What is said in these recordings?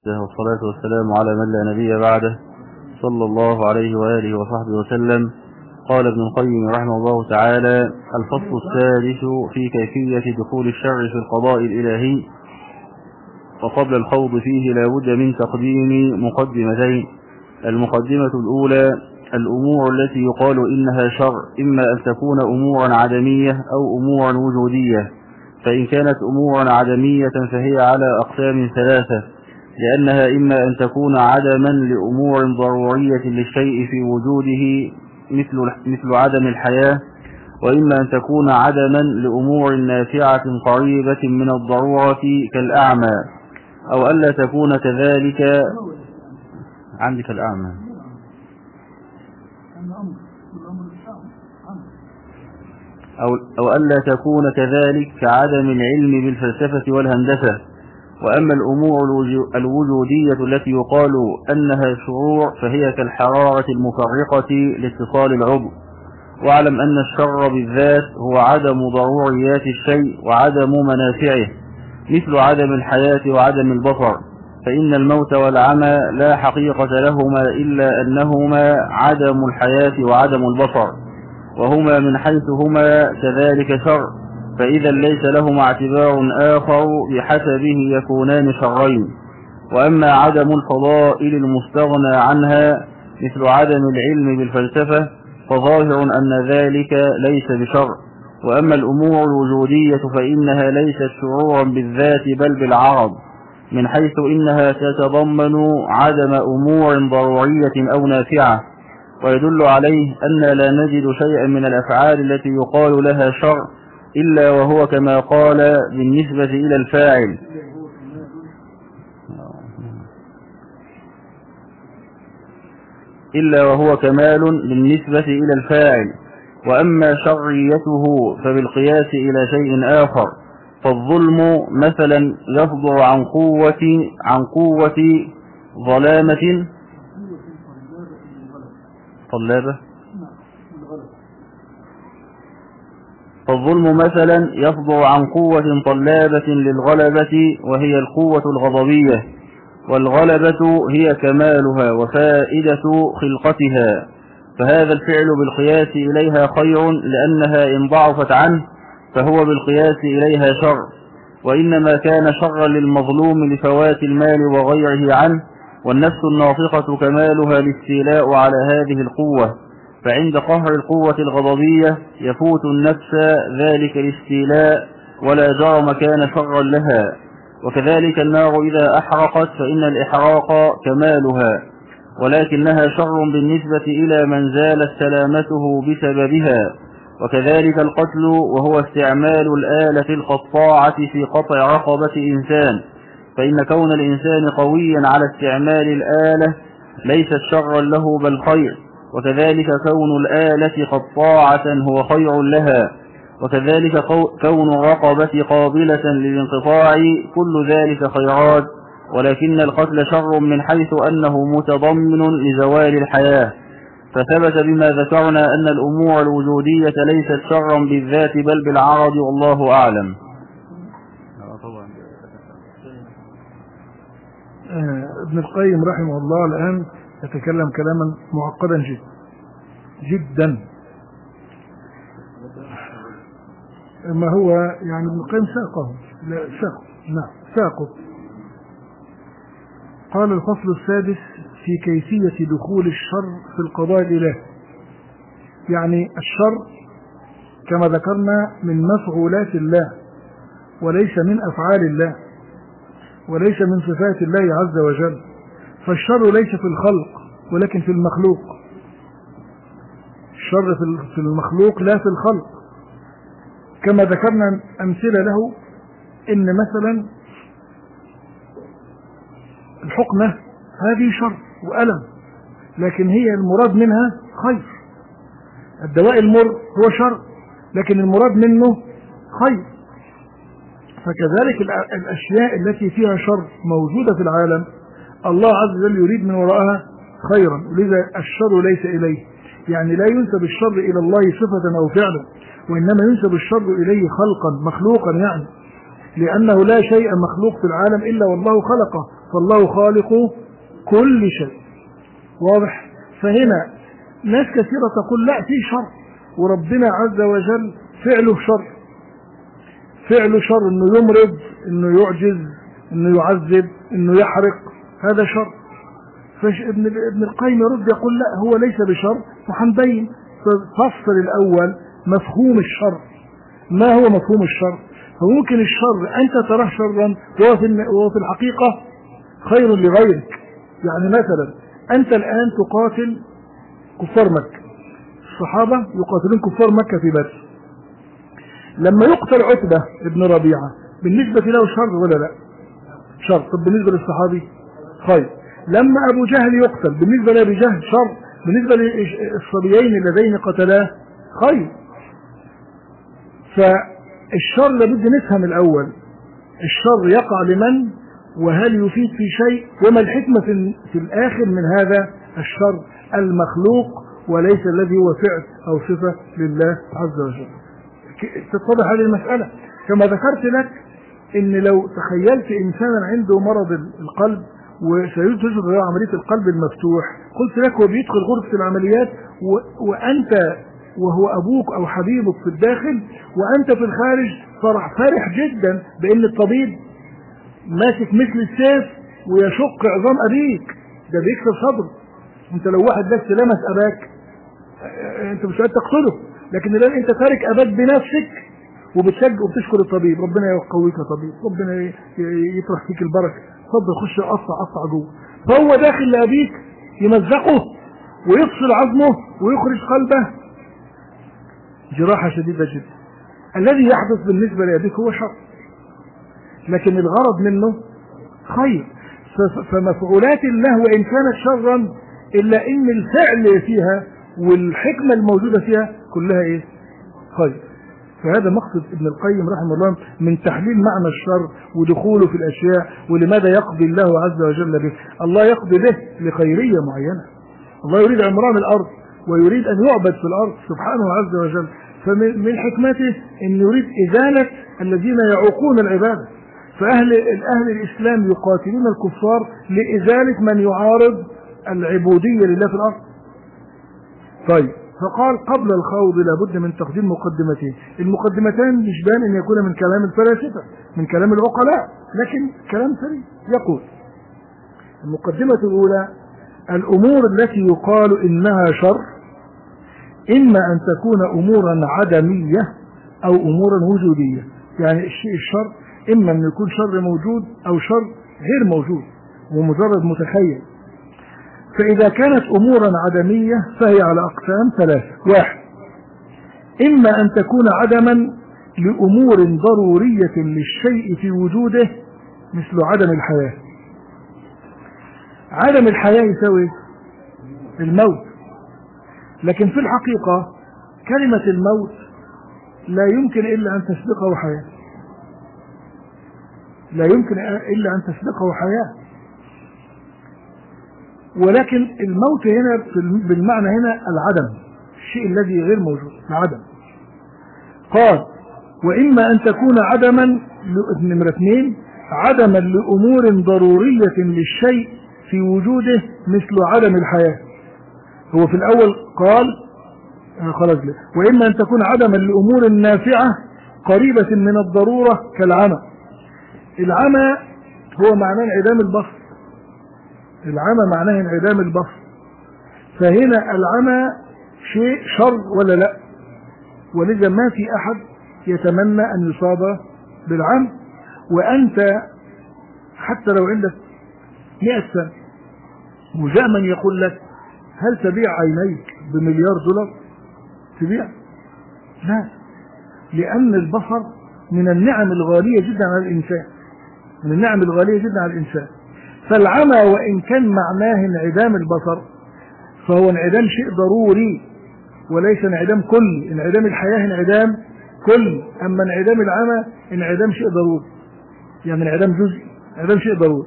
والصلاة والسلام على من لا نبي بعده صلى الله عليه وآله وصحبه وسلم. قال ابن القيم رحمه الله تعالى: الفصل السادس في كيفية دخول الشر في القضاء الإلهي. وقبل الخوض فيه لا بد من تقديم مقدمتين. المقدمة الأولى: الأمور التي يقال إنها شر إما أن تكون أمورا عدمية أو أمورا وجودية. فإن كانت أمورا عدمية فهي على أقسام ثلاثة، لأنها إما أن تكون عدما لأمور ضرورية للشيء في وجوده مثل عدم الحياة، وإما أن تكون عدما لأمور نافعة قريبة من الضرورة كالأعمى، أو ألا تكون كذلك. عندك الأعمى أو ألا تكون كذلك كعدم العلم بالفلسفة والهندسة. وأما الأمور الوجودية التي يقال أنها شرور فهي كالحرارة المفرقة لاتصال العضو. واعلم أن الشر بالذات هو عدم ضروريات الشيء وعدم منافعه، مثل عدم الحياة وعدم البصر، فإن الموت والعمى لا حقيقة لهما إلا أنهما عدم الحياة وعدم البصر، وهما من حيث هما كذلك شر، فإذا ليس لهما اعتبار آخر بحسبه يكونان شرين. وأما عدم الفضائل المستغنى عنها مثل عدم العلم بالفلسفة فظاهر أن ذلك ليس بشر. وأما الأمور الوجودية فإنها ليست شرورا بالذات بل بالعرض، من حيث إنها تتضمن عدم أمور ضرورية أو نافعة. ويدل عليه أن لا نجد شيئا من الأفعال التي يقال لها شر إلا وهو كما قال بالنسبة إلى الفاعل إلا وهو كمال بالنسبة إلى الفاعل. وأما شريته فبالقياس إلى شيء آخر، فالظلم مثلا يصدر عن قوة ظلامة طلابة. فالظلم مثلا يصدر عن قوة طلابة للغلبة وهي القوة الغضبية، والغلبة هي كمالها وفائدة خلقتها، فهذا الفعل بالقياس إليها خير، لأنها إن ضعفت عنه فهو بالقياس إليها شر. وإنما كان شرا للمظلوم لفوات المال وغيره عنه، والنفس الناطقة كمالها الاستيلاء على هذه القوة، فعند قهر القوة الغضبية يفوت النفس ذلك الاستيلاء ولا جرم كان شرا لها. وكذلك النار إذا أحرقت فإن الإحراق كمالها، ولكنها شر بالنسبة إلى من زالت سلامته بسببها. وكذلك القتل، وهو استعمال الآلة القطاعة في قطع رقبة إنسان، فإن كون الإنسان قويا على استعمال الآلة ليست شرا له بل خير، وكذلك كون الآلة قطاعة هو خير لها، وكذلك كون الرقبة قابلة للانقطاع، كل ذلك خيرات. ولكن القتل شر من حيث أنه متضمن لزوال الحياة، فثبت بما ذكرنا أن الأمور الوجودية ليست شرا بالذات بل بالعرض، والله أعلم. ابن القيم رحمه الله الآن يتكلم كلاما معقدا جدا. ما هو يعني ابن القيم ساقه. قال: الفصل السادس في كيفية دخول الشر في القضاء الإلهي. يعني الشر كما ذكرنا من مفعولات الله وليس من أفعال الله وليس من صفات الله عز وجل، فالشر ليس في الخلق ولكن في المخلوق. الشر في المخلوق لا في الخلق، كما ذكرنا أمثلة له. إن مثلا الحقنة هذه شر وألم، لكن هي المراد منها خير. الدواء المر هو شر لكن المراد منه خير. فكذلك الأشياء التي فيها شر موجودة في العالم الله عز وجل يريد من وراءها خيرا، ولذا الشر ليس إليه. يعني لا ينسب الشر إلى الله صفة أو فعلا، وإنما ينسب الشر إليه خلقا مخلوقا، يعني لأنه لا شيء مخلوق في العالم إلا والله خلقه فالله خالق كل شيء. واضح؟ فهنا ناس كثيرة تقول لا في شر، وربنا عز وجل فعله شر، فعله شر، انه يمرض، انه يعجز، انه يعذب، انه يحرق، هذا شر. ابن القيم يرد يقول لا هو ليس بشر، وهنبين فصل الاول مفهوم الشر. ما هو مفهوم الشر؟ فممكن الشر انت تراه شرا وهو في الحقيقة خير لغيرك. يعني مثلا انت الان تقاتل كفار مكة، الصحابة يقاتلون كفار مكة في بدر، لما يقتل عتبة ابن ربيعة بالنسبة له شر ولا لا؟ شر. طب بالنسبة للصحابي خير. لما ابو جهل يقتل بالنسبة لابي جهل شر، بالنسبة للصبيين اللذين قتلاه خير. فالشر لابد نفهم الاول الشر يقع لمن، وهل يفيد في شيء، وما الحكمة في الاخر من هذا الشر المخلوق وليس الذي هو فعل او صفة لله عز وجل. تتضح هذه المسألة. كما ذكرت لك ان لو تخيلت انسانا عنده مرض القلب وسيجرى له عملية القلب المفتوح، قلت لك هو بيدخل غرفة العمليات وانت وهو ابوك او حبيبك في الداخل وانت في الخارج فرح جدا بان الطبيب ماسك مثل السيف ويشق عظام ابيك، ده بيكسر صدره. انت لو واحد بس لمس اباك انت مش قادر تقتله، لكن الان انت تارك اباك بنفسك وبتشجع وبتشكر الطبيب، ربنا يقويك يا طبيب، ربنا يطرح فيك البركه، اتفضل خش قطع جوه. فهو داخل لابيك يمزقه ويفصل عظمه ويخرج قلبه، جراحه شديده جدا. الذي يحدث بالنسبه لابيك هو شر، لكن الغرض منه خير. فمفعولات الله وان كانت شرا الا ان الفعل فيها والحكمه الموجوده فيها كلها ايه؟ خير. فهذا مقصد ابن القيم رحمه الله من تحليل معنى الشر ودخوله في الاشياء، ولماذا يقضي الله عز وجل به. الله يقضي به لخيريه معينه، الله يريد عمران الارض ويريد ان يعبد في الارض سبحانه عز وجل. فمن حكمته ان يريد ازاله الذين يعوقون العباده، فاهل الاسلام يقاتلون الكفار لازاله من يعارض العبوديه لله في الارض. طيب، فقال قبل الخوض لابد من تقديم مقدمتين. المقدمتان مش بان ان يكون من كلام الفلاسفه، من كلام العقلاء، لكن كلام سليم. يقول المقدمه الاولى: الامور التي يقال انها شر اما ان تكون امورا عدميه او امورا وجوديه. يعني الشيء الشر اما ان يكون شر موجود او شر غير موجود ومجرد متخيل. فإذا كانت أمورا عدمية فهي على أقسام ثلاثة: واحد، إما أن تكون عدما لأمور ضرورية للشيء في وجوده مثل عدم الحياة. عدم الحياة يساوي الموت، لكن في الحقيقة كلمة الموت لا يمكن إلا أن تسبقه حياة، لا يمكن إلا أن تسبقه حياة. ولكن الموت هنا بالمعنى هنا العدم، الشيء الذي غير موجود، العدم. قال: وإما أن تكون عدما نمرة 2 عدما لأمور ضرورية للشيء في وجوده مثل عدم الحياة. هو في الأول قال خلاص ليه. وإما أن تكون عدما لأمور نافعة قريبة من الضرورة كالعمى. العمى هو معناه انعدام البصر، العمى معناه انعدام البصر. فهنا العمى شيء شر ولا لا؟ ولذا ما في احد يتمنى ان يصاب بالعمى. وانت حتى لو عندك 100 سنة وجاء من يقول لك هل تبيع عينيك بمليار دولار؟ تبيع؟ لا، لان البصر من النعم الغالية جدا على الانسان، من النعم الغالية جدا على الانسان. فالعمى وإن كان معناه انعدام البصر فهو انعدام شيء ضروري وليس انعدام كلي. انعدام الحياة انعدام كلي، أما انعدام العمى انعدام شيء ضروري، يعني انعدام جزئي، انعدام شيء ضروري.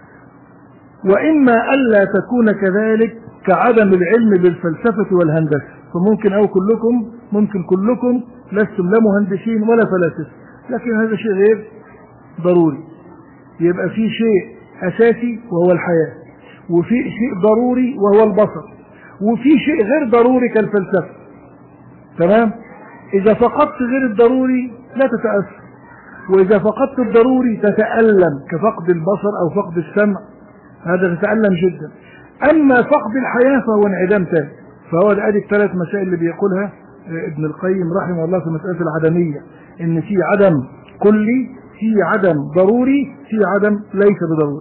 وإما ألا تكون كذلك كعدم العلم بالفلسفة والهندسة، فممكن أو كلكم، ممكن كلكم لستم لا مهندسين ولا فلاسفة، لكن هذا شيء غير ضروري. يبقى في شيء أساسي وهو الحياة، وفي شيء ضروري وهو البصر، وفي شيء غير ضروري كالفلسفة. تمام؟ إذا فقدت غير الضروري لا تتأثر، وإذا فقدت الضروري تتألم كفقد البصر أو فقد السمع، هذا تتألم جدا. أما فقد الحياة فهو انعدام تام. فهو ادي الثلاث مسائل اللي بيقولها ابن القيم رحمه الله في مسألة العدمية، إن في عدم كلي، في عدم ضروري، في عدم ليس بضروري.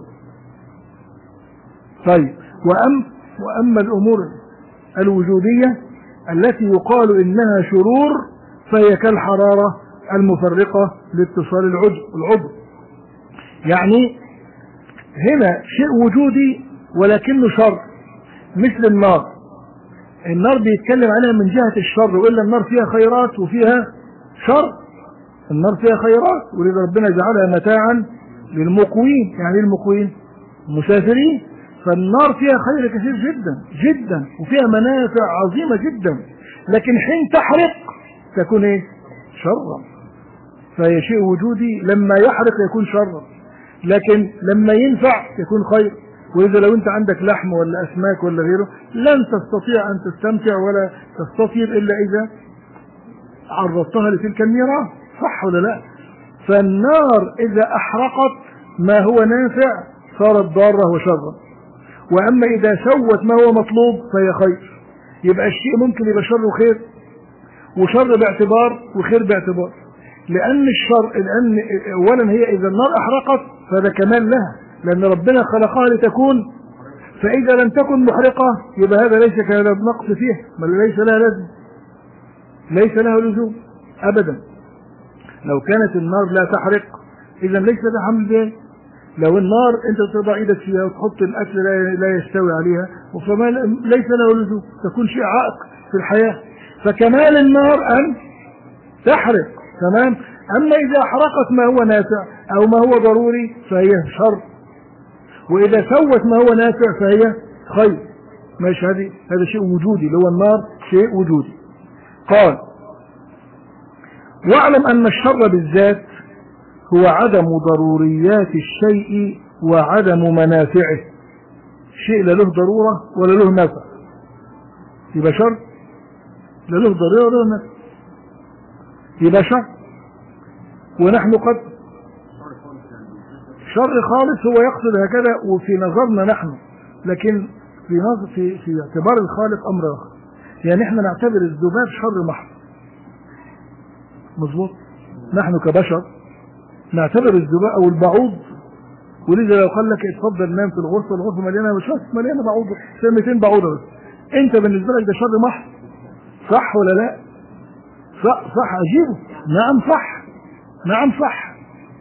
طيب، وأما الأمور الوجودية التي يقال إنها شرور فهي كالحرارة المفرقة لاتصال العضو. يعني هنا شيء وجودي ولكنه شر، مثل النار. النار بيتكلم عليها من جهة الشر، وإلا النار فيها خيرات وفيها شر. النار فيها خيرات، ولذا ربنا جعلها متاعا للمقوين. يعني المقوين مسافرين. فالنار فيها خير كثير جدا جدا، وفيها منافع عظيمة جدا، لكن حين تحرق تكون ايه؟ شرا. فهي شيء وجودي، لما يحرق يكون شرا، لكن لما ينفع يكون خير. وإذا لو أنت عندك لحم ولا أسماك ولا غيره لن تستطيع أن تستمتع ولا تستطيب إلا إذا عرضتها لتلك النيران، صح ولا لا؟ فالنار إذا أحرقت ما هو نافع صارت ضارة وشرا، وأما إذا سوت ما هو مطلوب فهي خير. يبقى الشيء ممكن يبقى شر وخير، وشر باعتبار وخير باعتبار. لأن أولا هي إذا النار أحرقت فهذا كمال لها، لأن ربنا خلقها لتكون، فإذا لم تكن محرقة يبقى هذا ليس كهذا نقص فيها، بل ليس لها لازم، ليس لها لزوم أبدا. لو كانت النار لا تحرق إذا ليس لها حمل به. لو النار أنت تضع إيدك فيها وتحط الأكل لا يستوي عليها فما ليس له لزوم، تكون شيء عائق في الحياة. فكمال النار أن تحرق. تمام؟ أما إذا أحرقت ما هو نافع أو ما هو ضروري فهي شر، وإذا سوت ما هو نافع فهي خير. ماشي؟ هذا شيء وجودي، اللي هو النار شيء وجودي. قال: واعلم أن الشر بالذات هو عدم ضروريات الشيء وعدم منافعه. شيء لا له ضرورة ولا له نفع يبقى شر، لا له ضرورة ولا له نفع يبقى شر. ونحن قد شر خالص هو يقصد هكذا وفي نظرنا نحن، لكن في اعتبار الخالق أمر آخر. يعني احنا نعتبر الذباب شر محض، مظبوط؟ نحن كبشر نعتبر الذباب او البعوض، ولذا لو قال لك اتفضل نام في الغرفه مليانه مليانه بعوض، 200 بعوضه بس، انت بالنسبه لك ده شر محض، صح ولا لا؟ صح اجيبه، نعم صح.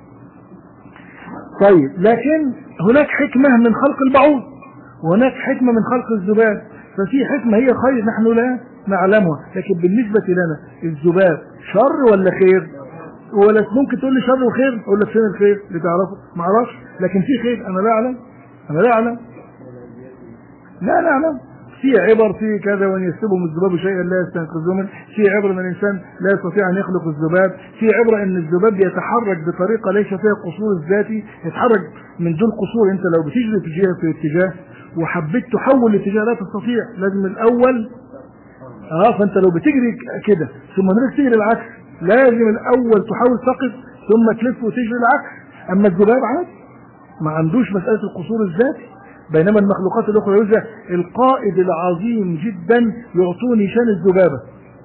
طيب، لكن هناك حكمه من خلق البعوض وهناك حكمه من خلق الذباب، ففي حكمه هي خير نحن لا نعلمها، لكن بالنسبه لنا الذباب شر ولا خير؟ ولا ممكن تقول لي شر وخير، اقول لك فين الخير اللي تعرفه؟ ما اعرفش، لكن في خير انا لا اعلم. في عبر في كذا، وان يسلبهم الذباب شيئا لا يستنقذوه منه. في عبر ان الانسان لا يستطيع ان يخلق الذباب. في عبر ان الذباب يتحرك بطريقه ليس فيها قصور الذاتي، يتحرك من دون قصور. انت لو بتجري في اتجاه وحبيت تحول الاتجاه لا تستطيع، لازم الاول فانت لو بتجري كده ثم تجري العكس لازم الاول تحاول تقف ثم تلف وتجري العكس. اما الذباب عادي ما عندوش مساله القصور الذاتي، بينما المخلوقات الاخرى يوجد القائد العظيم جدا يعطوني نشان الذبابه،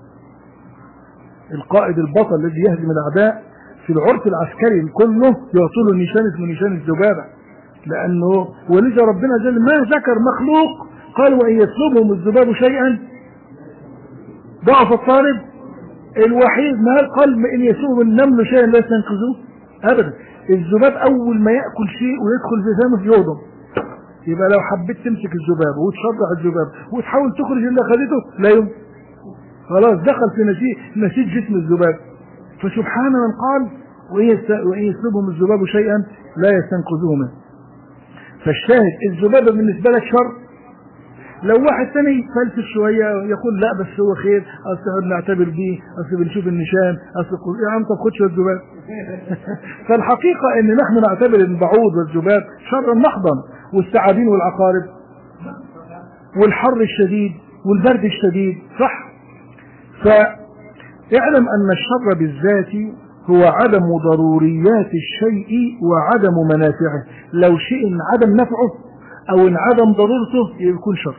القائد البطل الذي يهزم الاعداء في العرف العسكري كله يعطوا له نشان اسمه نشان الذبابه، لانه ولذا ربنا جل ما ذكر مخلوق قال وان يسلبهم الذباب شيئا ضعف الطالب الوحيد، ما قال ان يسلبهم النمل شيئا لا يستنقذوه ابدا. الذباب اول ما ياكل شيء ويدخل في فمه يهضم، يبقى لو حبيت تمسك الذباب وتشرح الذباب وتحاول تخرج اللي اخذته لا يمكن، خلاص دخل في نسيج جسم الذباب. فسبحان من قال وان يسلبهم الذباب شيئا لا يستنقذوه منه. فالشاهد الذبابه بالنسبه لك شر، لو واحد ثاني يفلسف شويه يقول لا بس هو خير، اصل بنعتبر بيه، اصل بنشوف النشان، اصل يا عم طب خد شويه ذباب. فالحقيقه ان نحن نعتبر البعوض والذباب شرا محضا، والثعابين والعقارب والحر الشديد والبرد الشديد، صح؟ فاعلم ان الشر بالذات هو عدم ضروريات الشيء وعدم منافعه. لو شيء انعدم نفعه او انعدم ضرورته يكون شر.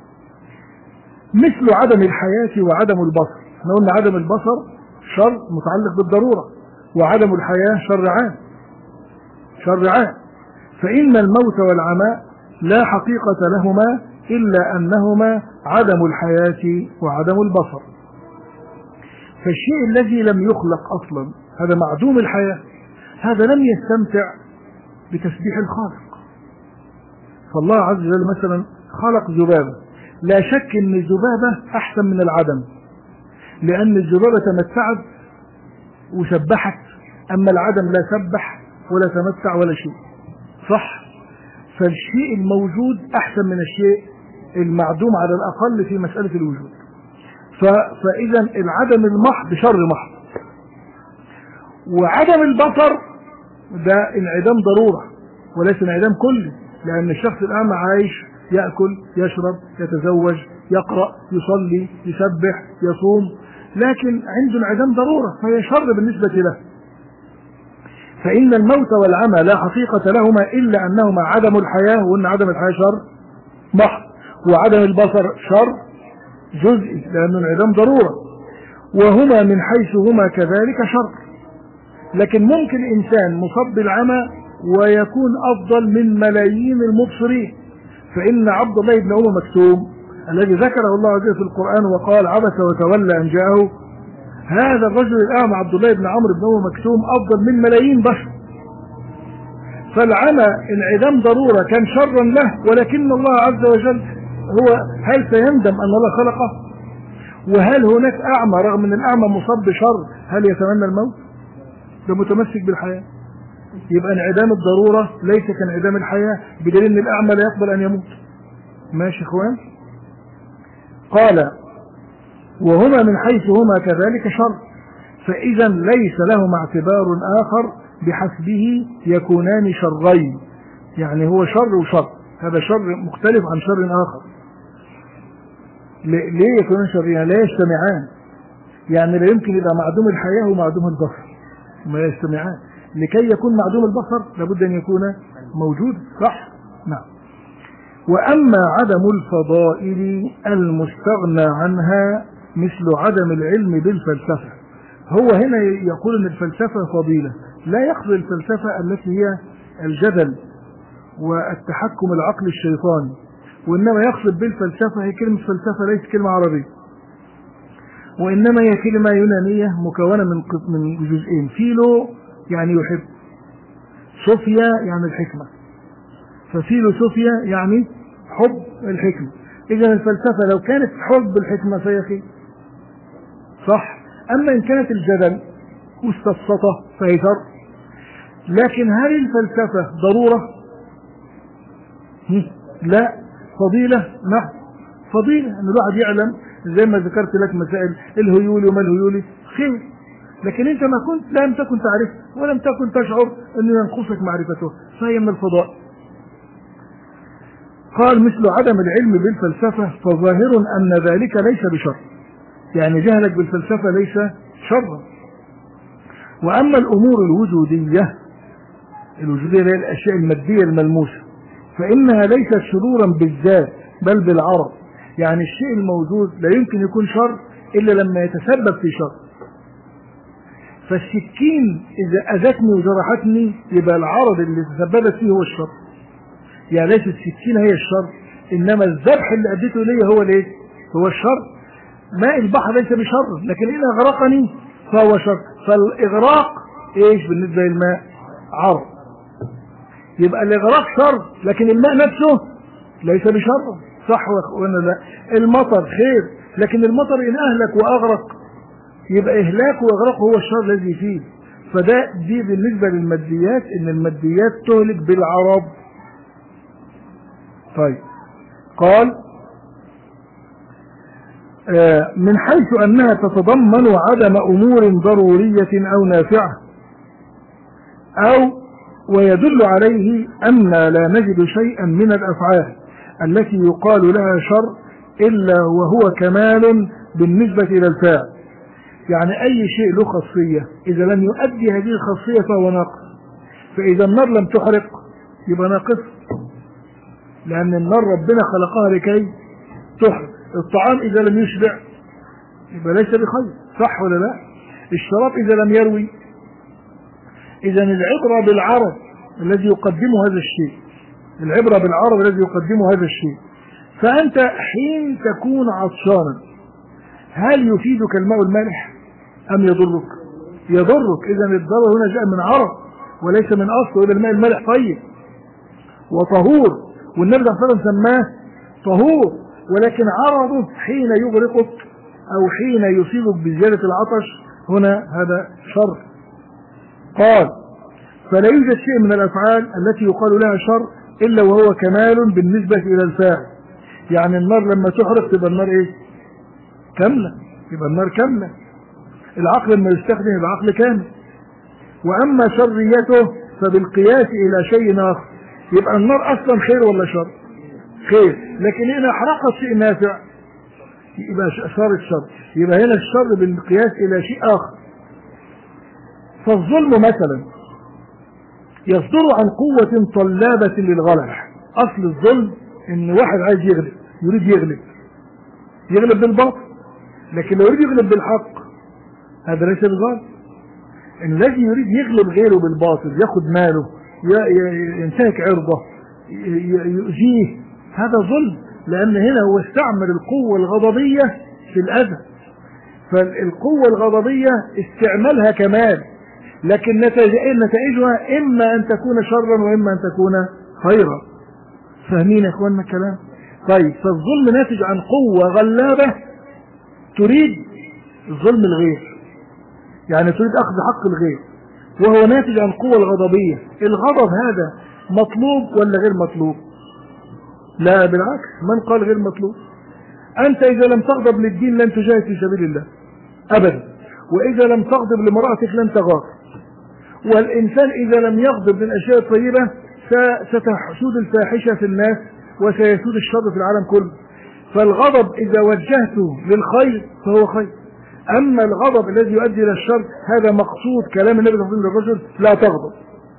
مثل عدم الحياة وعدم البصر. احنا قلنا عدم البصر شر متعلق بالضرورة، وعدم الحياة شر عام. شر عام. فإن الموت والعماء لا حقيقة لهما إلا أنهما عدم الحياة وعدم البصر. فالشيء الذي لم يخلق أصلا هذا معدوم الحياة، هذا لم يستمتع بتسبيح الخالق. فالله عز وجل مثلا خلق ذبابة، لا شك ان الذبابة احسن من العدم، لان الذبابة تمتعت وسبحت، اما العدم لا سبح ولا تمتع ولا شيء، صح؟ فالشيء الموجود احسن من الشيء المعدوم على الاقل في مسألة الوجود. فاذا العدم المحض شر محض. وعدم البصر ده انعدام ضرورة وليس انعدام كلي، لأن الشخص الأعمى عايش يأكل يشرب يتزوج يقرأ يصلي يسبح يصوم، لكن عنده انعدام ضرورة فهي شر بالنسبة له. فإن الموت والعمى لا حقيقة لهما إلا أنهما عدم الحياة، وأن عدم الحياة شر محض، وعدم البصر شر جزئي لأنه انعدام ضرورة، وهما من حيث هما كذلك شر. لكن ممكن إنسان مصاب بالعمى ويكون أفضل من ملايين المبصرين. فإن عبد الله بن أم مكتوم الذي ذكره الله عز وجل في القرآن وقال عبس وتولى أن جاءه، هذا الرجل الأعمى عبد الله بن عمرو بن أم مكتوم أفضل من ملايين بشر. فالعمى انعدام ضرورة كان شرا له، ولكن الله عز وجل هو هل سيندم أن الله خلقه؟ وهل هناك أعمى رغم أن الأعمى مصاب بشر هل يتمنى الموت؟ ده متمسك بالحياة. يبقى انعدام الضرورة ليس كانعدام الحياة، بدليل ان الاعمى لا يقبل ان يموت. ماشي اخوان؟ قال وهما من حيث هما كذلك شر، فاذا ليس لهما اعتبار اخر بحسبه يكونان شرين. يعني هو شر وشر، هذا شر مختلف عن شر اخر. ليه يكونان شرين؟ لا يجتمعان. يعني لا يمكن يبقى معدوم الحياة ومعدوم البصر، ما يجتمعان. لكي يكون معدوم البصر لابد ان يكون موجود، صح؟ نعم. واما عدم الفضائل المستغنى عنها مثل عدم العلم بالفلسفة، هو هنا يقول ان الفلسفة فضيلة، لا يقصد الفلسفة التي هي الجدل والتحكم العقلي الشيطاني، وانما يقصد بالفلسفة هي كلمة فلسفة ليست كلمة عربية، وانما هي كلمة يونانية مكونة من جزئين. فيلو يعني يحب، صوفيا يعني الحكمة، ففيلوسوفيا يعني حب الحكمة. إذا الفلسفة لو كانت حب الحكمة فهي خير، صح؟ أما إن كانت الجدل والسفسطة فهي شر. لكن هل الفلسفة ضرورة؟ لا. فضيلة؟ نعم فضيلة، أن الواحد يعلم زي ما ذكرت لك مسائل الهيولي وما الهيولي خير، لكن انت ما كنت لم تكن تعرف ولم تكن تشعر انه ينقصك معرفته، فهي من الفضاء. قال مثل عدم العلم بالفلسفة فظاهر ان ذلك ليس بشر، يعني جهلك بالفلسفة ليس شرا. واما الامور الوجودية هي الاشياء المادية الملموسة، فانها ليست شرورا بالذات بل بالعرض. يعني الشيء الموجود لا يمكن يكون شر الا لما يتسبب في شر. فالسكين إذا أذتني وجرحتني يبقى العرض اللي تسببت فيه هو الشر. يعني ليس السكين هي الشر، إنما الذبح اللي أديته لي هو ليه؟ هو الشر. ماء البحر ليس بشر، لكن إن أغرقني فهو شر. فالإغراق إيش بالنسبة للماء؟ عرض. يبقى الإغراق شر، لكن الماء نفسه ليس بشر، صح ولا لا؟ المطر خير، لكن المطر إن أهلك وأغرق يبقى إهلاك وإغراق هو الشر الذي فيه. دي بالنسبة للماديات، إن الماديات تهلك بالعرض. طيب قال من حيث أنها تتضمن عدم أمور ضرورية أو نافعة، أو ويدل عليه أن لا نجد شيئا من الأفعال التي يقال لها شر إلا وهو كمال بالنسبة إلى الفاعل. يعني أي شيء له خاصية إذا لم يؤدي هذه الخاصية فهو ناقص. فإذا النار لم تحرق يبقى ناقص، لأن النار ربنا خلقها لكي تحرق. الطعام إذا لم يشبع يبقى ليس بخير، صح ولا لا؟ الشراب إذا لم يروي. إذا العبرة بالعرض الذي يقدمه هذا الشيء، العبرة بالعرض الذي يقدمه هذا الشيء. فأنت حين تكون عطشانا هل يفيدك الماء المالح أم يضرك؟ يضرك. إذا الضرر هنا جاء من عرض وليس من أصل. وإذا الماء المالح طيب وطهور، والنبي صلى الله عليه وسلم سماه طهور، ولكن عرضه حين يغرقك أو حين يصيبك بزيادة العطش هنا هذا شر. قال فلا يوجد شيء من الأفعال التي يقال لها شر إلا وهو كمال بالنسبة إلى الفاعل. يعني النار لما تحرق تبقى النار إيه؟ كاملة، يبقى النار كاملة. العقل لما يستخدم يبقى عقل كامل. وأما شريته فبالقياس إلى شيء آخر. يبقى النار أصلا خير ولا شر؟ خير، لكن إذا أحرقت شيء نافع يبقى صارت شر. يبقى هنا الشر بالقياس إلى شيء آخر. فالظلم مثلا يصدر عن قوة طلابة للغلبة. أصل الظلم إن واحد عايز يغلب، يريد يغلب بالباطل، لكن لو يريد يغلب بالحق هذا ليس بظلم. الذي يريد يغلب غيره بالباطل، ياخد ماله، ينتهك عرضه، يؤذيه، هذا ظلم، لأن هنا هو استعمل القوة الغضبية في الأذى. فالقوة الغضبية استعمالها كمال، لكن نتائجها إما أن تكون شرا وإما أن تكون خيرا. فاهمين يا إخواننا الكلام؟ طيب، فالظلم ناتج عن قوة غلابة تريد الظلم الغير، يعني تريد أخذ حق الغير، وهو ناتج عن قوة الغضبية. الغضب هذا مطلوب ولا غير مطلوب؟ لا بالعكس، من قال غير مطلوب؟ أنت إذا لم تغضب للدين لن تجاهد في سبيل الله أبدا، وإذا لم تغضب لمرأتك لن تغار. والإنسان إذا لم يغضب للأشياء الطيبة ستحسود الفاحشة في الناس وسيسود الشر في العالم كله. فالغضب إذا وجهته للخير فهو خير، أما الغضب الذي يؤدي إلى الشر هذا مقصود كلام النبي صلى الله عليه وسلم للرجل لا تغضب.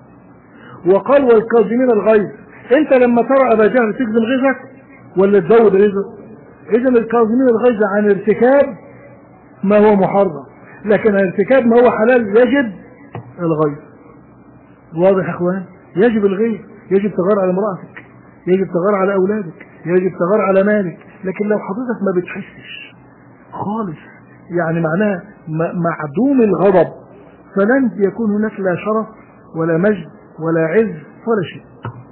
وقال والكاظمين الغيظ. أنت لما ترى أبا جهل تكظم غيظك ولا تزود غيظك؟ إذا الكاظمين الغيظ عن ارتكاب ما هو محرم، لكن عن ارتكاب ما هو حلال يجب الغيظ. واضح يا اخوان؟ يجب الغيظ، يجب تغار على امرأتك، يجب تغار على أولادك، يجب تغار على مالك. لكن لو حضرتك ما بتحسش خالص، يعني معناها معدوم الغضب، فلن يكون هناك لا شرف ولا مجد ولا عز ولا شيء.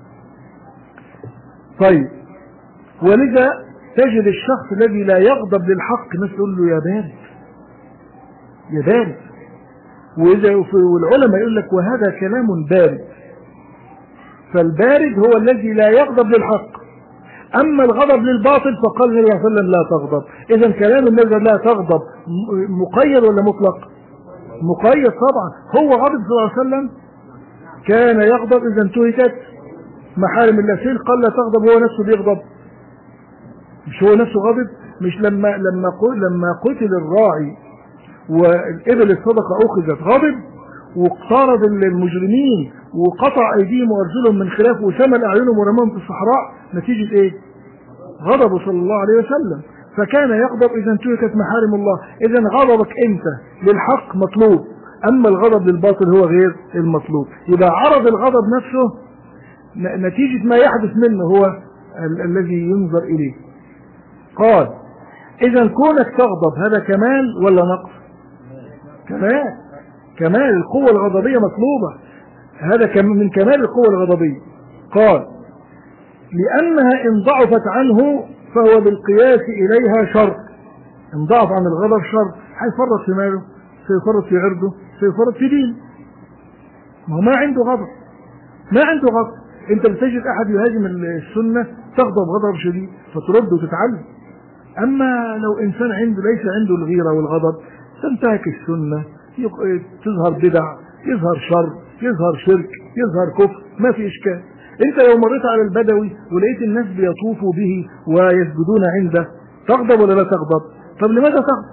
طيب، ولذا تجد الشخص الذي لا يغضب للحق الناس تقول له يا بارد يا بارد. والعلماء يقول لك وهذا كلام بارد. فالبارد هو الذي لا يغضب للحق، أما الغضب للباطل فقال النبي صلى الله عليه وسلم لا تغضب. إذا كلام النبي لا تغضب مقيد ولا مطلق؟ مقيد طبعا. هو غضب صلى الله عليه وسلم كان يغضب إذا انتهكت محارم الله. فين قال لا تغضب هو نفسه بيغضب؟ مش هو نفسه غضب؟ مش لما قتل الراعي والإبل الصدقة أخذت غضب واقترض المجرمين وقطع أيديهم وأرجلهم من خلاف وشمل أعينهم ورماهم في الصحراء نتيجة إيه؟ غضبه صلى الله عليه وسلم. فكان يغضب إذا انتهكت محارم الله. إذا غضبك أنت للحق مطلوب، أما الغضب للباطل هو غير المطلوب. يبقى عرض الغضب نفسه نتيجة ما يحدث منه هو الذي ينظر إليه. قال إذا كونك تغضب هذا كمال ولا نقص؟ كمال القوة الغضبية مطلوبة، هذا من كمال القوة الغضبية. قال لأنها إن ضعفت عنه فهو بالقياس إليها شر. إن ضعف عن الغضب شر، هيفرط في ماله، سيفرط في عرضه، سيفرط في دين. ما عنده غضب، ما عنده غضب. انت بتجد احد يهاجم السنة تغضب غضب شديد فترد وتتعلم، أما لو إنسان عنده ليس عنده الغيرة والغضب تنتهك السنة، تظهر بدع، يظهر شر، يظهر شرك، يظهر كفر، ما في إشكال. أنت لو مريت على البدوي ولقيت الناس بيطوفوا به ويسجدون عنده تغضب ولا لا تغضب؟ طب لماذا تغضب؟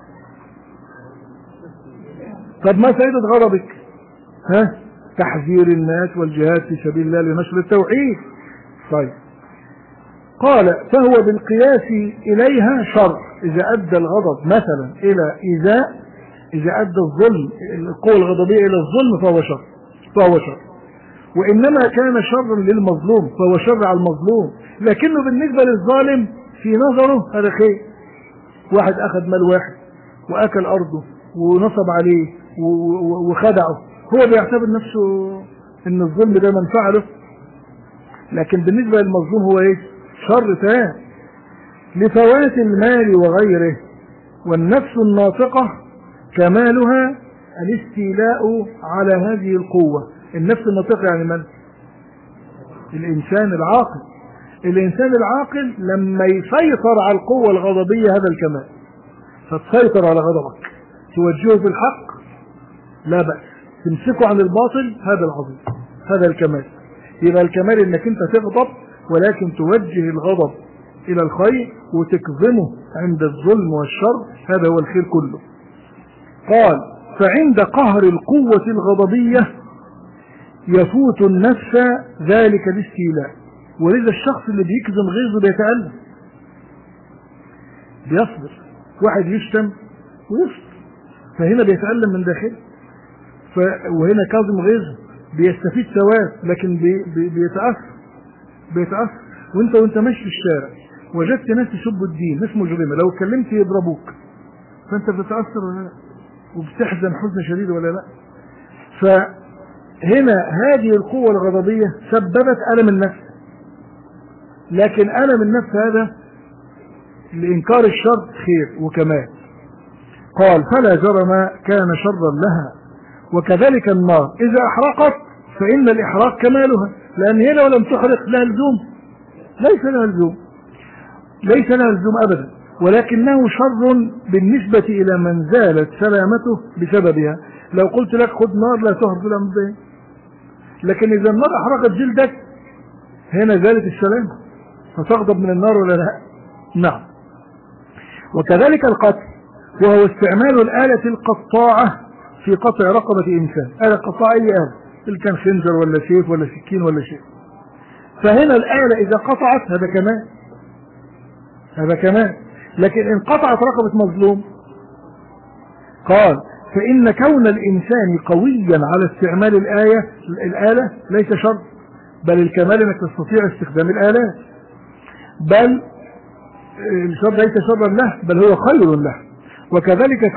طب ما فائدة غضبك؟ تحذير الناس والجهاد في سبيل الله لنشر التوحيد. طيب قال فهو بالقياس إليها شر إذا أدى الغضب مثلا إلى إيذاء، إذا أدى الظلم القوة الغضبية إلى الظلم فهو شر، وإنما كان شرا للمظلوم فهو شر على المظلوم، لكنه بالنسبة للظالم في نظره هذا خير. واحد أخذ مال واحد وأكل أرضه ونصب عليه وخدعه، هو بيعتبر نفسه إن الظلم ده منفعة له، لكن بالنسبة للمظلوم هو إيه؟ شر تام لفوات المال وغيره. والنفس الناطقة كمالها الاستيلاء على هذه القوة. النفس الناطقة يعني من؟ الإنسان العاقل. الإنسان العاقل لما يسيطر على القوة الغضبية هذا الكمال، فتسيطر على غضبك، توجهه في الحق لا بأس، تمسكه عن الباطل هذا العظيم، هذا الكمال. يبقى الكمال انك انت تغضب ولكن توجه الغضب الى الخير وتكظمه عند الظلم والشر، هذا هو الخير كله. قال فعند قهر القوة الغضبية يفوت النفس ذلك الاستيلاء، ولذا الشخص اللي بيكظم غيظه بيتألم، بيصبر. واحد يشتم ويصبر فهنا بيتألم من داخله، وهنا كاظم غيظه بيستفيد ثواب لكن بيتأثر. وانت ماشي في الشارع وجدت ناس يسبوا الدين، ناس مجرمة، لو اتكلمت يضربوك، فانت بتتأثر ولا لا؟ وبتحزن حزن شديد ولا لا؟ فهنا هذه القوة الغضبية سببت ألم النفس، لكن ألم النفس هذا لإنكار الشر خير وكمال. قال فلا جرم كان شرا لها. وكذلك النار إذا أحرقت فإن الإحراق كمالها، لأن هي لو لم تحرق لها لزوم، ليس لها لزوم أبدا، ولكنه شر بالنسبة إلى من زالت سلامته بسببها. لو قلت لك خذ نار لا تهرب إلى مبين، لكن إذا النار أحرقت جلدك هنا زالت السلامة، فتغضب من النار ولا لا؟ نعم. وكذلك القتل، وهو استعمال الآلة القطاعة في قطع رقبة إنسان. آلة قطاعة أي آلة، اللي كان خنجر ولا سيف ولا سكين ولا شيء، فهنا الآلة إذا قطعت هذا كمان. لكن إن قطعت رقبة مظلوم قال فإن كون الإنسان قويا على استعمال الآلة ليس شر، بل الكمال أنك تستطيع استخدام الآلات، بل الشر ليس شرا له بل هو خير له. وكذلك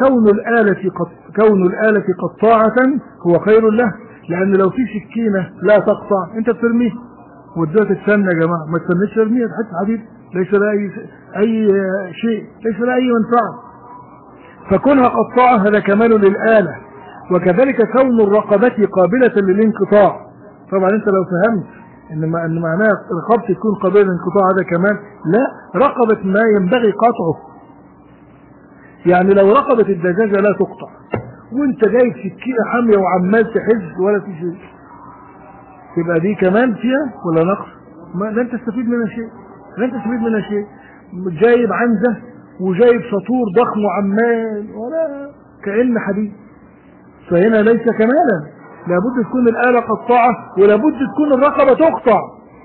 كون الآلة قطاعة هو خير له، لأن لو في سكينة لا تقطع أنت بترميه وادوها تتسنى يا جماعة، ما تسنيش ترميها حتى حديد ليس لها أي شيء، ليس لها أي منفعة، فكونها قطاعة هذا كمال للآلة. وكذلك كون الرقبة قابلة للانقطاع، طبعا أنت لو فهمت إن معناها رقبتي تكون قابلة للانقطاع هذا كمال، لا، رقبة ما ينبغي قطعه. يعني لو رقبة الدجاجة لا تقطع وانت جايب سكينة حامية وعمال تحز ولا في شيء، تبقى دي كمان فيها ولا نقص؟ لن تستفيد منها شيء. جايب عنزة وجايب سطور ضخم وعمال ولا كأن حديد، فهنا ليس كمالا، لابد تكون الآلة قطاعة ولابد تكون الرقبة تقطع.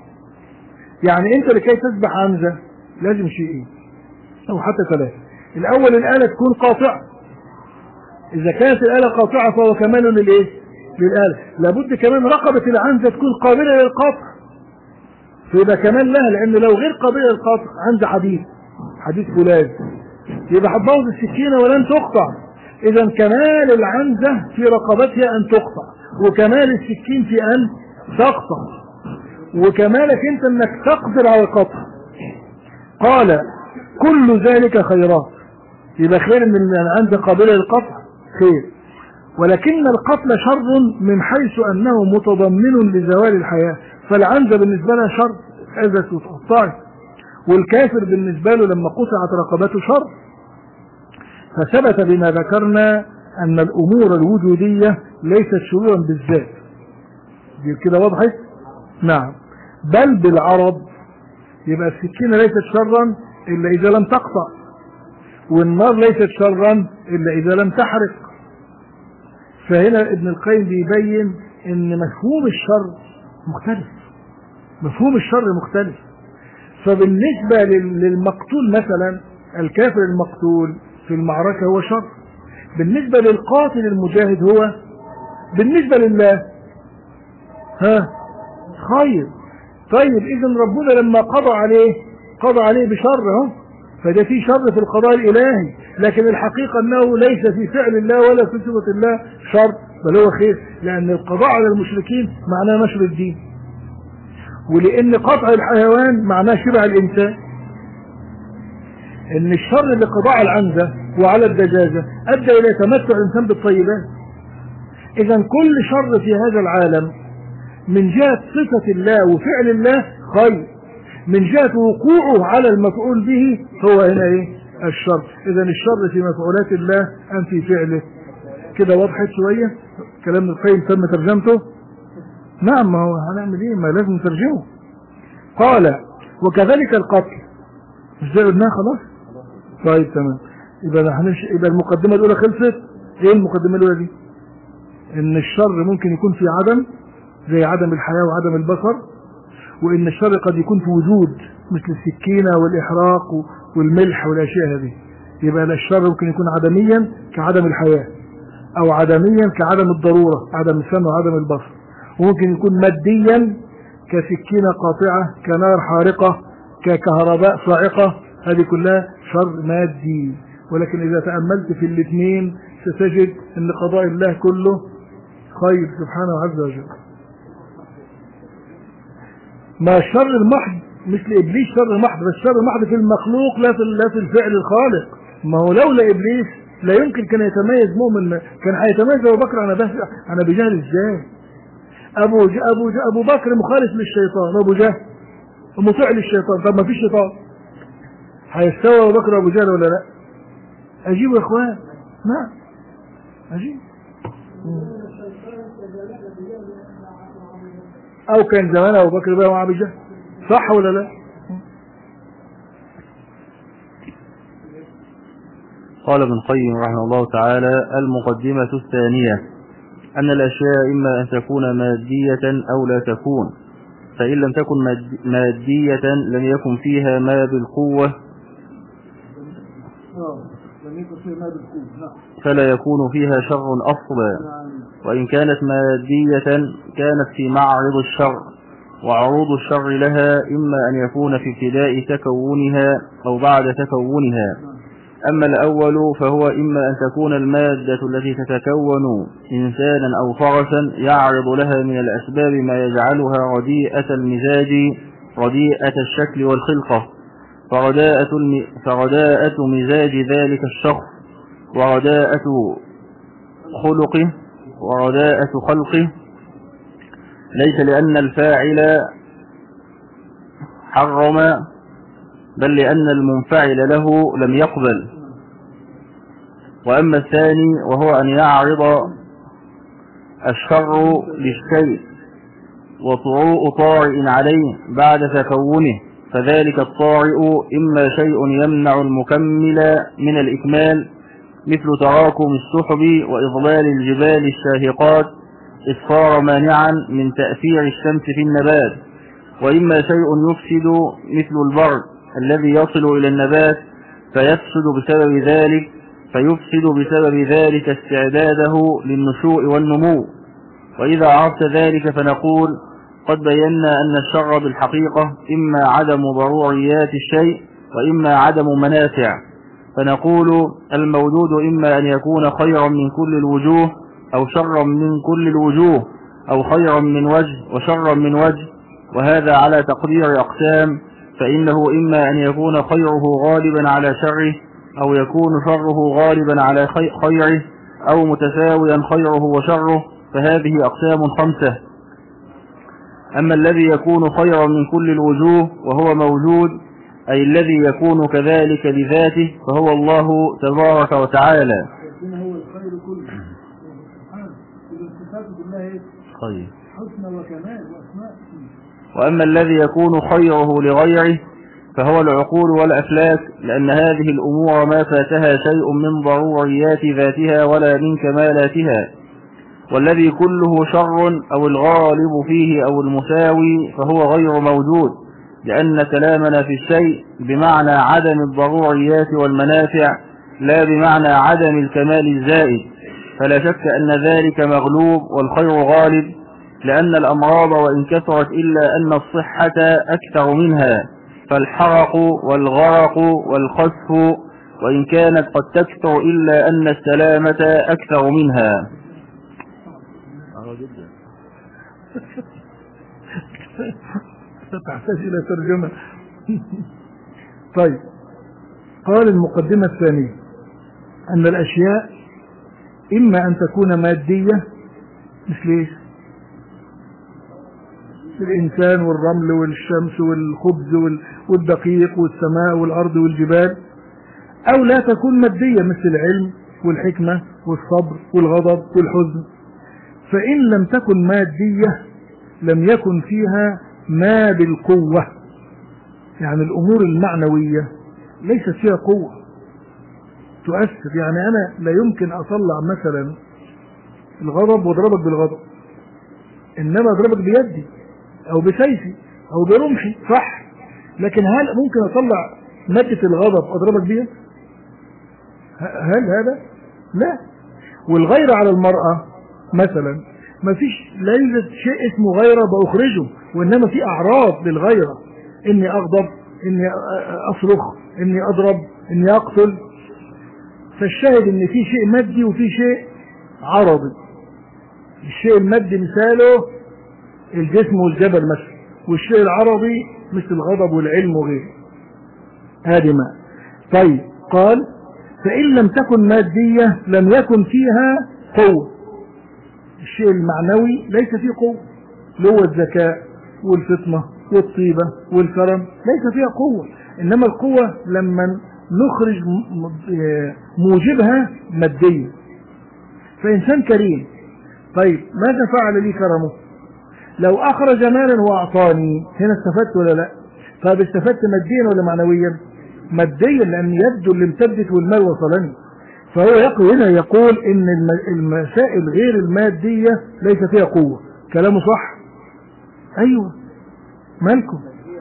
يعني انت لكي تسبح عنزة لازم شيئين او حتى ثلاثة. الاول الآلة تكون قاطعة، اذا كانت الآلة قاطعة فهو كمال للآلة. لابد كمان رقبة العنزة تكون قابلة للقطع، فيبقى كمال لها، لان لو غير قابلة للقطع عنزة حديد فولاذ يبقى هتبوظ السكينة ولن تقطع. اذا كمال العنزة في رقبتها ان تقطع، وكمال السكين في ان تقطع، وكمالك انت انك تقدر على القطع. قال كل ذلك خيرات، يبقى خير ان العنزة قابلة للقطع خير، ولكن القتل شر من حيث انه متضمن لزوال الحياة، فالعنزة بالنسبة لها شر اذا تقطعت، والكافر بالنسبة له لما قطعت رقبته شر. فثبت بما ذكرنا أن الأمور الوجودية ليست شرورا بالذات. دي كده وضحت؟ نعم. بل بالعرض، يبقى السكينة ليست شرا إلا إذا لم تقطع، والنار ليست شرا إلا إذا لم تحرق. فهنا ابن القيم بيبين ان مفهوم الشر مختلف، مفهوم الشر مختلف. فبالنسبة للمقتول مثلا، الكافر المقتول في المعركة هو شر، بالنسبة للقاتل المجاهد هو بالنسبة لله خير. طيب إذن ربنا لما قضى عليه بشر فده في شر في القضاء الإلهي، لكن الحقيقة أنه ليس في فعل الله ولا في صفة الله شر، بل هو خير، لأن القضاء على المشركين معناه نشر الدين، ولأن قطع الحيوان معناه شبع الإنسان. إن الشر اللي قضاء العنزة وعلى الدجاجة أدى إلى تمتع الإنسان بالطيبات. إذن كل شر في هذا العالم من جهة صفة الله وفعل الله خير، من جهة وقوعه على المفعول به هو هنا ايه؟ الشر. اذا الشر في مفعولات الله ام في فعله. كده وضحت شوية كلام القيم تم ترجمته؟ نعم، ما هو هنعمل ايه؟ ما لازم نترجمه. قال وكذلك القتل. مش زي قلناها خلاص؟ طيب تمام. يبقى المقدمة الاولى خلصت. ايه المقدمة الاولى دي؟ ان الشر ممكن يكون في عدم، زي عدم الحياة وعدم البصر، وإن الشر قد يكون في وجود مثل السكينة والإحراق والملح والأشياء هذه. يبقى الشر ممكن يكون عدميا كعدم الحياة، أو عدميا كعدم الضرورة، عدم السمع وعدم البصر، وممكن يكون ماديا كسكينة قاطعة، كنار حارقة، ككهرباء صاعقة. هذه كلها شر مادي. ولكن إذا تأملت في الاثنين ستجد أن قضاء الله كله خير سبحانه عز وجل. ما الشر المحض مثل إبليس شر محض، بس الشر المحض في المخلوق لا في الفعل الخالق. ما هو لولا إبليس لا يمكن كان يتميز مؤمن، كان هيتميز أبو بكر عن أبي جهل إزاي؟ أبو بكر مخالف للشيطان، أبو جهل مطيع للشيطان. طب ما فيش شيطان، هيستوى أبو بكر وأبو جهل ولا لا؟ أجيب يا إخوان. نعم أجيب. أو كان زمان أبو بكر بقى مع أبي جهل، صح ولا لا؟ قال ابن القيم رحمه الله تعالى: المقدمة الثانية أن الأشياء إما أن تكون مادية أو لا تكون، فإن لم تكن مادية لم يكن فيها ما بالقوة فلا يكون فيها شر أصلا، وإن كانت مادية كانت في معرض الشر، وعروض الشر لها إما أن يكون في ابتداء تكونها أو بعد تكونها. أما الأول فهو إما أن تكون المادة التي تتكون إنسانا أو فرسا يعرض لها من الأسباب ما يجعلها رديئة المزاج رديئة الشكل والخلقة، فرداءة مزاج ذلك الشخص ورداءة خلقه ورداءة خلقه، ليس لأن الفاعل حرم، بل لأن المنفعل له لم يقبل. وأما الثاني وهو أن يعرض الشر للشيء وطروء طارئ عليه بعد تكونه، فذلك الطارئ إما شيء يمنع المكمل من الإكمال مثل تراكم السحب وإضلال الجبال الشاهقات إذ صار مانعا من تأثير الشمس في النبات، وإما شيء يفسد مثل البرد الذي يصل إلى النبات فيفسد بسبب ذلك استعداده للنشوء والنمو. وإذا عرفت ذلك فنقول قد بينا أن الشر بالحقيقة إما عدم ضروريات الشيء وإما عدم منافع، فنقول الموجود إما أن يكون خيرا من كل الوجوه أو شرا من كل الوجوه، أو خيرا من وجه وشرا من وجه، وهذا على تقدير أقسام، فإنه إما أن يكون خيره غالبا على شره، أو يكون شره غالبا على خيره، أو متساويا خيره وشره، فهذه أقسام 5. أما الذي يكون خيرا من كل الوجوه وهو موجود أي الذي يكون كذلك بذاته فهو الله تبارك وتعالى. ربنا هو الخير كله سبحانه، والصفات بالله خير حسن وكمال وأسماء. وأما الذي يكون خيره لغيره فهو العقول والأفلاك، لأن هذه الأمور ما فاتها شيء من ضروريات ذاتها ولا من كمالاتها. والذي كله شر أو الغالب فيه أو المساوي فهو غير موجود، لأن كلامنا في الشيء بمعنى عدم الضروريات والمنافع لا بمعنى عدم الكمال الزائد. فلا شك أن ذلك مغلوب والخير غالب، لأن الأمراض وإن كثرت إلا أن الصحة أكثر منها، فالحرق والغرق والخسف وإن كانت قد تكثر إلا أن السلامة أكثر منها. تحتاج إلى ترجمة. طيب، قال المقدمة الثانية أن الأشياء إما أن تكون مادية مثل إيش؟ الإنسان والرمل والشمس والخبز والدقيق والسماء والأرض والجبال، أو لا تكون مادية مثل العلم والحكمة والصبر والغضب والحزن. فإن لم تكن مادية لم يكن فيها ما بالقوة، يعني الأمور المعنوية ليست فيها قوة تؤثر. يعني أنا لا يمكن أطلع مثلا الغضب واضربك بالغضب، إنما أضربك بيدي أو بسيفي أو برمحي، صح؟ لكن هل ممكن أطلع مادة الغضب أضربك بيها؟ هل هذا؟ لا. والغيرة على المرأة مثلا ما فيش، لا يوجد شيء اسمه غيرة بأخرجه، وإنما في أعراض للغيرة، إني أغضب، إني أصرخ، إني أضرب، إني أقتل. فالشاهد إن في شيء مادي وفي شيء عرضي. الشيء المادي مثاله الجسم والجبل مثلا، والشيء العرضي مثل الغضب والعلم وغيره. هذه ما. طيب، قال فإن لم تكن مادية لم يكن فيها قوة. الشيء المعنوي ليس فيه قوة، اللي هو الذكاء والفطنة والطيبة والكرم ليس فيها قوة، إنما القوة لما نخرج موجبها مادية. فإنسان كريم، طيب ماذا فعل لي كرمه؟ لو أخرج مالا وأعطاني، هنا استفدت ولا لا؟ طيب استفدت ماديا ولا معنويا؟ ماديا، لأن يبدو اللي امتدت والمال وصلني. فهو هنا يقول إن المسائل غير المادية ليس فيها قوة. كلامه صح؟ أيوة، مالكم؟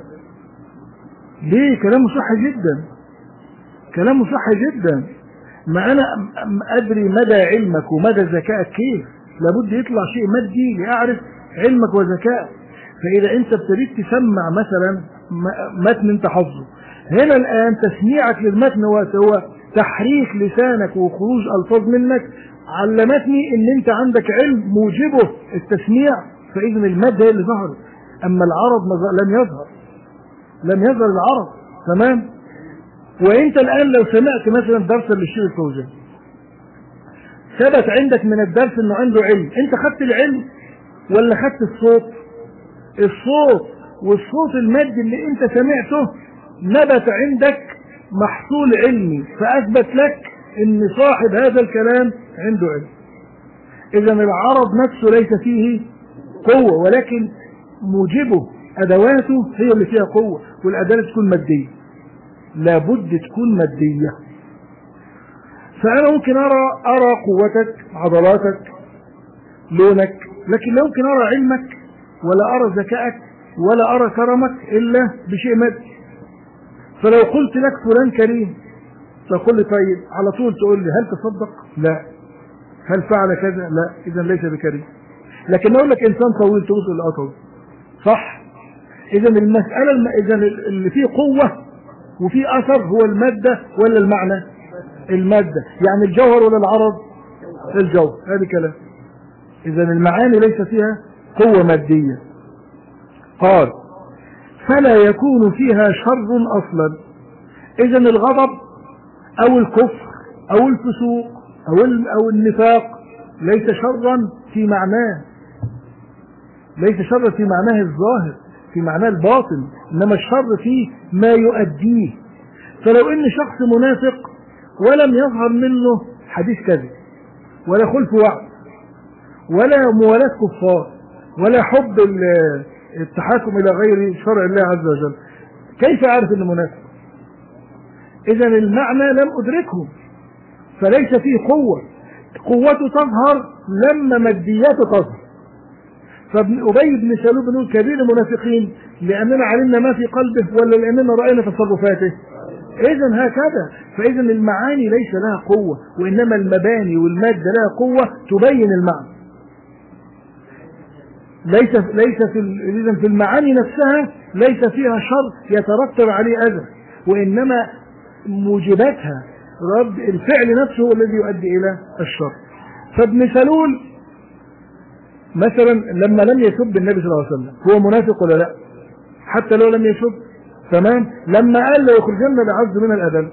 ليه؟ كلامه صح جدا، كلامه صح جدا. ما أنا أدري مدى علمك ومدى ذكائك كيف، لابد يطلع شيء مادي لأعرف علمك وذكائك. فإذا أنت ابتديت تسمع مثلا متن أنت حافظه، هنا الآن تسميعك للمتن هو تحريك لسانك وخروج ألفاظ منك علمتني ان انت عندك علم موجبه التسميع، فإذن المادة هي اللي ظهرت. اما العرض لم يظهر العرض. تمام. وانت الآن لو سمعت مثلا درسا للشيخ الفوزان، ثبت عندك من الدرس انه عنده علم، انت خدت العلم ولا خدت الصوت؟ الصوت، والصوت المادي اللي انت سمعته نبت عندك محصول علمي، فأثبت لك ان صاحب هذا الكلام عنده علم. اذا العرض نفسه ليس فيه قوة، ولكن موجبه ادواته هي اللي فيها قوة، والادوات تكون مادية، لابد تكون مادية. فانا ممكن ارى قوتك، عضلاتك، لونك، لكن لا يمكن ارى علمك ولا ارى ذكائك ولا ارى كرمك الا بشيء مادي. فلو قلت لك فلان كريم تقول لي طيب، على طول تقول لي هل تصدق؟ لا. هل فعل كذا؟ لا. اذا ليس بكريم. لكن اقول لك انسان طويل تقول له طويل، صح؟ اذا المسألة اذا اللي فيه قوة وفيه اثر هو المادة ولا المعنى؟ المادة. يعني الجوهر ولا العرض؟ الجوهر. هذا كلام. اذا المعاني ليس فيها قوة مادية. قال فلا يكون فيها شر اصلا. اذا الغضب او الكفر او الفسوق او النفاق ليس شرا في معناه، ليس شرا في معناه الظاهر، في معناه الباطن، إنما الشر فيه ما يؤديه. فلو إن شخص منافق ولم يظهر منه حديث كذب ولا خلف وعد ولا موالاة كفار ولا حب التحاكم إلى غير شرع الله عز وجل، كيف أعرف إنه منافق؟ إذا المعنى لم أدركه، فليس فيه قوة. قوته تظهر لما مادياته تظهر. فابن أبي بن سلول بنقول كبير المنافقين لأننا علمنا ما في قلبه ولا لأننا رأينا تصرفاته؟ إذا هكذا. فإذا المعاني ليس لها قوة، وإنما المباني والمادة لها قوة تبين المعنى. ليس في المعاني نفسها ليس فيها شر يترتب عليه أذى، وإنما موجباتها رد الفعل نفسه هو الذي يؤدي إلى الشر. فابن سلول مثلا لما لم يسب النبي صلى الله عليه وسلم هو منافق ولا لا؟ حتى لو لم يسب، تمام. لما قال لا يخرجن الأعز من الأذل،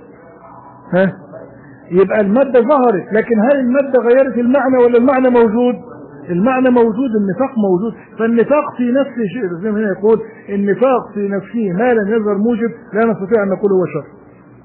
يبقى المادة ظهرت، لكن هل المادة غيرت المعنى ولا المعنى موجود؟ المعنى موجود، النفاق موجود. فالنفاق في نفسه شيء، زي ما هنا يقول النفاق في نفسه ما لم يظهر موجب لا نستطيع أن نقول هو شر.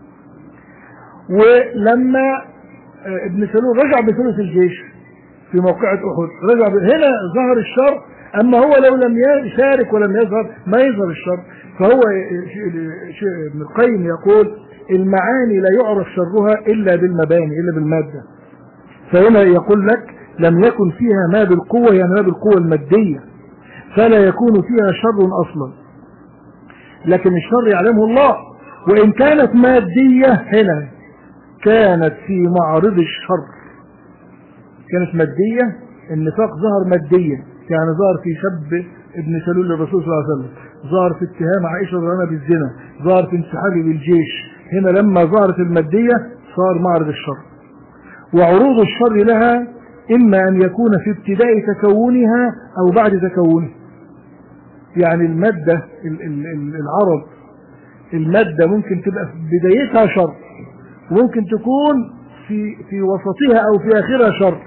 ولما ابن سلول رجع بثلث الجيش في موقعة أحد، رجع هنا ظهر الشر. أما هو لو لم يشارك ولم يظهر ما يظهر الشر. فهو ابن القيم يقول المعاني لا يعرف شرها إلا بالمباني، إلا بالمادة. فهنا يقول لك لم يكن فيها ما بالقوة، يعني ما بالقوة المادية، فلا يكون فيها شر أصلا، لكن الشر يعلمه الله. وإن كانت مادية هنا كانت في معرض الشر، كانت مادية. النفاق ظهر ماديا، يعني ظهر في سب ابن سلول للرسول صلى الله عليه وسلم، ظهر في اتهام عائشة رضي الله عنها بالزنا، ظهر في انسحابه بالجيش. هنا لما ظهرت المادية صار معرض الشر. وعروض الشر لها إما أن يكون في ابتداء تكونها أو بعد تكونه. يعني المادة العرض، المادة ممكن تبقى في بدايتها شر، وممكن تكون في وسطها أو في آخرها شر.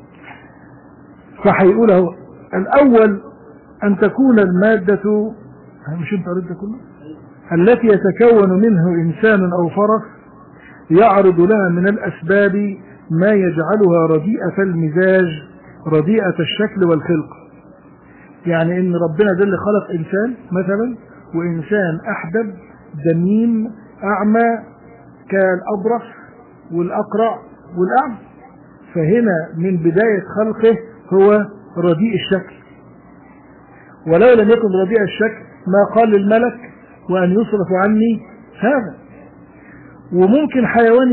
فهيقوله الأول أن تكون المادة، مش انت قريت ده كله، التي يتكون منه إنسان أو فرس يعرض لها من الأسباب ما يجعلها رديئة المزاج رديئة الشكل والخلق. يعني إن ربنا ده اللي خلق إنسان مثلا، وإنسان أحدب دميم أعمى كالأبرص والأقرع والأعمى، فهنا من بداية خلقه هو رديء الشكل. ولو لم يكن رديء الشكل ما قال للملك وأن يصرف عني هذا. وممكن حيوان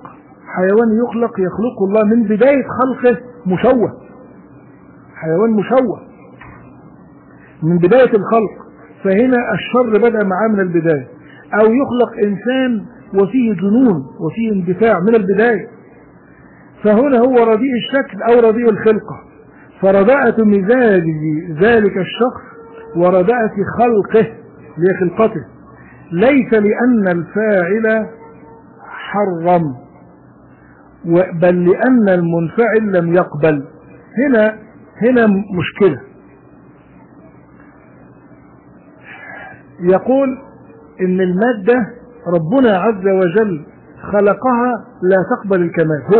يخلق الله من بداية خلقه مشوه، حيوان مشوه من بداية الخلق، فهنا الشر بدأ معاه من البداية. أو يخلق إنسان وفيه جنون وفيه اندفاع من البداية، فهنا هو رديء الشكل أو رديء الخلقة. فرداءة مزاج ذلك الشخص ورداءة خلقه لخلقته، ليس لأن الفاعل حرم، بل لأن المنفعل لم يقبل. هنا مشكلة. يقول إن المادة ربنا عز وجل خلقها لا تقبل الكمال، هو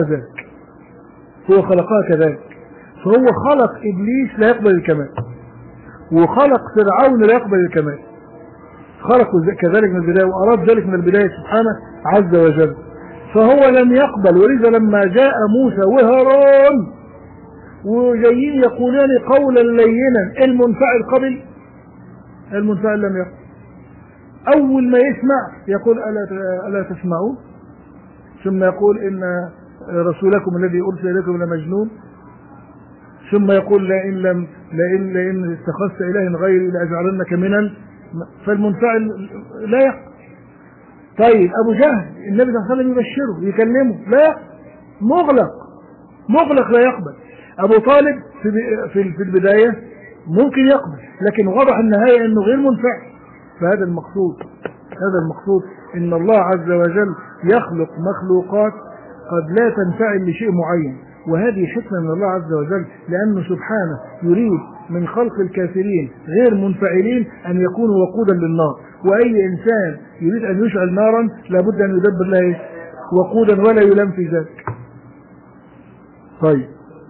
خلقها كذلك. فهو خلق إبليس لا يقبل الكمال، وخلق فرعون لا يقبل الكمال، خلقه كذلك من البداية، وأراد ذلك من البداية سبحانه عز وجل. فهو لم يقبل. ولذا لما جاء موسى وهارون وجايين يقولان قولا لينا، المنفعل قبل؟ المنفعل لم يقبل. أول ما يسمع يقول ألا تسمعون، ثم يقول إن رسولكم الذي أرسل إليكم لمجنون، ثم يقول لئن اتخذت إله غيري لأجعلنك من فالمنفعل لا يقبل. طيب أبو جهل النبي صلى الله عليه وسلم يبشره يكلمه، لا، مغلق لا يقبل. أبو طالب في البداية ممكن يقبل، لكن واضح النهاية أنه غير منفعل. فهذا المقصود إن الله عز وجل يخلق مخلوقات قد لا تنفعل لشيء معين، وهذه حكمة من الله عز وجل، لأنه سبحانه يريد من خلق الكافرين غير منفعلين أن يكونوا وقودا للنار، وأي إنسان يريد أن يشعل نارا لابد أن يدبر لها وقودا ولا يلام في ذلك. طيب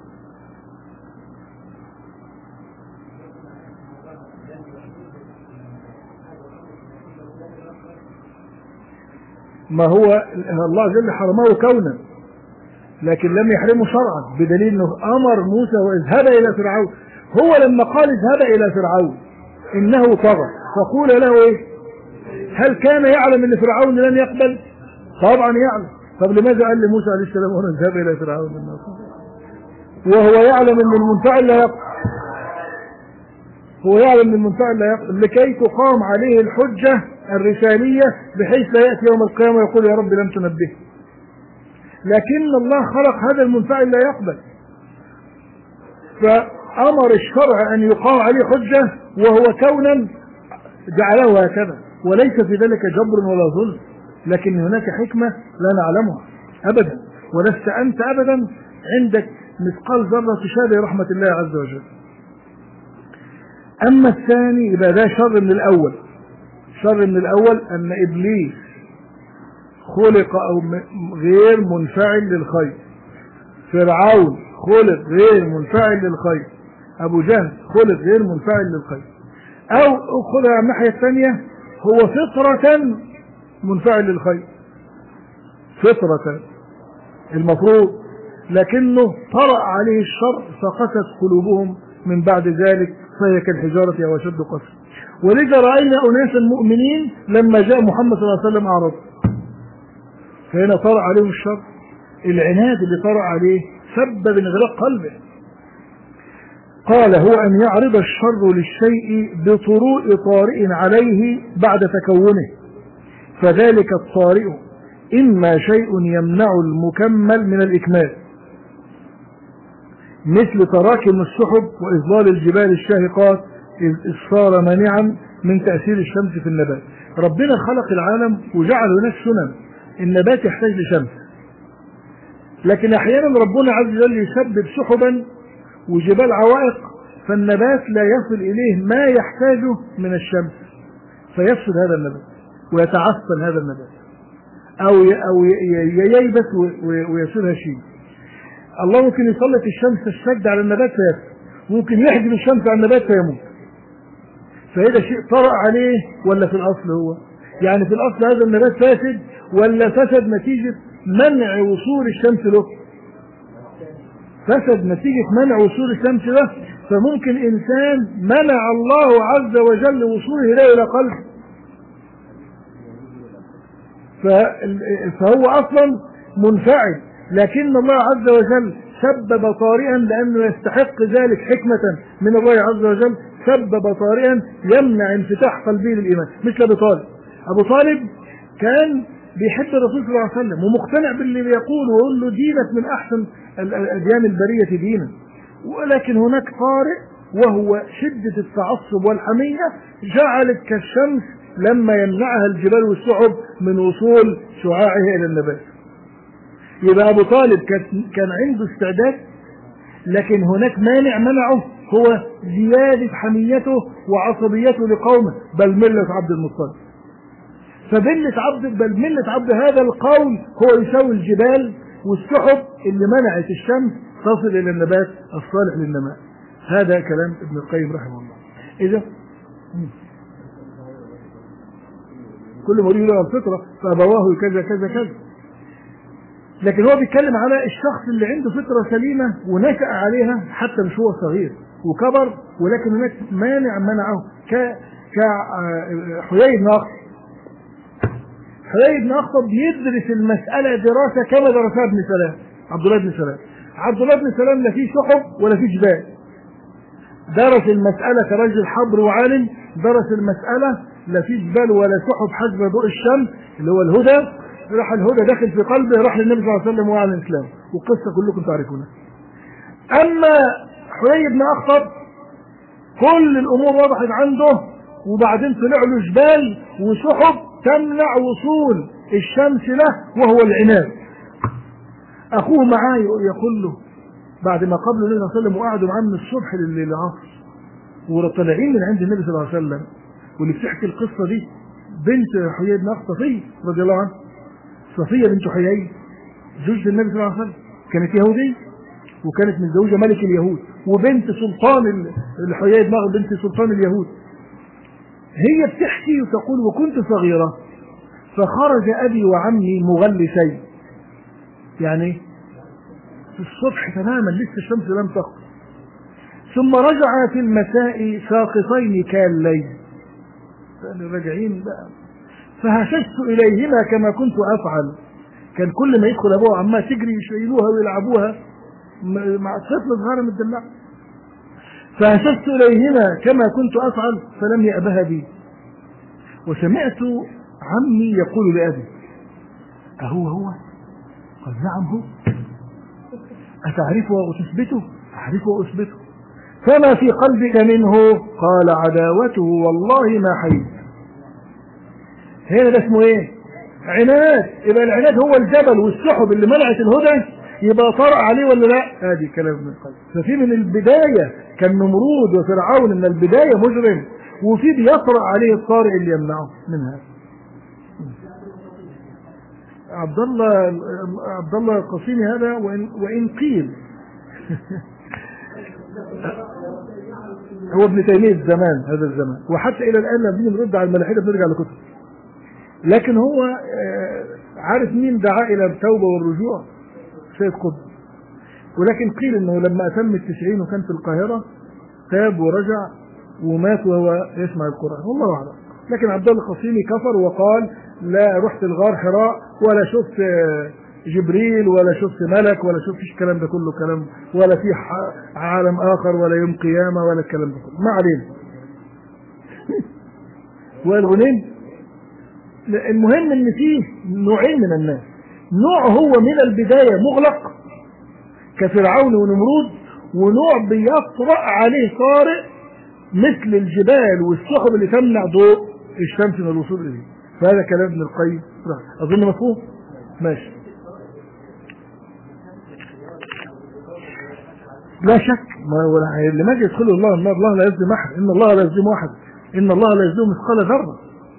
ما هو الله جل حرمه كونا لكن لم يحرمه شرعا، بدليل انه امر موسى واذهب الى فرعون. هو لما قال اذهب الى فرعون انه طغى فقول له ايه؟ هل كان يعلم ان فرعون لن يقبل؟ طبعا يعلم. طب لماذا قال لموسى عليه السلام هنا اذهب الى فرعون وهو يعلم ان المنفعل لا يقبل؟ هو يعلم ان المنفعل لا يقبل لكي تقام عليه الحجه الرساليه بحيث لا ياتي يوم القيامه ويقول يا رب لم تنبه. لكن الله خلق هذا المنفعل لا يقبل، فأمر الشرع أن يقام عليه حجة وهو كونا جعله هكذا، وليس في ذلك جبر ولا ظلم، لكن هناك حكمة لا نعلمها أبدا، ولست أنت أبدا عندك مثقال ذرة تشابه رحمة الله عز وجل. أما الثاني يبقى ده شر من الأول. شر من الأول أن إبليس خلق أو غير منفعل للخير، فرعون خلق غير منفعل للخير، أبو جهل خلق غير منفعل للخير. أو خلق على الناحية الثانية هو فطرة منفعل للخير، فطرة المفروض، لكنه طرأ عليه الشر فقست قلوبهم من بعد ذلك فهي كالحجارة أو أشد قسوة. ولذا رأينا أناسا مؤمنين لما جاء محمد صلى الله عليه وسلم أعرض، فهنا طرأ عليه الشر. العناد اللي طرأ عليه سبب انغلاق قلبه. قال هو أن يعرض الشر للشيء بطروء طارئ عليه بعد تكونه، فذلك الطارئ إما شيء يمنع المكمل من الإكمال مثل تراكم السحب وإظلال الجبال الشاهقات إذ صار مانعا من تأثير الشمس في النبات. ربنا خلق العالم وجعل هناك سنن، النبات يحتاج لشمس، لكن احيانا ربنا عز وجل يسبب سحبا وجبال عوائق فالنبات لا يصل اليه ما يحتاجه من الشمس فيفسد هذا النبات ويتعفن هذا النبات او ييبس ويصير هشيم. الله ممكن يسلط الشمس الشد على النبات فيفسد، ممكن يحجب الشمس على النبات فيموت. فهذا شيء طرأ عليه ولا في الاصل هو؟ يعني في الاصل هذا النبات فاسد ولا فسد نتيجة منع وصول الشمس له؟ فسد نتيجة منع وصول الشمس له. فممكن انسان منع الله عز وجل وصوله له الى قلبه، فهو اصلا منفعل، لكن الله عز وجل سبب طارئا لانه يستحق ذلك حكمة من الله عز وجل، سبب طارئا يمنع انفتاح قلبه للايمان. مثل ابو طالب. ابو طالب كان بيحب الرسول صلى الله عليه وسلم ومقتنع باللي بيقول ويقول له دينك من احسن الاديان البريه دينا، ولكن هناك طارئ وهو شده التعصب والحميه جعلت كالشمس لما يمنعها الجبال والسحب من وصول شعاعها الى النبات. يبقى ابو طالب كان عنده استعداد، لكن هناك مانع منعه هو زياده حميته وعصبيته لقومه، بل مله عبد المطلب. بل ملة عبد هذا القول هو يساوي الجبال والسحب اللي منعت الشمس تصل الى النبات الصالح للنماء. هذا كلام ابن القيم رحمه الله. اذا كل مريض له الفطره فابواه كذا كذا كذا، لكن هو بيتكلم على الشخص اللي عنده فطره سليمه ونشأ عليها حتى مش هو صغير وكبر، ولكن هناك مانع منعه كحيي بن أخطب. حيي بن أخطب يدرس المسألة دراسة كما درسها ابن سلام، عبد الله بن سلام. عبد الله بن سلام لا فيه سحب ولا فيه جبال، درس المسألة كرجل حبر وعالم، درس المسألة لا فيه جبال ولا سحب حسب ضوء الشمس اللي هو الهدى. راح الهدى داخل في قلبه، راح للنبي صلى الله عليه وسلم وعلى الإسلام، والقصة كلكم تعرفونها. أما حيي بن أخطب كل الأمور وضحت عنده، وبعدين طلع له جبال وسحب تمنع وصول الشمس له وهو العناد. أخوه معاه يقول له بعد ما قبله النبي صلى الله عليه وسلم وقعدوا معاه من الصبح للعصر، وطالعين من عند النبي صلى الله عليه وسلم، واللي بتحكي القصة دي بنت حيي بن أخطب صفية رضي الله عنها. صفية بنت حيي زوجة النبي صلى الله عليه وسلم، كانت يهودية وكانت متزوجة ملك اليهود وبنت سلطان الحيي بن أخطب بنت سلطان اليهود. هي بتحكي وتقول: وكنت صغيرة فخرج أبي وعمي مغلسين، يعني في الصبح تماما لسه الشمس لم تغرب، ثم رجع في المساء ساقطين كالليل، راجعين بقى. فهششت إليهما كما كنت أفعل، كان كل ما يدخل أبوها عمها تجري يشيلوها ويلعبوها مع طفل صغير متدلع. فهششت إليهما كما كنت أفعل فلم يأبها بي. وسمعت عمي يقول لأبي: أهو؟ قال: نعم هو. أتعرفه وتثبته؟ أعرفه وأثبته. فما في قلبك منه؟ قال: عداوته والله ما حييت. هنا ده اسمه ايه؟ عناد. يبقى العناد هو الجبل والسحب اللي منعت الهدى، يبقى طرأ عليه ولا لا؟ ادي كلام من القلب. ففي من البداية كان نمرود وفرعون من البداية مجرم، وفي بيطرأ عليه الطارئ اللي يمنعه من هذا. عبد الله القصيمي هذا وإن قيل هو ابن تيمية الزمان، هذا الزمان، وحتى إلى الآن لما بنيجي نرد على الملاحدة بنرجع لكتب. لكن هو عارف مين دعا إلى التوبة والرجوع؟ سيد قطب. ولكن قيل إنه لما أتم 90 وكان في القاهرة تاب ورجع ومات وهو يسمع القرآن، والله أعلم. لكن عبد الله القصيمي كفر وقال: لا رحت الغار حراء ولا شفت جبريل ولا شفت ملك ولا شفت الكلام ده كله كلام، ولا في عالم آخر ولا يوم قيامة ولا الكلام ده كله. ما علينا. والغنين المهم ان فيه نوعين من الناس، نوع هو من البداية مغلق كفرعون ونمرود، ونوع بيطرأ عليه طارئ مثل الجبال والسحب اللي تمنع ضوء الشمس من الوصول اليه. فهذا كلام ابن القيم، اظن مفهوم؟ ماشي. لا شك لما يدخل الله النار الله لا يظلم احد، ان الله لا يظلم احد، ان الله لا يظلم مثقال ذره.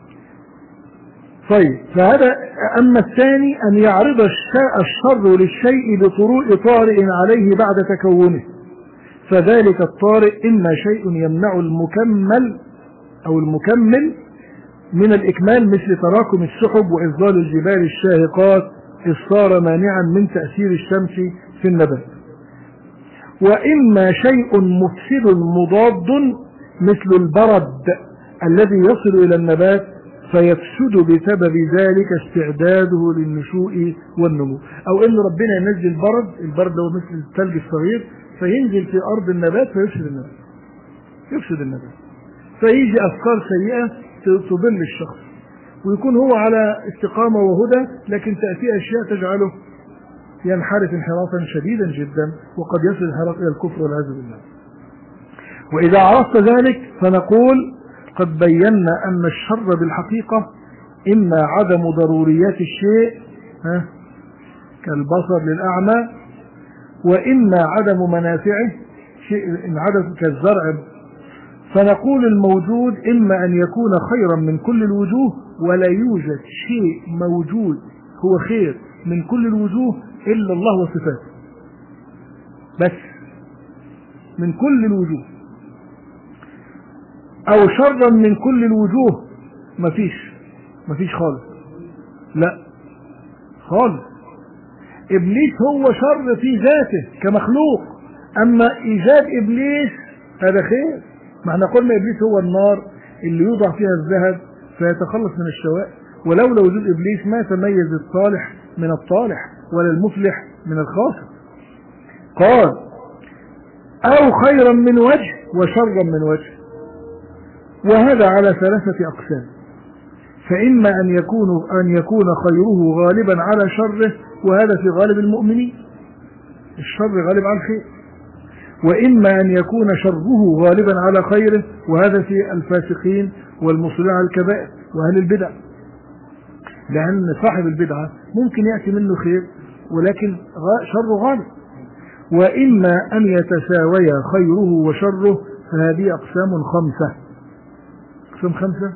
طيب، فهذا. اما الثاني ان يعرض الشر للشيء بطروء طارئ عليه بعد تكونه، فذلك الطارئ اما شيء يمنع المكمل او المكمل من الإكمال مثل تراكم السحب وإظلال الجبال الشاهقات إذ صار مانعا من تأثير الشمس في النبات، وإما شيء مفسد مضاد مثل البرد الذي يصل إلى النبات فيفسد بسبب ذلك استعداده للنشوء والنمو، أو إن ربنا ينزل البرد هو مثل الثلج الصغير فينزل في أرض النبات فيفسد النبات، فيجي أفكار سيئة تضل الشخص ويكون هو على استقامة وهدى، لكن تأتي أشياء تجعله ينحرف انحرافا شديدا جدا وقد يصل الانحراف إلى الكفر والعياذ بالله. وإذا عرفت ذلك فنقول: قد بينا أن الشر بالحقيقة إما عدم ضروريات الشيء كالبصر للأعمى، وإما عدم منافعه شيء عدم كالزرع. فنقول الموجود إما أن يكون خيرا من كل الوجوه، ولا يوجد شيء موجود هو خير من كل الوجوه إلا الله وصفاته، بس من كل الوجوه، أو شرا من كل الوجوه مفيش خالص، لا خالص. إبليس هو شر في ذاته كمخلوق، أما إيجاد إبليس هذا خير. ما احنا قلنا إبليس هو النار اللي يوضع فيها الذهب فيتخلص من الشوائب، ولولا وجود إبليس ما تميز الصالح من الطالح ولا المفلح من الخاسر. قال: أو خيرا من وجه وشرا من وجه، وهذا على 3 أقسام. فإما أن يكون خيره غالبا على شره، وهذا في غالب المؤمنين، الشر غالب على الخير. وإما أن يكون شره غالبا على خيره، وهذا في الفاسقين والمصرين على الكبائر وأهل البدع، لأن صاحب البدعة ممكن يأتي منه خير ولكن شره غالب. وإما أن يتساويا خيره وشره، فهذه أقسام خمسة. أقسام خمسة: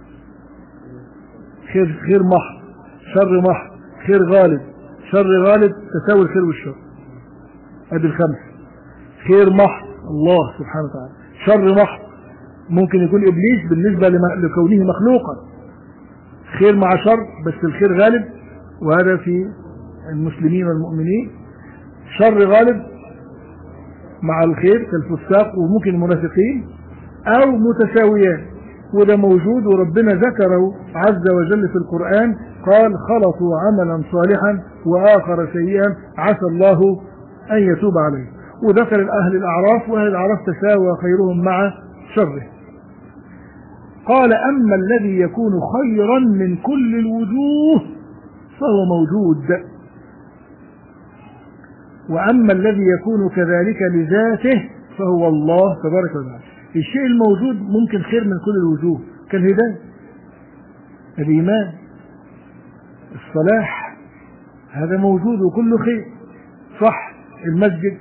خير محض، شر محض، خير غالب، شر غالب، تساوي الخير والشر. هذه الخمسة. خير محض الله سبحانه وتعالى، شر محض ممكن يكون إبليس بالنسبة لكونه مخلوقا، خير مع شر بس الخير غالب، وهذا في المسلمين والمؤمنين. شر غالب مع الخير كالفساق وممكن المنافقين، أو متساويان، وده موجود وربنا ذكره عز وجل في القرآن، قال: خلطوا عملا صالحا وآخر سيئا عسى الله أن يتوب عليه. وذكر أهل الأعراف، وأهل الأعراف تساوى خيرهم مع شره. قال: أما الذي يكون خيرا من كل الوجوه فهو موجود، وأما الذي يكون كذلك لذاته فهو الله تبارك وتعالى. الشيء الموجود ممكن خير من كل الوجوه، كالهداية، الإيمان، الصلاح، هذا موجود وكله خير، صح؟ المسجد،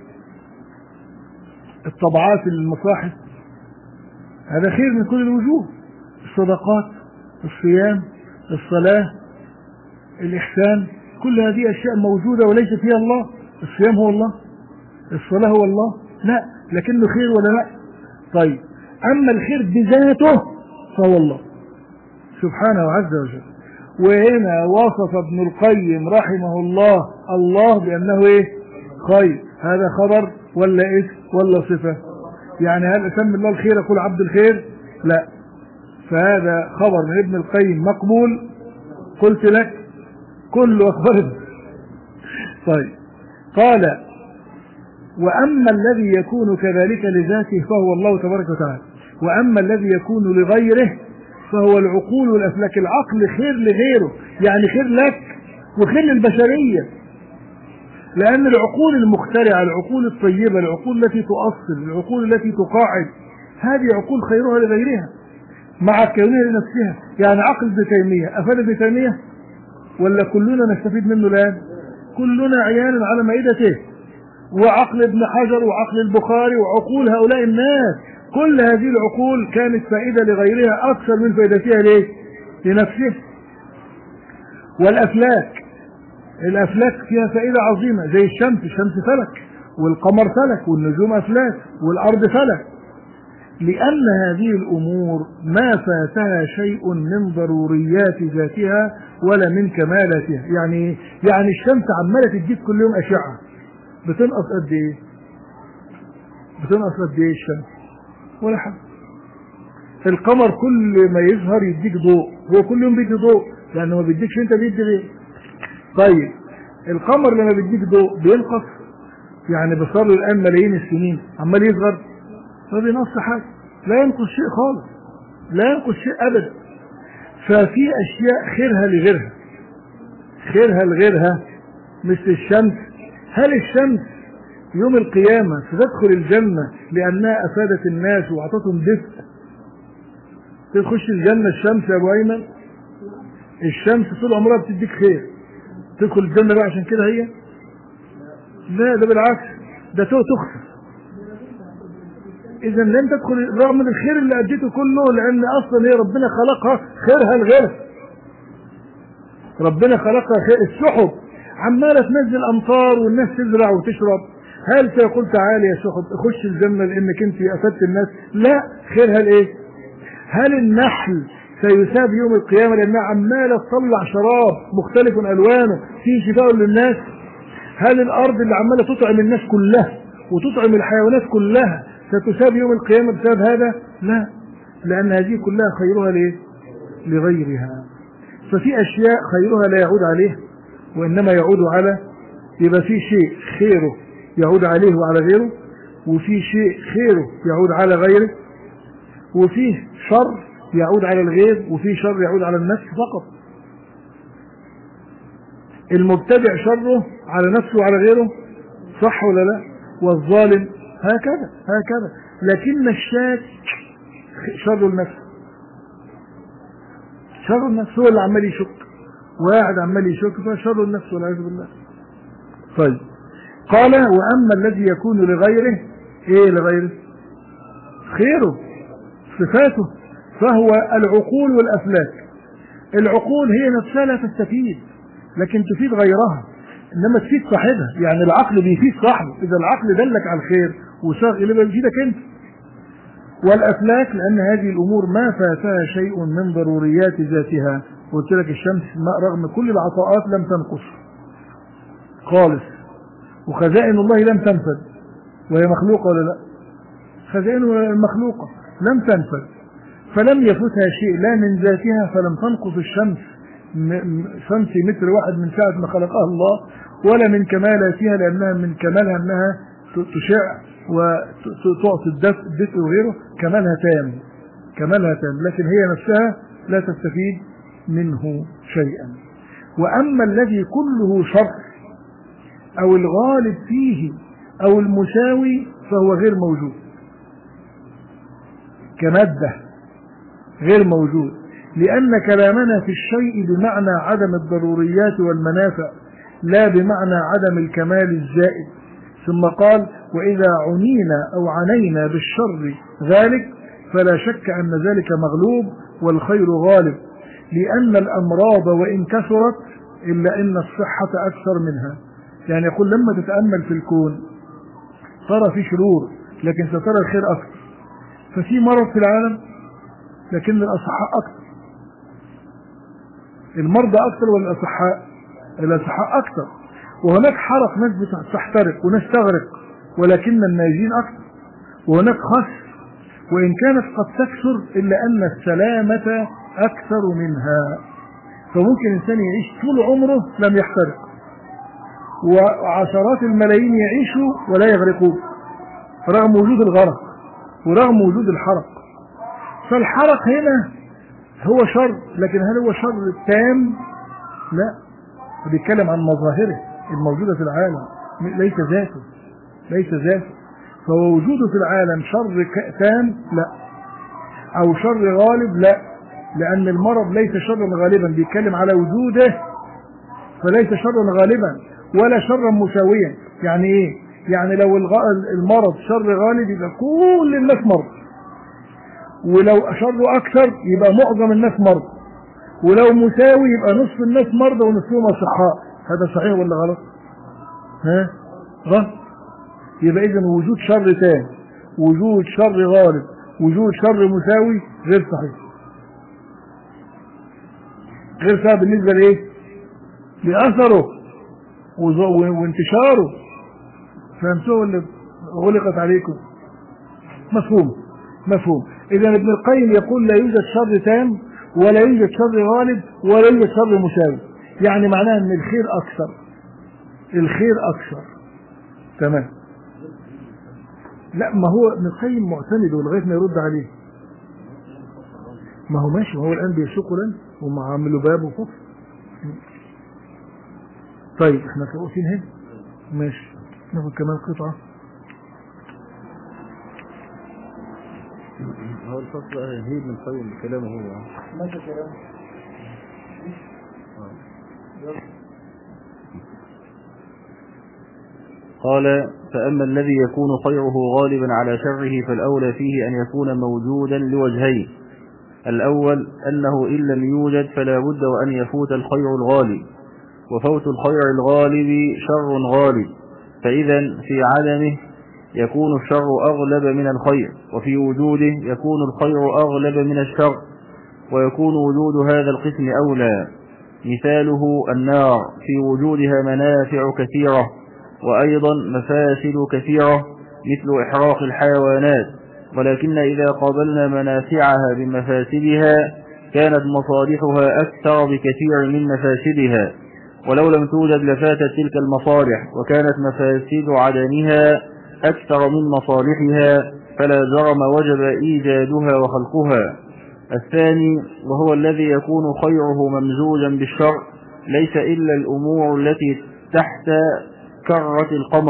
الطبعات المصاحف، هذا خير من كل الوجوه. الصدقات، الصيام، الصلاة، الإحسان، كل هذه أشياء موجودة وليس فيها الله. الصيام هو الله، الصلاة هو الله، لا، لكنه خير ولا لا؟ طيب، أما الخير بذاته فهو الله سبحانه عز وجل. وهنا وصف ابن القيم رحمه الله بأنه إيه؟ خير. هذا خبر ولا اسم ولا صفة؟ يعني هل أسمي الله الخير أقول عبد الخير؟ لا، فهذا خبر من ابن القيم مقبول. قلت لك كل أخبار. طيب، قال: وأما الذي يكون كذلك لذاته فهو الله تبارك وتعالى، وأما الذي يكون لغيره فهو العقول والأفلاك. العقل خير لغيره، يعني خير لك وخير للبشرية، لأن العقول المخترعة، العقول الطيبة، العقول التي تؤصل، العقول التي تقاعد، هذه عقول خيرها لغيرها مع كونها لنفسها. يعني عقل ابن تيمية أفاد ابن تيمية ولا كلنا نستفيد منه الآن؟ كلنا عيال على مائدته. وعقل ابن حجر وعقل البخاري وعقول هؤلاء الناس، كل هذه العقول كانت فائدة لغيرها أكثر من فائدتها ليه؟ لنفسه. والأفلاك، الأفلاك فيها فائدة عظيمة، زي الشمس فلك، والقمر فلك، والنجوم أفلاك، والأرض فلك، لأن هذه الأمور ما فاتها شيء من ضروريات ذاتها ولا من كمالاتها. يعني الشمس عمالة تديك كل يوم أشعة، بتنقص قد إيه؟ الشمس؟ ولا حاجة. القمر كل ما يظهر يديك ضوء، هو كل يوم بيدي ضوء، لأنه ما بيديكش أنت، بيدي غير. طيب، القمر لما بيديك ضوء بينقص؟ يعني بصار له الآن ملايين السنين عمال يصغر، ما بينقص حاجة، لا ينقص شيء خالص، لا ينقص شيء أبدا. ففي أشياء خيرها لغيرها مثل الشمس. هل الشمس يوم القيامة ستدخل الجنة لأنها أفادت الناس وأعطتهم دفء؟ تخش الجنة الشمس يا أبو أيمن؟ الشمس طول عمرها بتديك خير، تدخل الجنة بقى عشان كده هي؟ لا، ده بالعكس، ده تخسر. إذا لن تدخل رغم من الخير اللي أديته كله، لأن أصلا هي ربنا خلقها خيرها لغيرها. ربنا خلقها خير. السحب عمالة تنزل أمطار والناس تزرع وتشرب، هل سيقول تعالى يا سحب اخش الجنة لأنك أنت أفدت الناس؟ لا، خيرها لإيه؟ هل النحل سيثاب يوم القيامة لأنها عمالة تطلع شراب مختلف ألوانه فيه شفاء للناس؟ هل الأرض اللي عمالة تطعم الناس كلها وتطعم الحيوانات كلها ستثاب يوم القيامة بسبب هذا؟ لا، لأن هذه كلها خيرها ليه؟ لغيرها. ففي أشياء خيرها لا يعود عليه وإنما يعود على، يبقى في شيء خيره يعود عليه وعلى غيره، وفي شيء خيره يعود على غيره، وفيه شر يعود على الغير، وفيه شر يعود على النفس فقط. المبتدع شره على نفسه وعلى غيره، صح ولا لا؟ والظالم هكذا. لكن الشاك شر النفس، هو اللي عمال يشك، واحد عمال يشك، فشر النفس والعياذ بالله. طيب، قال: وأما الذي يكون لغيره، إيه لغيره؟ خيره صفاته، فهو العقول والأفلاك. العقول هي نفسها لا تستفيد لكن تفيد غيرها، إنما تفيد صاحبها. يعني العقل بيفيد صاحبه، إذا العقل دلك على الخير وساق إليه بيفيدك أنت. والأفلاك لأن هذه الأمور ما فاتها شيء من ضروريات ذاتها. قلت لك الشمس رغم كل العطاءات لم تنقص خالص، وخزائن الله لم تنفد، وهي مخلوقة ولا لا؟ خزائن المخلوقة لم تنفد، فلم يفتها شيء لا من ذاتها، فلم تنقص الشمس سنتيمتر واحد من ساعة ما خلقها الله، ولا من كمالاتها، لأنها من كمالها أنها تشع وتعطي الدفء وغيره، كمالها تام، كمالها تام، لكن هي نفسها لا تستفيد منه شيئا. وأما الذي كله شر أو الغالب فيه أو المساوي فهو غير موجود كمادة، غير موجود، لأن كلامنا في الشيء بمعنى عدم الضروريات والمنافع لا بمعنى عدم الكمال الزائد. ثم قال: وإذا عنينا أو عنينا بالشر ذلك فلا شك أن ذلك مغلوب والخير غالب، لأن الأمراض وإن كثرت إلا أن الصحة أكثر منها. يعني يقول لما تتأمل في الكون ترى في شرور لكن سترى الخير أكثر، ففي مرض في العالم لكن الأصحاء أكثر. المرضى أكثر والأصحاء أكثر. وهناك حرق، ناس تحترق وناس تغرق ولكن الناجين أكثر. وهناك خسف وإن كانت قد تكثر إلا أن السلامة أكثر منها. فممكن إنسان يعيش طول عمره لم يحترق، وعشرات الملايين يعيشوا ولا يغرقوا رغم وجود الغرق ورغم وجود الحرق. فالحرق هنا هو شر، لكن هل هو شر تام؟ لا، بيتكلم عن مظاهره الموجودة في العالم، ليس ذاته. فهو وجوده في العالم شر تام؟ لا. أو شر غالب؟ لا، لأن المرض ليس شرا غالبا، بيتكلم على وجوده فليس شرا غالبا ولا شرا مساويا. يعني إيه؟ يعني لو المرض شر غالب يبقى كل الناس مرض، ولو شره أكثر يبقى معظم الناس مرض، ولو مساوي يبقى نصف الناس مرضى ونصفهم أصحاء. هذا صحيح ولا غلط؟ غلط. يبقى إذن وجود شر تام، وجود شر غالب، وجود شر مساوي غير صحيح. غير صحيح بالنسبة لإيه؟ لأثره وانتشاره. فهمتوا ولا غلقت عليكم؟ مفهوم. إذا ابن القيم يقول لا يوجد شر تام ولا يوجد شر غالب ولا يوجد شر مساوي. يعني معناه ان الخير اكثر. تمام. لا، ما هو ابن القيم معتمد لغايه ما يرد عليه. ما هو ماشي، ما هو الان بيسوقوا لنا وهم عاملوا باب وفصل. طيب احنا واقفين هنا ماشي، ناخد كمان قطعه. هو الفصل هي ابن القيم بكلامه هو ماشي كلامه. قال: فأما الذي يكون خيره غالبا على شره فالأولى فيه أن يكون موجودا لوجهين. الأول أنه إن لم يوجد فلا بد وأن يفوت الخير الغالب، وفوت الخير الغالب شر غالب، فإذا في عدمه يكون الشر أغلب من الخير، وفي وجوده يكون الخير أغلب من الشر، ويكون وجود هذا القسم أولى. مثاله النار في وجودها منافع كثيرة وأيضا مفاسد كثيرة مثل إحراق الحيوانات، ولكن إذا قابلنا منافعها بمفاسدها كانت مصالحها أكثر بكثير من مفاسدها، ولو لم توجد لفاتت تلك المصالح، وكانت مفاسد عدمها أكثر من مصالحها، فلا جرم وجب إيجادها وخلقها. الثاني وهو الذي يكون خيره ممزوجا بالشر ليس إلا الأمور التي تحت كرة